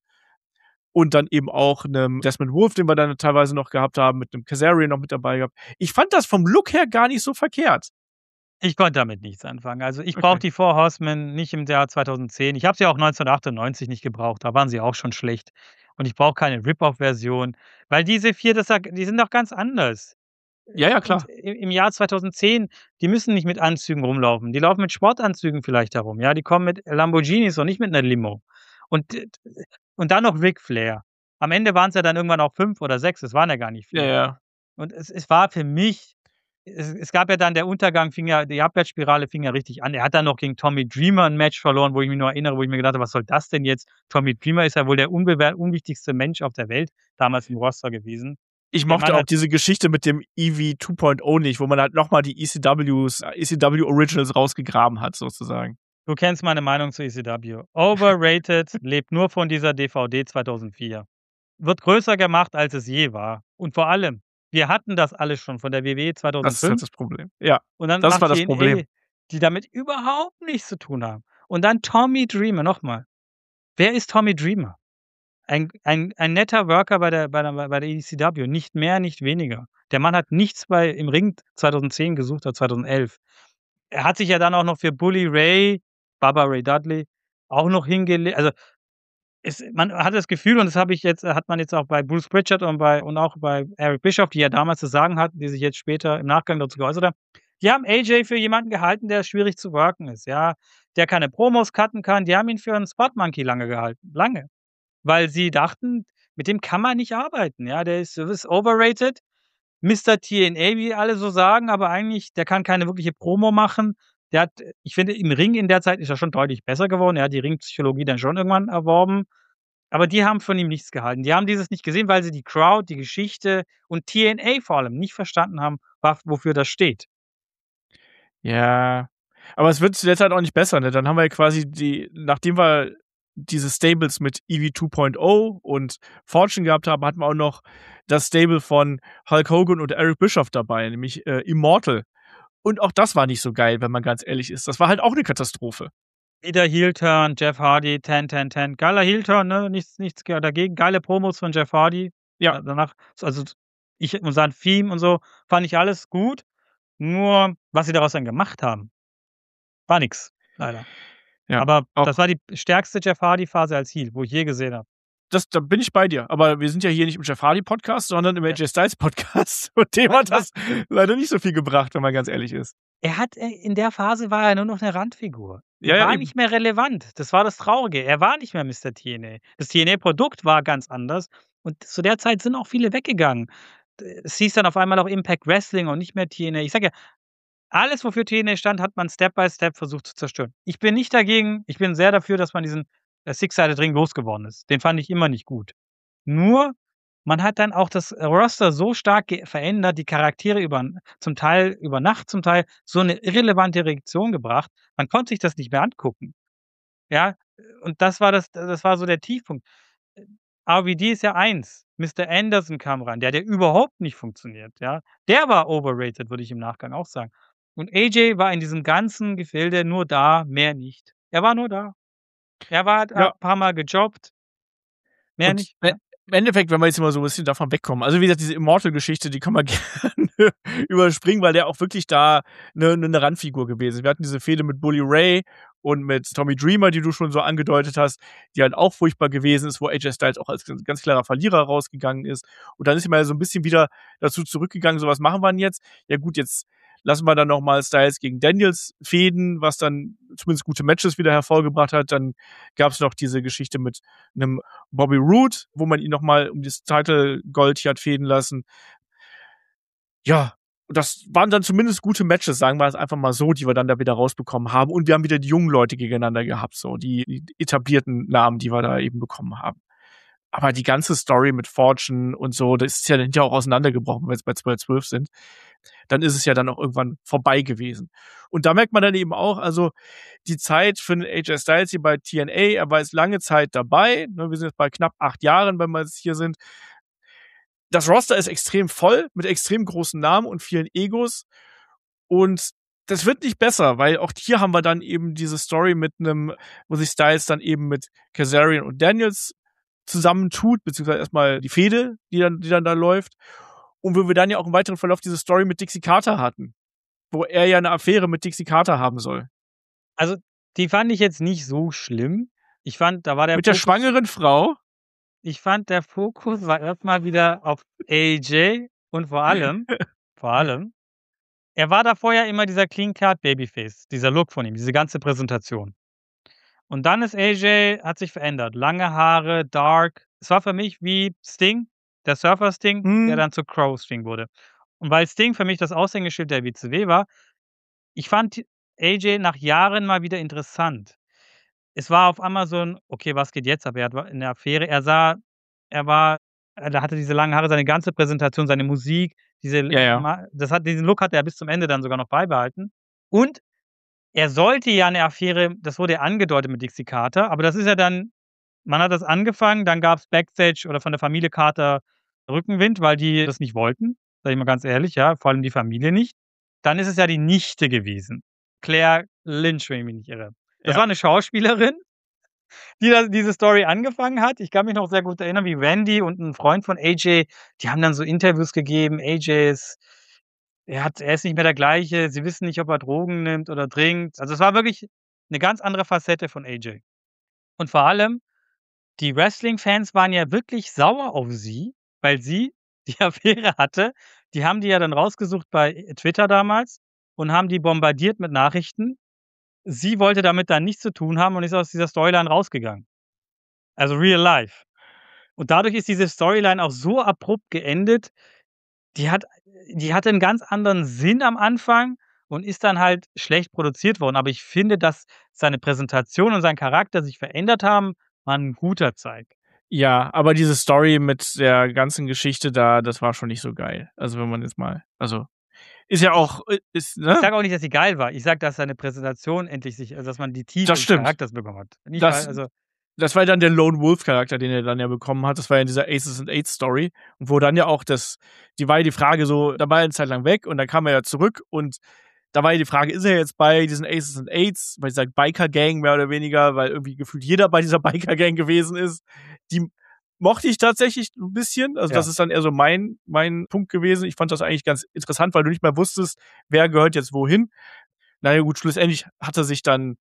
und dann eben auch einem Desmond Wolfe, den wir dann teilweise noch gehabt haben, mit einem Kazarian noch mit dabei gehabt. Ich fand das vom Look her gar nicht so verkehrt. Ich konnte damit nichts anfangen. Also ich Okay. brauche die Four Horsemen nicht im Jahr zweitausendzehn. Ich habe sie auch neunzehnhundertachtundneunzig nicht gebraucht. Da waren sie auch schon schlecht. Und ich brauche keine Rip-Off-Version, weil diese vier, das, die sind doch ganz anders. Ja, ja, klar. Und im Jahr zweitausendzehn, die müssen nicht mit Anzügen rumlaufen. Die laufen mit Sportanzügen vielleicht herum. Ja, die kommen mit Lamborghinis und nicht mit einer Limo. Und, und dann noch Ric Flair. Am Ende waren es ja dann irgendwann auch fünf oder sechs. Es waren ja gar nicht Ja, viele. ja. Und es, es war für mich, es, es gab ja dann der Untergang, fing ja, die Abwärtsspirale fing ja richtig an. Er hat dann noch gegen Tommy Dreamer ein Match verloren, wo ich mich nur erinnere, wo ich mir gedacht habe, was soll das denn jetzt? Tommy Dreamer ist ja wohl der unbewer- unwichtigste Mensch auf der Welt damals im Roster gewesen. Ich Der mochte Mann auch hat- diese Geschichte mit dem E V zwei Punkt null nicht, wo man halt nochmal die E C Ws, E C W Originals rausgegraben hat, sozusagen. Du kennst meine Meinung zu E C W. Overrated, lebt nur von dieser D V D zweitausendvier. Wird größer gemacht, als es je war. Und vor allem, wir hatten das alles schon von der W W E Das ist halt zweitausendfünf. das Problem. Ja. Und dann das macht war das T N A, Problem. die damit überhaupt nichts zu tun haben. Und dann Tommy Dreamer, nochmal. Wer ist Tommy Dreamer? Ein, ein, ein netter Worker bei der, bei, der, bei der E C W, nicht mehr, nicht weniger. Der Mann hat nichts bei, im Ring zweitausendzehn gesucht oder zweitausendelf. Er hat sich ja dann auch noch für Bully Ray, Baba Ray Dudley, auch noch hingelegt. Also es, man hat das Gefühl, und das habe ich jetzt, hat man jetzt auch bei Bruce Pritchard und, bei, und auch bei Eric Bischoff, die ja damals zu sagen hatten, die sich jetzt später im Nachgang dazu geäußert haben, die haben A J für jemanden gehalten, der schwierig zu worken ist, ja, der keine Promos cutten kann, die haben ihn für einen Spot Monkey lange gehalten, lange. Weil sie dachten, mit dem kann man nicht arbeiten, ja, der ist, ist overrated, Mister T N A, wie alle so sagen, aber eigentlich, der kann keine wirkliche Promo machen. Der hat, ich finde, im Ring in der Zeit ist er schon deutlich besser geworden. Er hat die Ringpsychologie dann schon irgendwann erworben. Aber die haben von ihm nichts gehalten. Die haben dieses nicht gesehen, weil sie die Crowd, die Geschichte und T N A vor allem nicht verstanden haben, wofür das steht. Ja. Aber es wird zu der Zeit auch nicht besser, ne? Dann haben wir ja quasi die, nachdem wir diese Stables mit E V zwei Punkt null und Fortune gehabt haben, hatten wir auch noch das Stable von Hulk Hogan und Eric Bischoff dabei, nämlich äh, Immortal. Und auch das war nicht so geil, wenn man ganz ehrlich ist. Das war halt auch eine Katastrophe. Wieder Heel-Turn, Jeff Hardy, zehn, zehn, zehn. Geiler Heel-Turn, ne? Nichts, nichts dagegen. Geile Promos von Jeff Hardy. Ja. Danach, also ich und sein Theme und so, fand ich alles gut. Nur, was sie daraus dann gemacht haben, war nix, leider. Ja, Aber auch- das war die stärkste Jeff Hardy-Phase als Heel, wo ich je gesehen habe. Das, da bin ich bei dir. Aber wir sind ja hier nicht im Jeff Hardy Podcast, sondern im A J Styles Podcast. Und dem hat das leider nicht so viel gebracht, wenn man ganz ehrlich ist. Er hat, äh, in der Phase war er nur noch eine Randfigur. Er Ja, ja, war eben. nicht mehr relevant. Das war das Traurige. Er war nicht mehr Mister T N A. Das T N A-Produkt war ganz anders. Und zu der Zeit sind auch viele weggegangen. Es hieß dann auf einmal auch Impact Wrestling und nicht mehr T N A. Ich sage ja, alles, wofür T N A stand, hat man Step by Step versucht zu zerstören. Ich bin nicht dagegen. Ich bin sehr dafür, dass man diesen äh, Six-Sided-Ring losgeworden ist. Den fand ich immer nicht gut. Nur, man hat dann auch das Roster so stark ge- verändert, die Charaktere über, zum Teil über Nacht, zum Teil so eine irrelevante Reaktion gebracht. Man konnte sich das nicht mehr angucken. Ja, und das war das, das war so der Tiefpunkt. R V D ist ja eins. Mister Anderson kam rein, der hat ja überhaupt nicht funktioniert, ja. Der war overrated, würde ich im Nachgang auch sagen. Und A J war in diesem ganzen Gefilde nur da, mehr nicht. Er war nur da. Er war hat Ja. ein paar Mal gejobbt. Mehr Und nicht. wenn, Ja. Im Endeffekt, wenn wir jetzt mal so ein bisschen davon wegkommen, also wie gesagt, diese Immortal-Geschichte, die kann man gerne überspringen, weil der auch wirklich da eine, eine Randfigur gewesen ist. Wir hatten diese Fehde mit Bully Ray und mit Tommy Dreamer, die du schon so angedeutet hast, die halt auch furchtbar gewesen ist, wo A J Styles auch als ganz klarer Verlierer rausgegangen ist. Und dann ist immer so ein bisschen wieder dazu zurückgegangen, so was machen wir denn jetzt? Ja gut, jetzt lassen wir dann nochmal Styles gegen Daniels fäden, was dann zumindest gute Matches wieder hervorgebracht hat. Dann gab es noch diese Geschichte mit einem Bobby Roode, wo man ihn nochmal um das Title Gold hier hat fäden lassen. Ja, das waren dann zumindest gute Matches, sagen wir es einfach mal so, die wir dann da wieder rausbekommen haben. Und wir haben wieder die jungen Leute gegeneinander gehabt, so die, die etablierten Namen, die wir da eben bekommen haben. Aber die ganze Story mit Fortune und so, das ist ja dann ja auch auseinandergebrochen, wenn wir jetzt bei zwölf zwölf sind. Dann ist es ja dann auch irgendwann vorbei gewesen. Und da merkt man dann eben auch, also die Zeit für den A J Styles hier bei T N A, er war jetzt lange Zeit dabei. Wir sind jetzt bei knapp acht Jahren, wenn wir jetzt hier sind. Das Roster ist extrem voll, mit extrem großen Namen und vielen Egos. Und das wird nicht besser, weil auch hier haben wir dann eben diese Story mit einem, wo sich Styles dann eben mit Kazarian und Daniels zusammentut, beziehungsweise erstmal die Fehde, die dann, die dann da läuft. Und wo wir dann ja auch im weiteren Verlauf diese Story mit Dixie Carter hatten, wo er ja eine Affäre mit Dixie Carter haben soll. Also, die fand ich jetzt nicht so schlimm. Ich fand, da war der Mit der Fokus, schwangeren Frau? ich fand, der Fokus war erstmal wieder auf A J und vor allem, vor allem, er war davor ja immer dieser Clean-Cut Babyface, dieser Look von ihm, diese ganze Präsentation. Und dann ist A J, hat sich verändert. Lange Haare, dark. Es war für mich wie Sting, der Surfer Sting, Hm. der dann zu Crow Sting wurde. Und weil Sting für mich das Aushängeschild der W C W war, ich fand A J nach Jahren mal wieder interessant. Es war auf einmal so ein, okay, was geht jetzt? Aber er hat in der Affäre, er sah, er war, er hatte diese langen Haare, seine ganze Präsentation, seine Musik, diese, Ja, ja. Ma- das hat, diesen Look hat er bis zum Ende dann sogar noch beibehalten. Und er sollte ja eine Affäre, das wurde ja angedeutet mit Dixie Carter, aber das ist ja dann, man hat das angefangen, dann gab es Backstage oder von der Familie Carter Rückenwind, weil die das nicht wollten, sage ich mal ganz ehrlich, ja, vor allem die Familie nicht. Dann ist es ja die Nichte gewesen. Claire Lynch, wenn ich mich nicht irre. Das Ja. war eine Schauspielerin, die da diese Story angefangen hat. Ich kann mich noch sehr gut erinnern, wie Randy und ein Freund von A J, die haben dann so Interviews gegeben. A J ist, er hat, er ist nicht mehr der gleiche. Sie wissen nicht, ob er Drogen nimmt oder trinkt. Also es war wirklich eine ganz andere Facette von A J. Und vor allem, die Wrestling-Fans waren ja wirklich sauer auf sie, weil sie die Affäre hatte. Die haben die ja dann rausgesucht bei Twitter damals und haben die bombardiert mit Nachrichten. Sie wollte damit dann nichts zu tun haben und ist aus dieser Storyline rausgegangen. Also real life. Und dadurch ist diese Storyline auch so abrupt geendet. Die hat, die hatte einen ganz anderen Sinn am Anfang und ist dann halt schlecht produziert worden. Aber ich finde, dass seine Präsentation und sein Charakter sich verändert haben, war ein guter Zeig. Ja, aber diese Story mit der ganzen Geschichte da, das war schon nicht so geil. Also wenn man jetzt mal, also ist ja auch, ist, ne? Ich sage auch nicht, dass sie geil war. Ich sage, dass seine Präsentation endlich sich, also dass man die Tiefe Das des stimmt. Charakters bekommen hat. Nicht Das- weil, also Das war ja dann der Lone Wolf-Charakter, den er dann ja bekommen hat. Das war ja in dieser Aces and Eights Story. Und wo dann ja auch das, die war ja die Frage so, da war er eine Zeit lang weg und dann kam er ja zurück und da war ja die Frage, ist er jetzt bei diesen Aces and Eights, bei dieser Biker-Gang mehr oder weniger, weil irgendwie gefühlt jeder bei dieser Biker-Gang gewesen ist. Die mochte ich tatsächlich ein bisschen. Also Ja. das ist dann eher so mein, mein Punkt gewesen. Ich fand das eigentlich ganz interessant, weil du nicht mehr wusstest, wer gehört jetzt wohin. Naja gut, schlussendlich hat er sich dann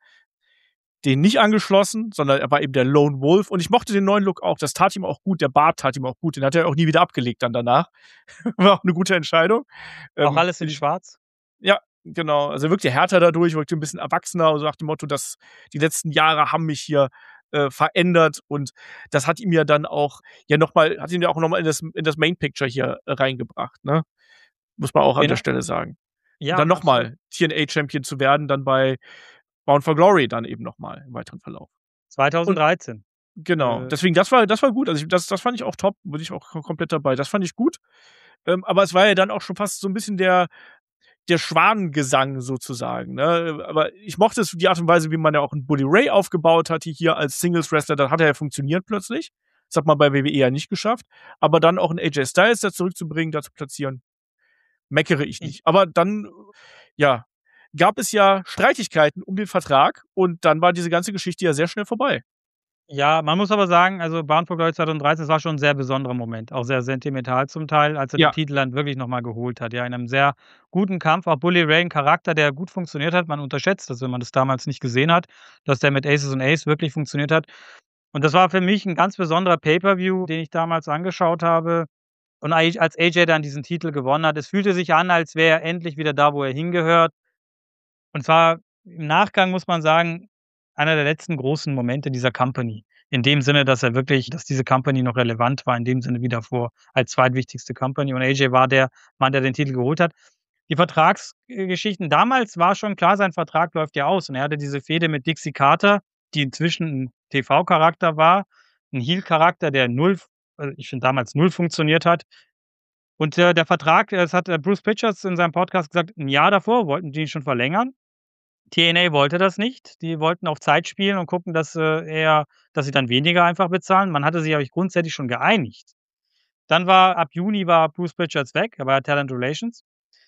den nicht angeschlossen, sondern er war eben der Lone Wolf. Und ich mochte den neuen Look auch. Das tat ihm auch gut. Der Bart tat ihm auch gut. Den hat er auch nie wieder abgelegt dann danach. War auch eine gute Entscheidung. auch Ähm, alles in schwarz. Ja, genau. Also er wirkte härter dadurch, wirkte ein bisschen erwachsener und so nach dem Motto, dass die letzten Jahre haben mich hier äh, verändert. Und das hat ihm ja dann auch, ja nochmal, hat ihn ja auch nochmal in das, in das Main Picture hier äh, reingebracht, ne? Muss man auch an Genau. der Stelle sagen. Ja, Und dann absolut. nochmal T N A-Champion zu werden, dann bei Bound for Glory dann eben nochmal im weiteren Verlauf. zwanzig dreizehn. Genau. Äh, Deswegen, das war, das war gut. Also ich, das, das fand ich auch top. Bin ich auch kom- komplett dabei. Das fand ich gut. Ähm, aber es war ja dann auch schon fast so ein bisschen der, der Schwanengesang sozusagen. Ne? Aber ich mochte es, die Art und Weise, wie man ja auch einen Bully Ray aufgebaut hatte hier als Singles-Wrestler. Das hat er ja funktioniert plötzlich. Das hat man bei W W E ja nicht geschafft. Aber dann auch einen A J Styles da zurückzubringen, da zu platzieren, meckere ich nicht. Aber dann, ja, gab es ja Streitigkeiten um den Vertrag und dann war diese ganze Geschichte ja sehr schnell vorbei. Ja, man muss aber sagen, also Bound for Glory zweitausenddreizehn, das war schon 'n sehr besonderer Moment, auch sehr sentimental zum Teil, als er den Ja. Titel dann wirklich noch mal geholt hat, ja, in 'nem sehr guten Kampf. Auch Bully Ray 'n Charakter, der gut funktioniert hat. Man unterschätzt das, wenn man das damals nicht gesehen hat, dass der mit Aces und Ace wirklich funktioniert hat. Und das war für mich 'n ganz besonderer Pay-per-View, den ich damals angeschaut habe. Und eigentlich, als A J dann diesen Titel gewonnen hat, es fühlte sich an, als wäre er endlich wieder da, wo er hingehört. Und zwar im Nachgang muss man sagen, einer der letzten großen Momente dieser Company. In dem Sinne, dass er wirklich dass diese Company noch relevant war, in dem Sinne wie davor als zweitwichtigste Company. Und A J war der Mann, der den Titel geholt hat. Die Vertrags äh, Geschichten damals war schon klar, sein Vertrag läuft ja aus. Und er hatte diese Fehde mit Dixie Carter, die inzwischen 'n T V-Charakter war, 'n Heel-Charakter, der null f äh, ich finde damals null funktioniert hat. Und, äh, der Vertrag, äh, das hat, äh, Bruce Pritchard in seinem Podcast gesagt, 'n Jahr davor wollten die ihn schon verlängern. T N A wollte das nicht. Die wollten auf Zeit spielen und gucken, dass, äh, er dass sie dann weniger einfach bezahlen. Man hatte sich eigentlich grundsätzlich schon geeinigt. Dann war ab Juni war Bruce Pritchards weg, er war ja Talent Relations.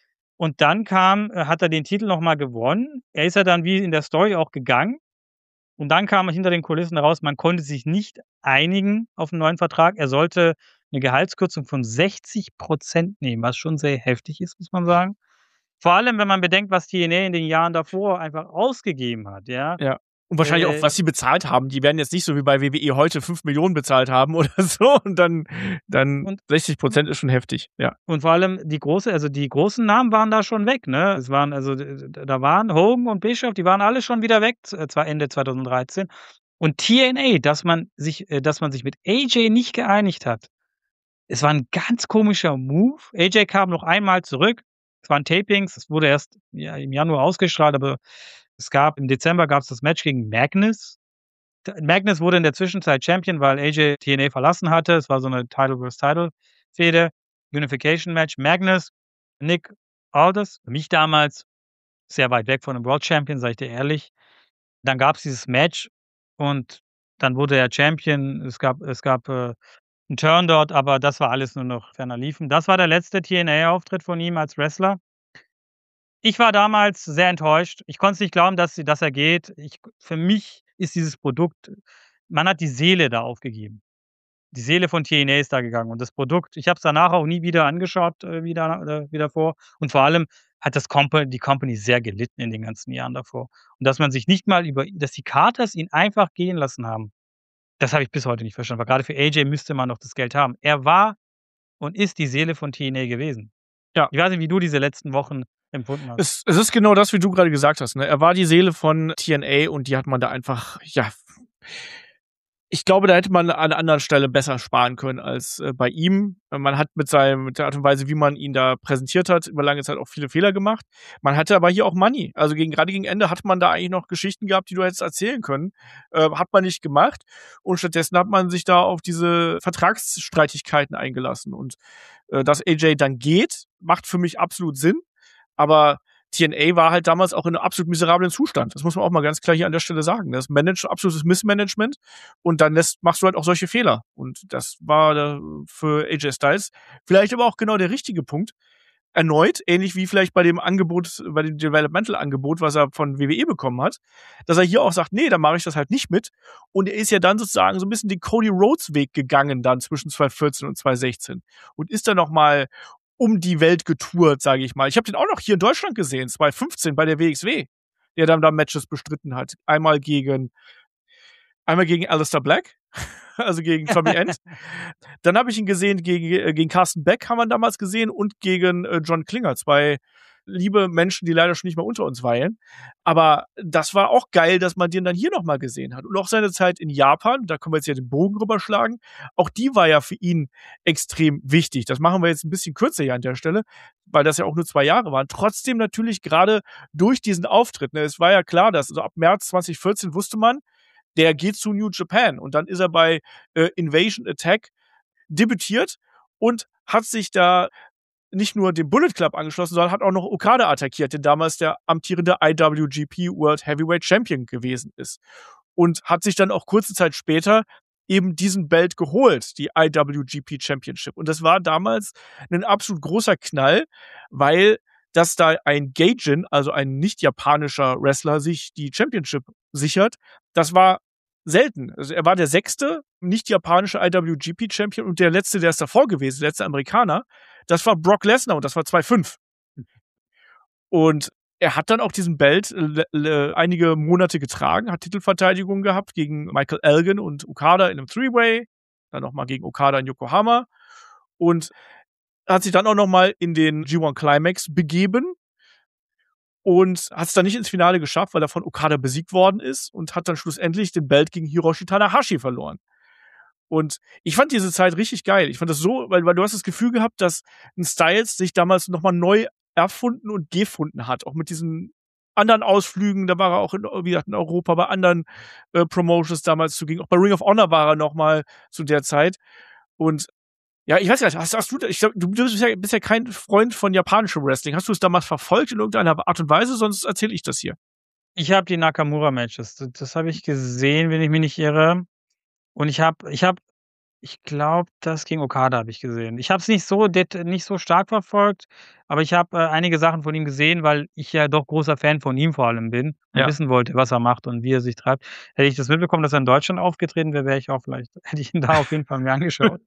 Und dann kam äh, hat er den Titel noch mal gewonnen. Er ist ja dann wie in der Story auch gegangen. Und dann kam hinter den Kulissen raus, man konnte sich nicht einigen auf 'n neuen Vertrag. Er sollte 'ne Gehaltskürzung von sechzig Prozent nehmen, was schon sehr heftig ist, muss man sagen. Vor allem, wenn man bedenkt, was T N A in den Jahren davor einfach ausgegeben hat, ja. Ja. Und wahrscheinlich auch, Äh was sie bezahlt haben. Die werden jetzt nicht so wie bei W W E heute fünf Millionen bezahlt haben oder so und dann dann Und sechzig Prozent ist schon heftig, ja. Und vor allem die große also die großen Namen waren da schon weg, ne? Es waren also d d da waren Hogan und Bischof, die waren alle schon wieder weg, z zwar Ende zweitausenddreizehn. Und T N A, dass man sich äh, dass man sich mit A J nicht geeinigt hat. Es war 'n ganz komischer Move. A J kam noch einmal zurück. Es waren Tapings, es wurde erst, ja, im Januar ausgestrahlt, aber es gab im Dezember gab's das Match gegen Magnus. D Magnus wurde in der Zwischenzeit Champion, weil A J T N A verlassen hatte. Es war so 'ne Title versus Title Fehde, Unification Match. Magnus, Nick Aldis, für mich damals sehr weit weg von 'nem World Champion, sage ich dir ehrlich. Dann gab's dieses Match und dann wurde er Champion. Es gab es gab, äh, 'n Turn dort, aber das war alles nur noch ferner liefen. Das war der letzte T N A-Auftritt von ihm als Wrestler. Ich war damals sehr enttäuscht. Ich konnte es nicht glauben, dass sie dass er geht. Ich für mich ist dieses Produkt man hat die Seele da aufgegeben. Die Seele von T N A ist da gegangen und das Produkt ich habe es danach auch nie wieder angeschaut, äh, wie da äh, wie davor. Und vor allem hat das Compa die Company sehr gelitten in den ganzen Jahren davor. Und dass man sich nicht mal über dass die Carters ihn einfach gehen lassen haben, das habe ich bis heute nicht verstanden, weil grade für A J müsste man doch das Geld haben. Er war und ist die Seele von T N A gewesen. Ja. Ich weiß nicht, wie du diese letzten Wochen empfunden hast. Es es ist genau das, wie du grade gesagt hast, ne? Er war die Seele von T N A und die hat man da einfach, ja ich glaube, da hätte man an 'ner anderen Stelle besser sparen können als, äh, bei ihm. Man hat mit seinem mit der Art und Weise, wie man ihn da präsentiert hat, über lange Zeit auch viele Fehler gemacht. Man hatte aber hier auch Money. Also gegen grade gegen Ende hatte man da eigentlich noch Geschichten gehabt, die du hättest erzählen können. Äh, hat man nicht gemacht. Und stattdessen hat man sich da auf diese Vertragsstreitigkeiten eingelassen. Und, äh, dass A J dann geht, macht für mich absolut Sinn. Aber T N A war halt damals auch in 'nem absolut miserablen Zustand. Das muss man auch mal ganz klar hier an der Stelle sagen. Das Manage absolutes Missmanagement und dann lässt machst du halt auch solche Fehler. Und das war da für A J Styles vielleicht aber auch genau der richtige Punkt. Erneut, ähnlich wie vielleicht bei dem Angebot bei dem Developmental-Angebot, was er von W W E bekommen hat, dass er hier auch sagt: „Ne, dann mache ich das halt nicht mit.“ Und er ist ja dann sozusagen so 'n bisschen den Cody Rhodes-Weg gegangen dann zwischen zweitausendvierzehn und zweitausendsechzehn und ist dann noch mal um die Welt getourt, sage ich mal. Ich habe den auch noch hier in Deutschland gesehen, zweitausendfünfzehn bei der W X W, der dann da Matches bestritten hat. Einmal gegen einmal gegen Aleister Black, also gegen Tommy End. Dann habe ich ihn gesehen gegen äh, gegen Carsten Beck haben wir ihn damals gesehen und gegen, äh, John Klinger, zwei liebe Menschen, die leider schon nicht mehr unter uns weilen. Aber das war auch geil, dass man den dann hier noch mal gesehen hat. Und auch seine Zeit in Japan, da können wir jetzt ja den Bogen rüber schlagen, auch die war ja für ihn extrem wichtig. Das machen wir jetzt 'n bisschen kürzer hier an der Stelle, weil das ja auch nur zwei Jahre waren. Trotzdem natürlich grade durch diesen Auftritt, ne? Es war ja klar, dass also ab März zweitausendvierzehn wusste man, der geht zu New Japan. Und dann ist er bei, äh, Invasion Attack debütiert und hat sich da nicht nur dem Bullet Club angeschlossen, sondern hat auch noch Okada attackiert, der damals der amtierende I W G P World Heavyweight Champion gewesen ist. Und hat sich dann auch kurze Zeit später eben diesen Belt geholt, die I W G P Championship. Und das war damals 'nen absolut großer Knall, weil dass da ein Gaijin, also ein nicht japanischer Wrestler, sich die Championship sichert, das war selten. Also er war der sechste nicht japanische I W G P-Champion und der letzte, der ist davor gewesen, der letzte Amerikaner, das war Brock Lesnar und das war zwei fünf. Und er hat dann auch diesen Belt äh, einige Monate getragen, hat Titelverteidigungen gehabt gegen Michael Elgin und Okada in einem Three-Way, dann nochmal gegen Okada in Yokohama und hat sich dann auch nochmal in den G eins Climax begeben und hat es dann nicht ins Finale geschafft, weil er von Okada besiegt worden ist und hat dann schlussendlich den Belt gegen Hiroshi Tanahashi verloren. Und ich fand diese Zeit richtig geil. Ich fand das so, weil, weil du hast das Gefühl gehabt, dass ein Styles sich damals nochmal neu erfunden und gefunden hat. Auch mit diesen anderen Ausflügen. Da war er auch in, wie gesagt, in Europa bei anderen äh, Promotions damals zugegen. Auch bei Ring of Honor war er nochmal zu der Zeit. Und ja, ich weiß gar nicht, hast, hast du, ich glaub, du bist ja, bist ja kein Freund von japanischem Wrestling. Hast du es damals verfolgt in irgendeiner Art und Weise? Sonst erzähle ich das hier. Ich habe die Nakamura-Matches. Das, das habe ich gesehen, wenn ich mich nicht irre. Und ich habe, ich habe, ich glaube, das gegen Okada habe ich gesehen. Ich habe es nicht so nicht so stark verfolgt, aber ich habe äh, einige Sachen von ihm gesehen, weil ich ja doch großer Fan von ihm vor allem bin und Ja. wissen wollte, was er macht und wie er sich treibt. Hätte ich das mitbekommen, dass er in Deutschland aufgetreten wäre, wäre ich auch vielleicht, hätte ich ihn da auf jeden Fall mir angeschaut.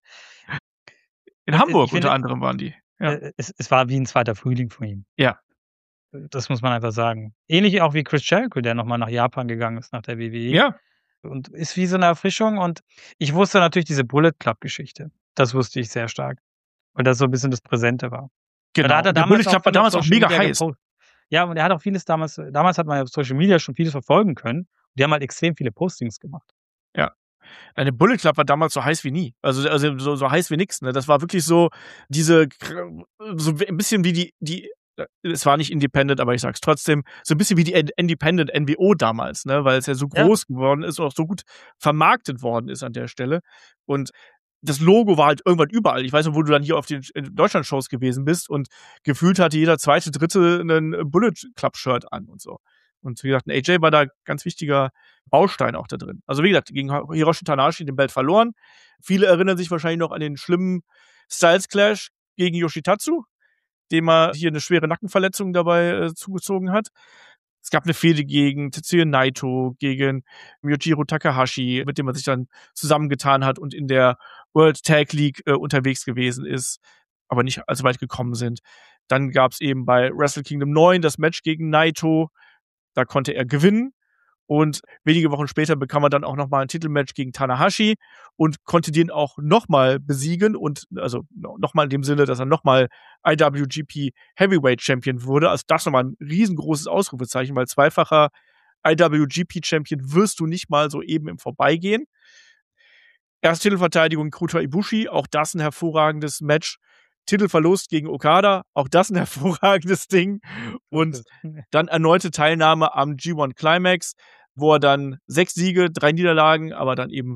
In Und, Hamburg ich finde, unter anderem waren die. Ja. Äh, es, es war wie ein zweiter Frühling von ihm. Ja. Das muss man einfach sagen. Ähnlich auch wie Chris Jericho, der nochmal nach Japan gegangen ist, nach der W W E. Ja. Und ist wie so eine Erfrischung. Und ich wusste natürlich diese Bullet Club-Geschichte. Das wusste ich sehr stark. Weil das so ein bisschen das Präsente war. Genau. Da hat er der damals Bullet Club auch war viel auf damals auch Social mega Media heiß. gepostet. Ja, und er hat auch vieles damals, damals hat man ja auf Social Media schon vieles verfolgen können. Und die haben halt extrem viele Postings gemacht. Ja. Eine Bullet Club war damals so heiß wie nie. Also, also so, so heiß wie nix. Ne? Das war wirklich so diese, so ein bisschen wie die, die, es war nicht Independent, aber ich sag's trotzdem, so ein bisschen wie die Independent N W O damals, ne? Weil es ja so groß ja. geworden ist und auch so gut vermarktet worden ist an der Stelle. Und das Logo war halt irgendwann überall. Ich weiß noch, wo du dann hier auf den Deutschland-Shows gewesen bist und gefühlt hatte jeder zweite, dritte einen Bullet Club-Shirt an und so. Und wie gesagt, ein A J war da ganz wichtiger Baustein auch da drin. Also wie gesagt, gegen Hiroshi Tanahashi den Belt verloren. Viele erinnern sich wahrscheinlich noch an den schlimmen Styles-Clash gegen Yoshitatsu, dem er hier eine schwere Nackenverletzung dabei äh, zugezogen hat. Es gab eine Fehde gegen Tetsuya Naito, gegen Miyojiro Takahashi, mit dem man sich dann zusammengetan hat und in der World Tag League äh, unterwegs gewesen ist, aber nicht allzu weit gekommen sind. Dann gab es eben bei Wrestle Kingdom neun das Match gegen Naito. Da konnte er gewinnen. Und wenige Wochen später bekam er dann auch nochmal ein Titelmatch gegen Tanahashi und konnte den auch nochmal besiegen und, also nochmal in dem Sinne, dass er nochmal I W G P Heavyweight Champion wurde. Also das nochmal ein riesengroßes Ausrufezeichen, weil zweifacher I W G P Champion wirst du nicht mal so eben im Vorbeigehen. Erst Titelverteidigung Kota Ibushi, auch das ein hervorragendes Match. Titelverlust gegen Okada, auch das ein hervorragendes Ding. Und dann erneute Teilnahme am G eins Climax, wo er dann sechs Siege, drei Niederlagen, aber dann eben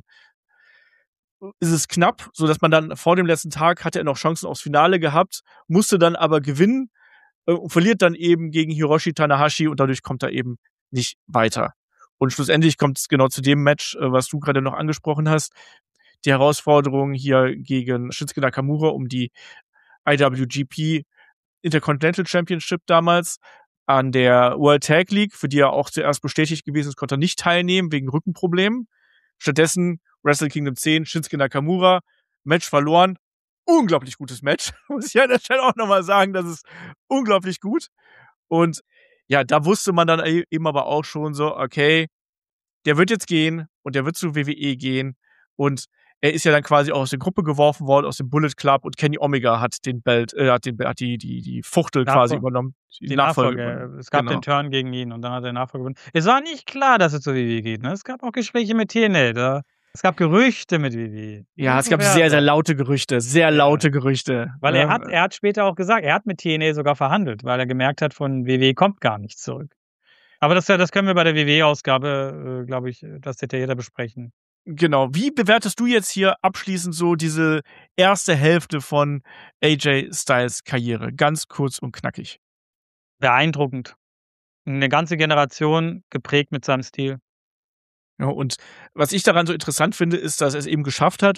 ist es knapp, sodass man dann vor dem letzten Tag hatte er noch Chancen aufs Finale gehabt, musste dann aber gewinnen und verliert dann eben gegen Hiroshi Tanahashi und dadurch kommt er eben nicht weiter. Und schlussendlich kommt es genau zu dem Match, was du gerade noch angesprochen hast. Die Herausforderung hier gegen Shinsuke Nakamura um die I W G P Intercontinental Championship damals an der World Tag League, für die er auch zuerst bestätigt gewesen ist, konnte er nicht teilnehmen wegen Rückenproblemen. Stattdessen Wrestle Kingdom zehn, Shinsuke Nakamura, Match verloren. Unglaublich gutes Match. Muss ich an der Stelle auch nochmal sagen, das ist unglaublich gut. Und ja, da wusste man dann eben aber auch schon so, okay, der wird jetzt gehen und der wird zu W W E gehen und er ist ja dann quasi auch aus der Gruppe geworfen worden, aus dem Bullet Club und Kenny Omega hat den Belt, äh, hat, den, hat die, die, die Fuchtel Nachfolge. quasi übernommen. Die, die Nachfolge. Nachfolge. Es gab genau. den Turn gegen ihn und dann hat er den Nachfolge gewonnen. Es war nicht klar, dass er zu W W E geht. Ne? Es gab auch Gespräche mit T N A. Da, es gab Gerüchte mit W W E. Ja, es gab sehr, sehr laute Gerüchte. Sehr laute ja. Gerüchte. Weil ja. er hat, er hat später auch gesagt, er hat mit T N A sogar verhandelt, weil er gemerkt hat, von W W E kommt gar nichts zurück. Aber das, das können wir bei der W W E-Ausgabe, äh, glaube ich, das detaillierter besprechen. Genau. Wie bewertest du jetzt hier abschließend so diese erste Hälfte von A J Styles Karriere? Ganz kurz und knackig. Beeindruckend. Eine ganze Generation geprägt mit seinem Stil. Ja, und was ich daran so interessant finde, ist, dass er es eben geschafft hat,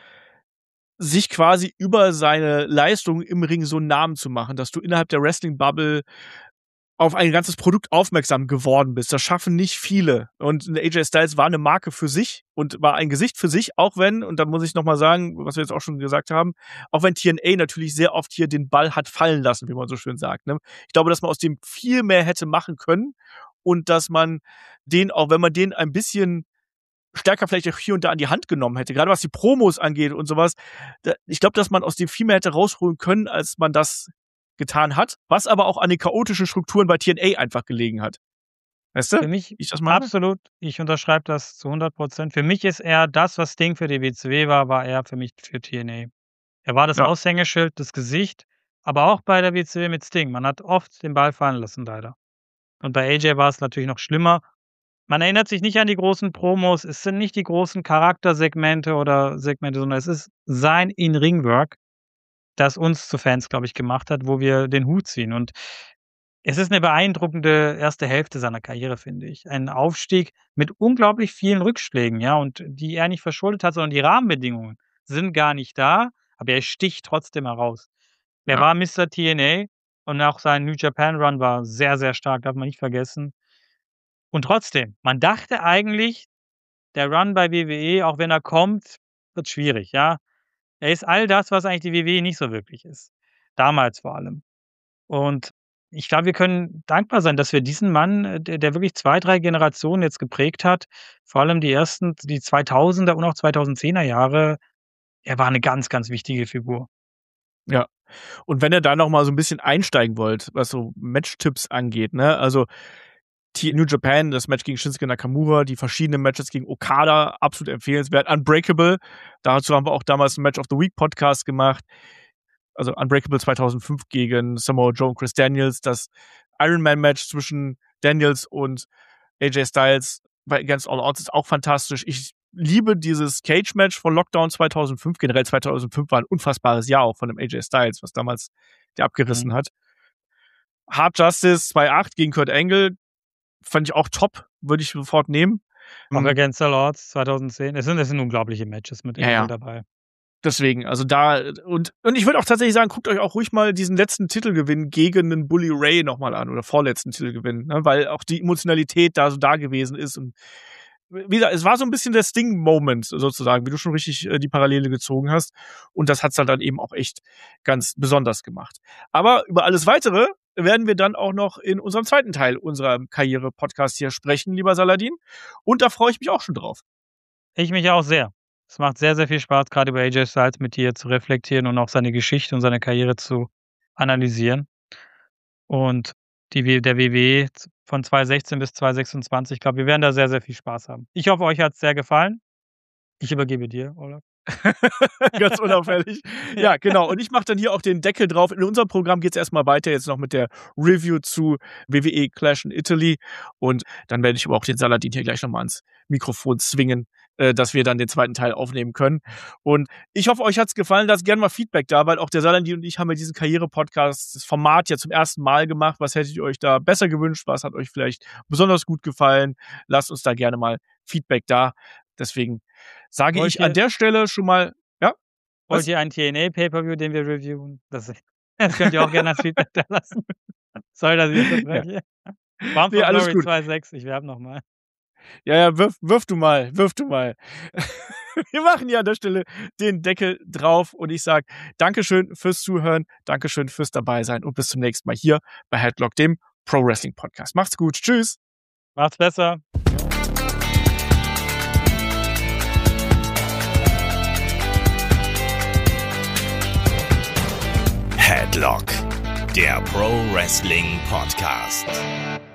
sich quasi über seine Leistung im Ring so einen Namen zu machen, dass du innerhalb der Wrestling-Bubble auf ein ganzes Produkt aufmerksam geworden bist. Das schaffen nicht viele. Und A J Styles war eine Marke für sich und war ein Gesicht für sich, auch wenn, und da muss ich nochmal sagen, was wir jetzt auch schon gesagt haben, auch wenn T N A natürlich sehr oft hier den Ball hat fallen lassen, wie man so schön sagt. Ne? Ich glaube, dass man aus dem viel mehr hätte machen können und dass man den, auch wenn man den ein bisschen stärker vielleicht auch hier und da an die Hand genommen hätte, gerade was die Promos angeht und sowas, da, ich glaube, dass man aus dem viel mehr hätte rausholen können, als man das getan hat, was aber auch an den chaotischen Strukturen bei T N A einfach gelegen hat. Weißt du? Für mich ich das meine? Absolut. Ich unterschreibe das zu hundert Prozent. Für mich ist er das, was Sting für die W C W war, war er für mich für T N A. Er war das Ja. Aushängeschild, das Gesicht, aber auch bei der W C W mit Sting. Man hat oft den Ball fallen lassen, leider. Und bei A J war es natürlich noch schlimmer. Man erinnert sich nicht an die großen Promos, es sind nicht die großen Charaktersegmente oder Segmente, sondern es ist sein In-Ring-Work, das uns zu Fans, glaube ich, gemacht hat, wo wir den Hut ziehen. Und es ist eine beeindruckende erste Hälfte seiner Karriere, finde ich. Ein Aufstieg mit unglaublich vielen Rückschlägen, ja, und die er nicht verschuldet hat, sondern die Rahmenbedingungen sind gar nicht da, aber er sticht trotzdem heraus. Er Ja. war Mister T N A und auch sein New Japan Run war sehr, sehr stark, darf man nicht vergessen. Und trotzdem, man dachte eigentlich, der Run bei W W E, auch wenn er kommt, wird schwierig, ja. Er ist all das, was eigentlich die W W E nicht so wirklich ist. Damals vor allem. Und ich glaube, wir können dankbar sein, dass wir diesen Mann, äh, der, der wirklich zwei, drei Generationen jetzt geprägt hat, vor allem die ersten, die zweitausender und auch zweitausendzehner Jahre, er war eine ganz, ganz wichtige Figur. Ja. Und wenn ihr da noch mal so ein bisschen einsteigen wollt, was so Matchtipps angeht, ne, also T- New Japan, das Match gegen Shinsuke Nakamura, die verschiedenen Matches gegen Okada, absolut empfehlenswert. Unbreakable, dazu haben wir auch damals ein Match of the Week Podcast gemacht. Also Unbreakable zweitausendfünf gegen Samoa Joe und Chris Daniels, das Iron Man Match zwischen Daniels und A J Styles bei Against All Odds ist auch fantastisch. Ich liebe dieses Cage Match von Lockdown zweitausendfünf. Generell zweitausendfünf war ein unfassbares Jahr auch von dem A J Styles, was damals der abgerissen Mhm. hat. Hard Justice zwei Komma acht gegen Kurt Angle fand ich auch top, würde ich sofort nehmen. Auch Mhm. Against All Odds zweitausendzehn. Es sind, es sind unglaubliche Matches mit Ja, Angle ja. dabei. Deswegen, also da, und, und ich würde auch tatsächlich sagen, guckt euch auch ruhig mal diesen letzten Titelgewinn gegen den Bully Ray nochmal an oder vorletzten Titelgewinn, ne, weil auch die Emotionalität da so da gewesen ist und wie gesagt, es war so ein bisschen der Sting-Moment sozusagen, wie du schon richtig äh, die Parallele gezogen hast und das hat's dann eben auch echt ganz besonders gemacht. Aber über alles Weitere werden wir dann auch noch in unserem zweiten Teil unserer Karriere-Podcast hier sprechen, lieber Saladin, und da freue ich mich auch schon drauf. Ich mich auch sehr. Es macht sehr, sehr viel Spaß, gerade über A J Styles mit dir zu reflektieren und auch seine Geschichte und seine Karriere zu analysieren. Und die, W- der W W E von zweitausendsechzehn bis zweitausendsechsundzwanzig, ich glaube, wir werden da sehr, sehr viel Spaß haben. Ich hoffe, euch hat es sehr gefallen. Ich übergebe dir, Olaf. Ganz unauffällig. Ja, genau. Und ich mache dann hier auch den Deckel drauf. In unserem Programm geht es erstmal weiter, jetzt noch mit der Review zu W W E Clash in Italy. Und dann werde ich aber auch den Saladin hier gleich nochmal ans Mikrofon zwingen, äh, dass wir dann den zweiten Teil aufnehmen können. Und ich hoffe, euch hat's gefallen. Lasst gerne mal Feedback da, weil auch der Saladin und ich haben ja diesen Karriere-Podcast, das Format ja zum ersten Mal gemacht. Was hättet ihr euch da besser gewünscht? Was hat euch vielleicht besonders gut gefallen? Lasst uns da gerne mal Feedback da. Deswegen sage Wollt ich an ihr- der Stelle schon mal, ja, Was? Wollt ihr einen T N A-Pay-Per-View, den wir reviewen? Das, das könnt ihr auch gerne als Feedback da lassen. Sorry, dass ich unterbreche. Warum Nee, alles gut. zwei Komma sechs? Ich werbe nochmal. Ja, ja, wirf, wirf du mal, wirf du mal. Wir machen hier an der Stelle den Deckel drauf und ich sage Dankeschön fürs Zuhören, Dankeschön fürs Dabeisein und bis zum nächsten Mal hier bei Headlock, dem Pro Wrestling Podcast. Macht's gut, tschüss. Macht's besser. Headlock, der Pro Wrestling Podcast.